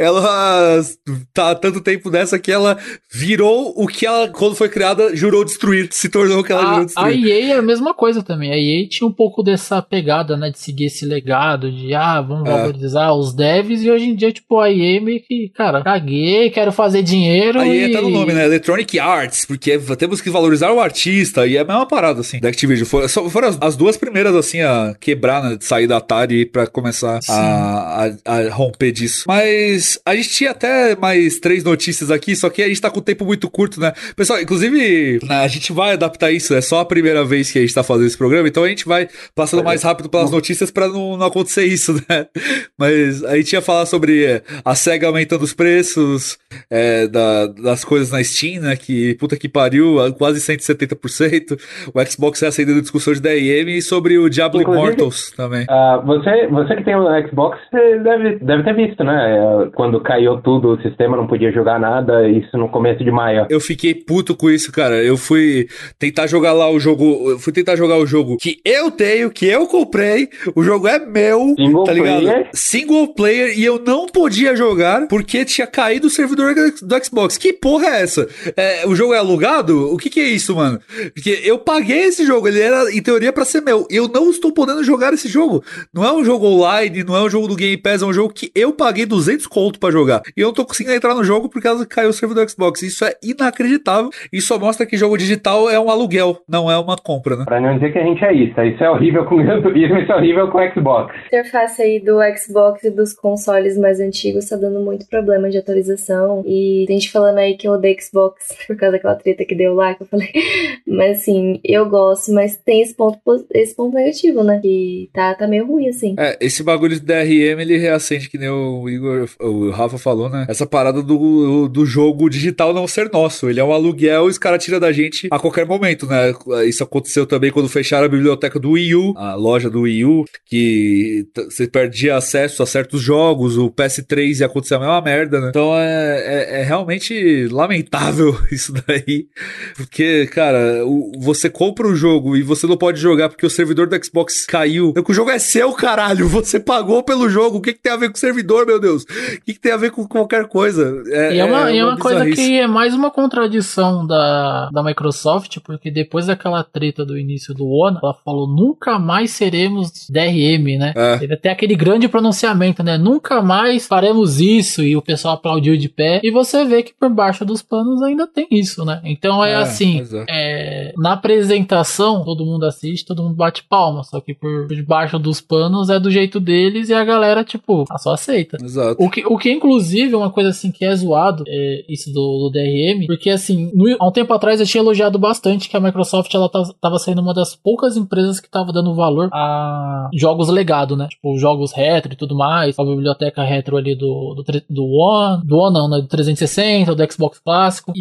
ela tá há tanto tempo nessa que ela virou o que ela, quando foi criada, jurou destruir. Se tornou o que ela jurou A, a destruir. E A é a mesma coisa também. A E A tinha um pouco dessa pegada, né, de seguir esse legado, de, ah, vamos É. valorizar os devs, e hoje em dia, tipo, a E A meio que, cara, caguei, quero fazer dinheiro A E A e... tá no nome, né? Electronic Arts, porque temos que valorizar o artista, e é a mesma parada, assim, da Activision. Foram, só- foram as, as duas primeiras, assim, a quebrar, né? De sair da Atari pra começar a, a, a romper disso. Mas a gente tinha até mais três notícias aqui, só que a gente tá com o tempo muito curto, né? Pessoal, inclusive, né, a gente vai adaptar isso, é só a primeira vez que a gente tá fazendo esse programa, então a gente vai passando mais rápido pelas notícias pra não, não acontecer isso, né? Mas a gente ia falar sobre é, a SEGA aumentando os preços é, da, das coisas na Steam, né? Que puta que pariu, quase cento e setenta por cento. O Xbox reacendendo discussão de D R M e sobre o Diablo Inclusive, Immortals também. Uh, você, você que tem um Xbox, você deve, deve ter visto, né? Quando caiu tudo, o sistema não podia jogar nada, isso no começo de maio. Eu fiquei puto com isso, cara. Eu fui tentar jogar lá o jogo. Eu fui tentar jogar o jogo que eu tenho, que eu comprei. O jogo é meu, Single tá ligado? player. Single player, e eu não podia jogar porque tinha caído o servidor do Xbox. Que porra é essa? É, o jogo é alugado? O que que é isso, mano? Porque eu paguei esse jogo, ele era, em teoria, pra ser meu. Eu não estou podendo jogar esse jogo. Não é um jogo online, não é um jogo do Game Pass, é um jogo que eu paguei duzentos conto pra jogar. E eu não tô conseguindo entrar no jogo por causa que caiu o servidor do Xbox. Isso é inacreditável. Isso só mostra que jogo digital é um aluguel, não é uma compra, né? Pra não dizer que a gente é isso. Isso é horrível com o Gran Turismo, isso é horrível com o Xbox. A interface aí do Xbox e dos consoles mais antigos tá dando muito problema de atualização. E tem gente falando aí que eu odeio Xbox por causa daquela treta que deu lá, que eu falei. Mas assim, eu gosto, mas tem esse ponto, esse ponto negativo, né? Que tá, tá meio ruim, assim. É, esse bagulho de D R M, ele reacende, que nem o Igor, o Rafa falou, né? Essa parada do, do jogo digital não ser nosso. Ele é um aluguel e os caras tiram da gente a qualquer momento, né? Isso aconteceu também quando fecharam a biblioteca do Wii U, a loja do Wii U, que t- você perdia acesso a certos jogos, o P S três ia acontecer a mesma merda, né? Então é, é, é realmente lamentável isso daí, porque, cara, o, você compra um jogo e você não pode jogar porque o servidor do Xbox caiu. O jogo é seu, caralho, você pagou pelo jogo, o que, que tem a ver com o servidor, meu Deus? O que, que tem a ver com qualquer coisa? É, E é uma, é é uma uma coisa bizarrice. que é mais uma contradição da, da Microsoft, porque depois daquela treta do início do One, ela falou, nunca mais seremos D R M, né? É. Teve até aquele grande pronunciamento, né? Nunca mais faremos isso, e o pessoal aplaudiu de pé, e você vê que por baixo dos panos ainda tem isso, né? Então é, É, assim, pois é. é, na apresentação, todo mundo assiste, todo mundo bate palma, só que por debaixo dos panos é do jeito deles, e a galera, tipo, só aceita. Exato. O que, o que inclusive, é uma coisa assim que é zoado, é isso do, do D R M, porque assim, no, há um tempo atrás eu tinha elogiado bastante que a Microsoft, ela tá, tava sendo uma das poucas empresas que tava dando valor a jogos legado, né? Tipo, jogos retro e tudo mais, a biblioteca retro ali do, do, tre- do One, do One não, né? Do trezentos e sessenta, do Xbox clássico,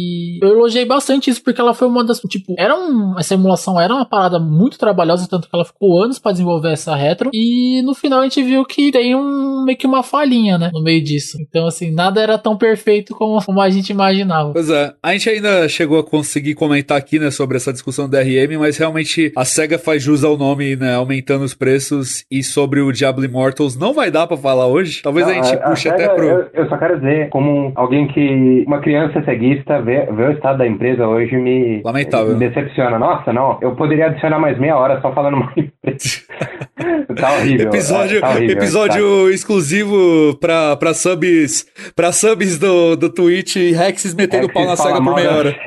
e eu elogiei bastante isso, porque ela foi uma das, tipo, era um, essa emulação era uma parada muito trabalhosa, tanto que ela ficou anos pra desenvolver essa retro, e no final a gente viu que tem um, meio que uma falhinha, né, no meio disso. Então, assim, nada era tão perfeito como, como a gente imaginava. Pois é, a gente ainda chegou a conseguir comentar aqui, né, sobre essa discussão do D R M, mas realmente a SEGA faz jus ao nome, né, aumentando os preços, e sobre o Diablo Immortals não vai dar pra falar hoje, talvez Não, a gente a- puxe a até SEGA, pro... Eu, eu só quero dizer, como alguém que... Uma criança ceguista, ver, ver o estado da empresa hoje me... Lamentável. Me decepciona. Nossa, não, eu poderia adicionar mais meia hora só falando mal da empresa. Tá horrível. Episódio, é, tá horrível, episódio tá. exclusivo pra, pra subs, pra subs do, do Twitch, Rexes metendo É que pau na fala SEGA por mal meia da hora.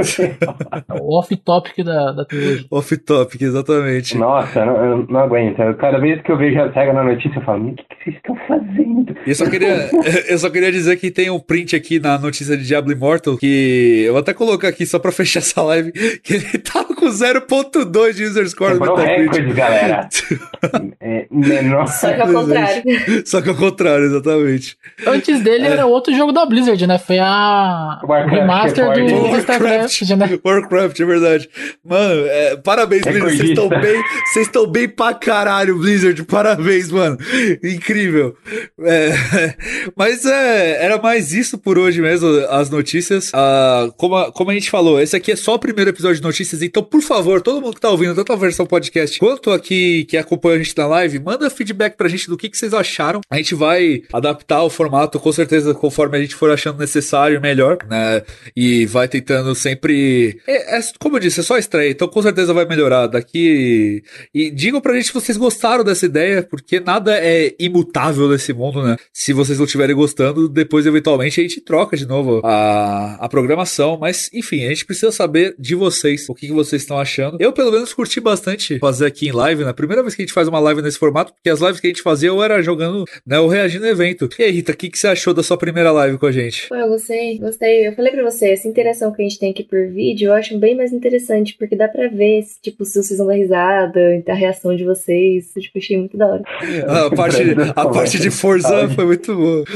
SEGA. O off-topic da, da trilogia. Off-topic, exatamente. Nossa, eu não, eu não aguento. Cada vez que eu vejo a SEGA na notícia, eu falo, o que, que vocês estão fazendo? E eu só queria, eu só queria dizer que tem um print aqui na notícia de Diablo Immortal, que eu vou até colocar aqui só pra fechar essa live, que ele tava com zero ponto dois de user score no Quebrou Metacritic. recorde, galera. É menor. Só que ao contrário. Só que ao contrário, exatamente. Antes dele é. era outro jogo da Blizzard, né? Foi a Warcraft, o remaster é do Warcraft, StarCraft, né? Warcraft, é verdade. Mano, é, parabéns, Blizzard. Vocês estão bem, vocês estão bem pra caralho, Blizzard. Parabéns, mano. Incrível. É, mas é, era mais isso por hoje mesmo, as notícias. Ah, como, a, como a gente falou, esse aqui é só o primeiro episódio de notícias, então, por favor, todo mundo que tá ouvindo, tanto a versão podcast quanto aqui que acompanha a gente na live, manda feedback pra gente do que, que vocês acharam. A gente vai adaptar o formato, com certeza, conforme a gente for achando necessário e melhor, né? E vai tentando sempre... É, é, como eu disse, é só estreia, então com certeza vai melhorar daqui. E digam pra gente se vocês gostaram dessa ideia, porque nada é imutável nesse mundo, né? Se vocês não estiverem gostando, depois, eventualmente, a gente troca de novo a, a programação. Mas, enfim, a gente precisa saber de vocês, o que, que vocês estão achando. Eu, pelo menos, curti bastante fazer aqui em live, né? Primeira vez que a gente faz uma live nesse formato, porque as lives que a gente fazia eu era jogando, né? Ou reagindo ao evento. E aí, Rita, o que, que você achou da sua primeira live com a gente? Pô, eu gostei, gostei. Eu falei pra você, essa interação que a gente tem aqui por vídeo, eu acho bem mais interessante, porque dá pra ver, tipo, se vocês vão dar risada, a reação de vocês. Eu, tipo, achei muito da hora. A parte, a parte de Forza foi muito boa.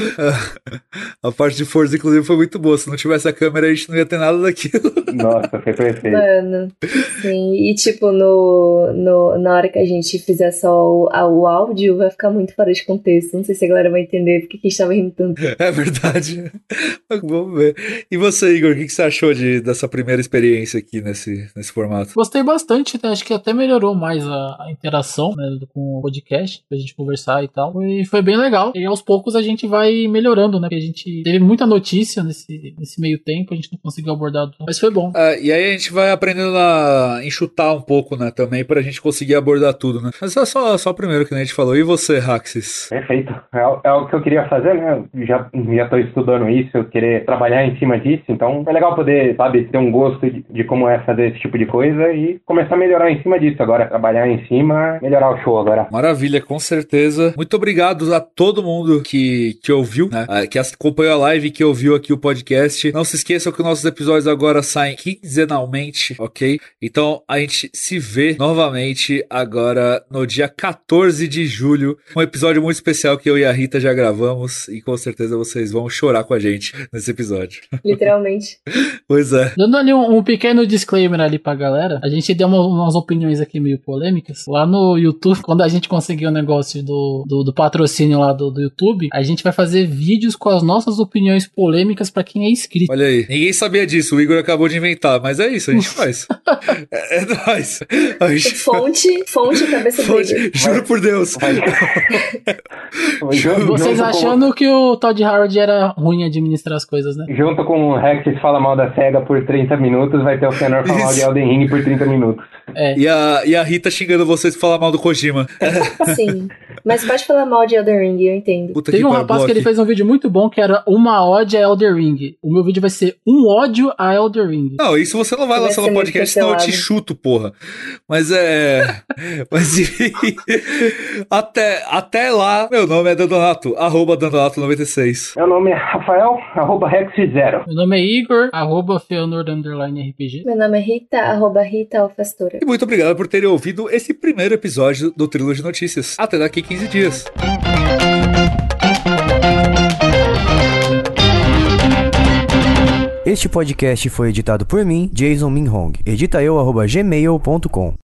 A parte de Forza, inclusive, foi muito boa. Se não tivesse a câmera, a gente não ia ter nada daquilo. Nossa, foi perfeito. Mano, sim. E, tipo, no, no, na hora que a gente fizer só o, a, o áudio, vai ficar muito fora de contexto. Não sei se a galera vai entender porque que a gente tava rindo tanto. É verdade. Vamos ver. E você, Igor, o que, que você achou de, dessa primeira experiência aqui nesse, nesse formato? Gostei bastante, né? Acho que até melhorou mais a, a interação, né, com o podcast, pra gente conversar e tal. E foi bem legal. E aos poucos a gente vai melhorando, né? Porque a gente teve muita notícia nesse, nesse meio tempo, a gente não conseguiu abordar tudo. Mas foi bom. É, e aí a gente vai aprendendo a enxutar um pouco, né? Também pra gente conseguir abordar tudo, né? Mas é só, só o primeiro que a gente falou. E você, Raxis? Perfeito. É, é o que eu queria fazer, né? Já, já tô estudando isso, eu querer trabalhar em cima disso. Então é legal poder, sabe, ter um gosto de, de como é fazer esse tipo de coisa e começar a melhorar em cima disso agora. Trabalhar em cima, melhorar o show agora. Maravilha, com certeza. Muito obrigado a todo mundo que, que ouviu, né? Que acompanhou a live, que ouviu aqui o podcast. Não se esqueçam que nossos episódios agora saem quinzenalmente, ok? Então a gente se vê novamente agora no dia quatorze de julho. Um episódio muito especial que eu e a Rita já gravamos e com certeza vocês vão chorar com a gente nesse episódio. Literalmente. Pois é. Dando ali um, um pequeno disclaimer ali pra galera, a gente deu uma, umas opiniões aqui meio polêmicas. Lá no YouTube, quando a gente conseguiu o negócio do, do, do patrocínio lá do, do YouTube, a gente vai fazer vídeos com as nossas opiniões polêmicas pra quem é inscrito. Olha aí. Ninguém sabia disso, o Igor acabou de inventar, mas é isso, a gente faz. é, é nóis. Gente... Fonte, fonte cabeça fonte, dele. juro por Deus. Vocês achando com... que o Todd Howard era ruim em administrar as coisas, né? Junto com o Rex que fala mal da SEGA por trinta minutos, vai ter o Fenor falar mal de Elden Ring por trinta minutos. É. E, a, e a Rita xingando vocês por falar mal do Kojima. Sim. Mas pode falar mal de Elden Ring, eu entendo. Puta Teve que um rapaz que ele aqui. fez um vídeo muito bom que era uma ode a Elden Ring. O meu vídeo vai ser um ódio a Elden Ring. Não, isso você não vai Vai lançar ser no muito podcast, senão eu te cancelado. chuto, porra. Mas é... Mas até, até lá, meu nome é Dandonato, arroba Dandonato noventa e seis. Meu nome é Rafael, arroba Rex zero. Meu nome é Igor, arroba Feanor underline R P G. Meu nome é Rita, arroba Rita Alfastora. E muito obrigado por terem ouvido esse primeiro episódio do Trílogo de Notícias. Até daqui quinze dias. Este podcast foi editado por mim, Jason Minhong. Edita eu, arroba gmail ponto com.